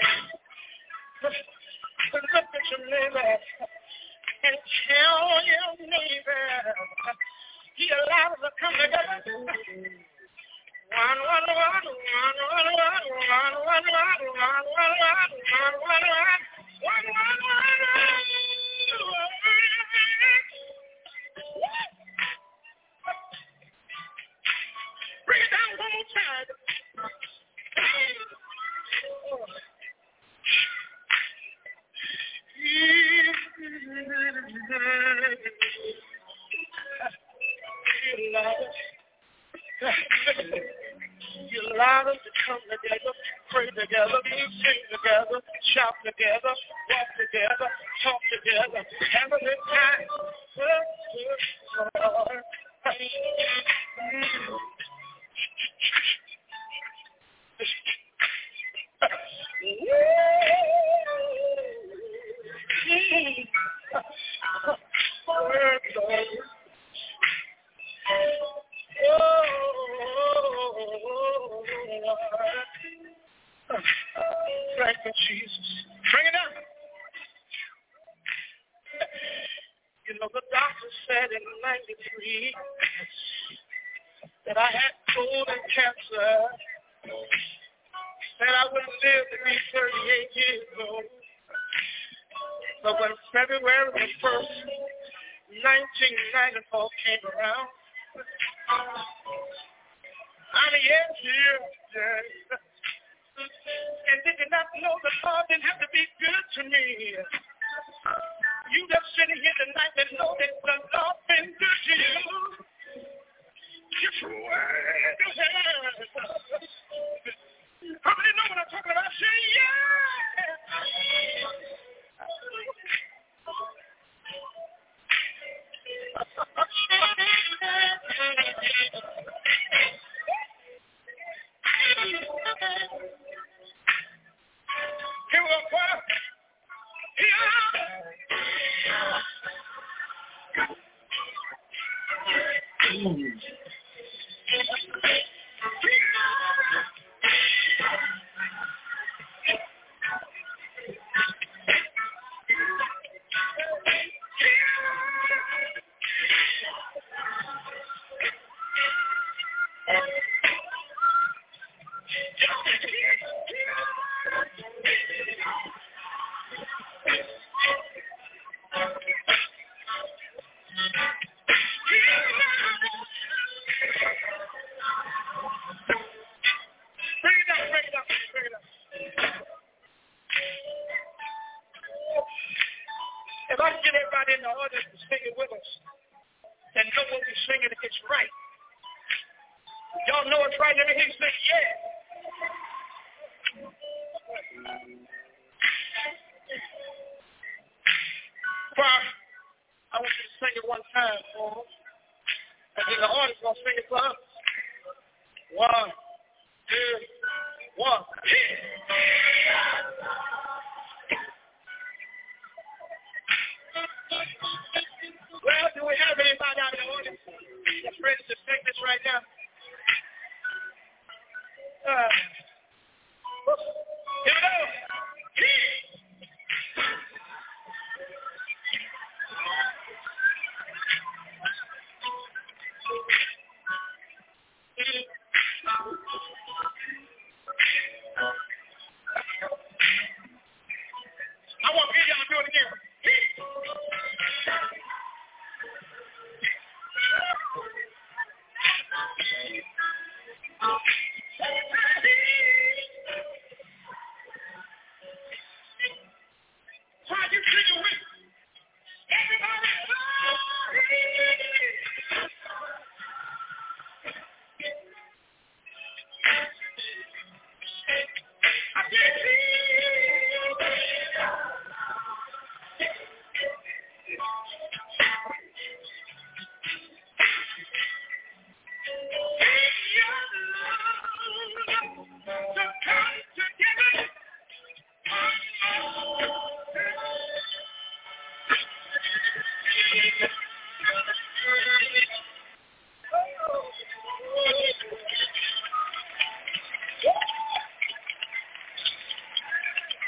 Look at your neighbor and tell your neighbor He allowed us to come together. Bring it down one more time. You allowed us to come together, pray together, sing together, shout together, walk together, talk together, have a good time. Thank you, Jesus. Bring it up. You know, the doctor said in 93 that I had colon cancer, said I wouldn't live to be 38 years old. But when February the 1st, 1994 came around, I'm here, and did not know the Lord didn't have to be good to me. You just sitting here tonight and know that the Lord been good to you. Just wave your hands. How many know what I'm talking about? Say yeah. Here we go, choir. If I can get everybody in the audience to sing it with us and know what we're singing, it's right. Y'all know it's right. Let me hear you say, yeah. Choir, I want you to sing it one time for us. And then the audience going to sing it for us. 1, 2, 1. Well, do we have anybody out in the audience that's ready to sing this right now? Here we go. I want to hear y'all do it again.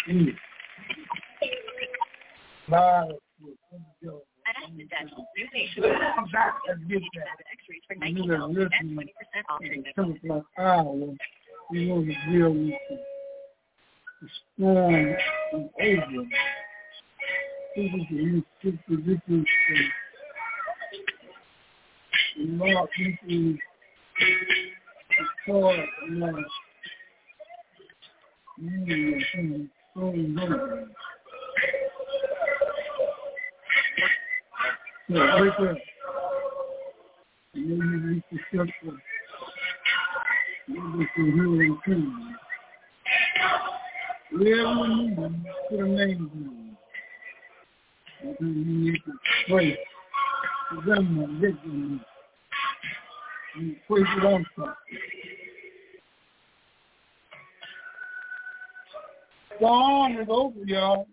Live. I'm back and get that. I knew that listening at 10 o'clock hour, we know the deal with the storm is over. People can use six positions to mark people for media so many. So right there, and then you reach the structure, you can hear them too. Wherever you need them, put a name on. And then you need to pray for them and get them. And pray for them stuff. The song is over, y'all.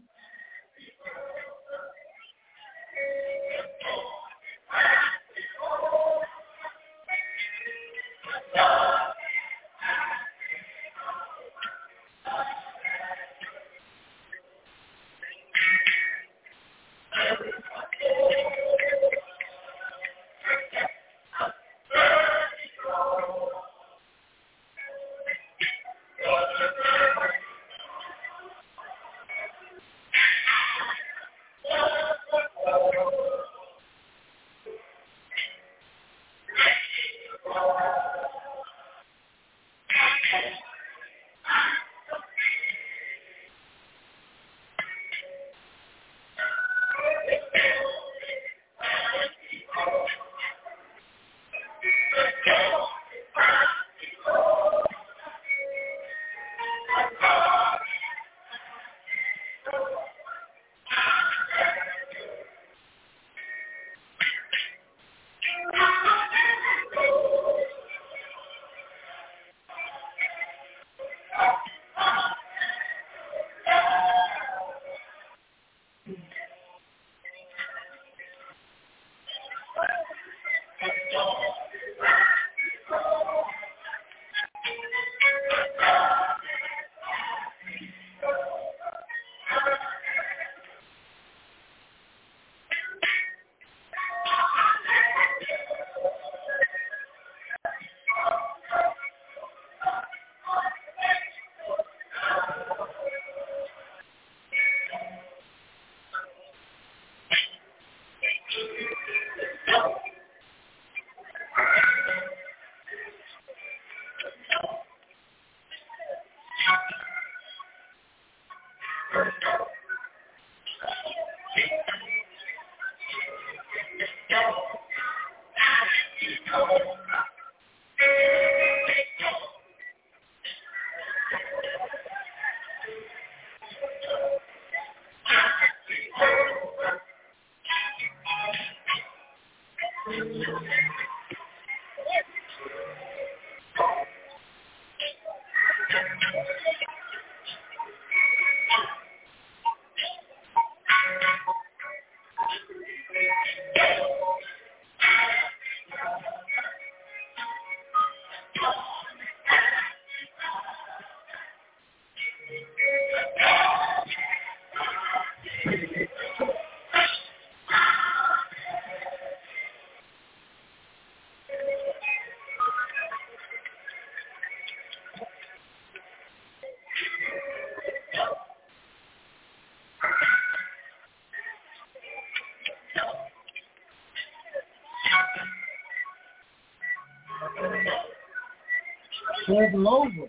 It's over.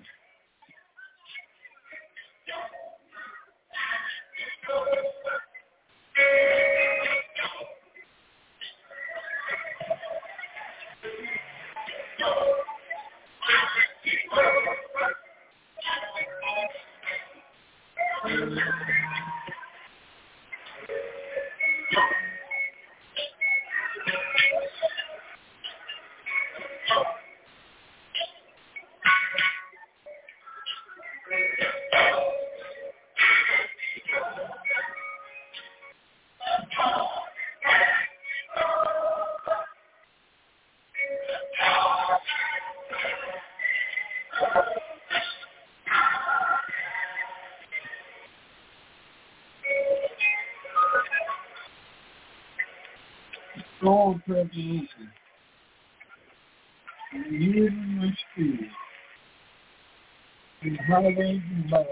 strong preparation. And healing my spirit. And holidays and bodies.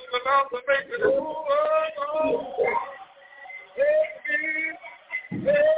Hey!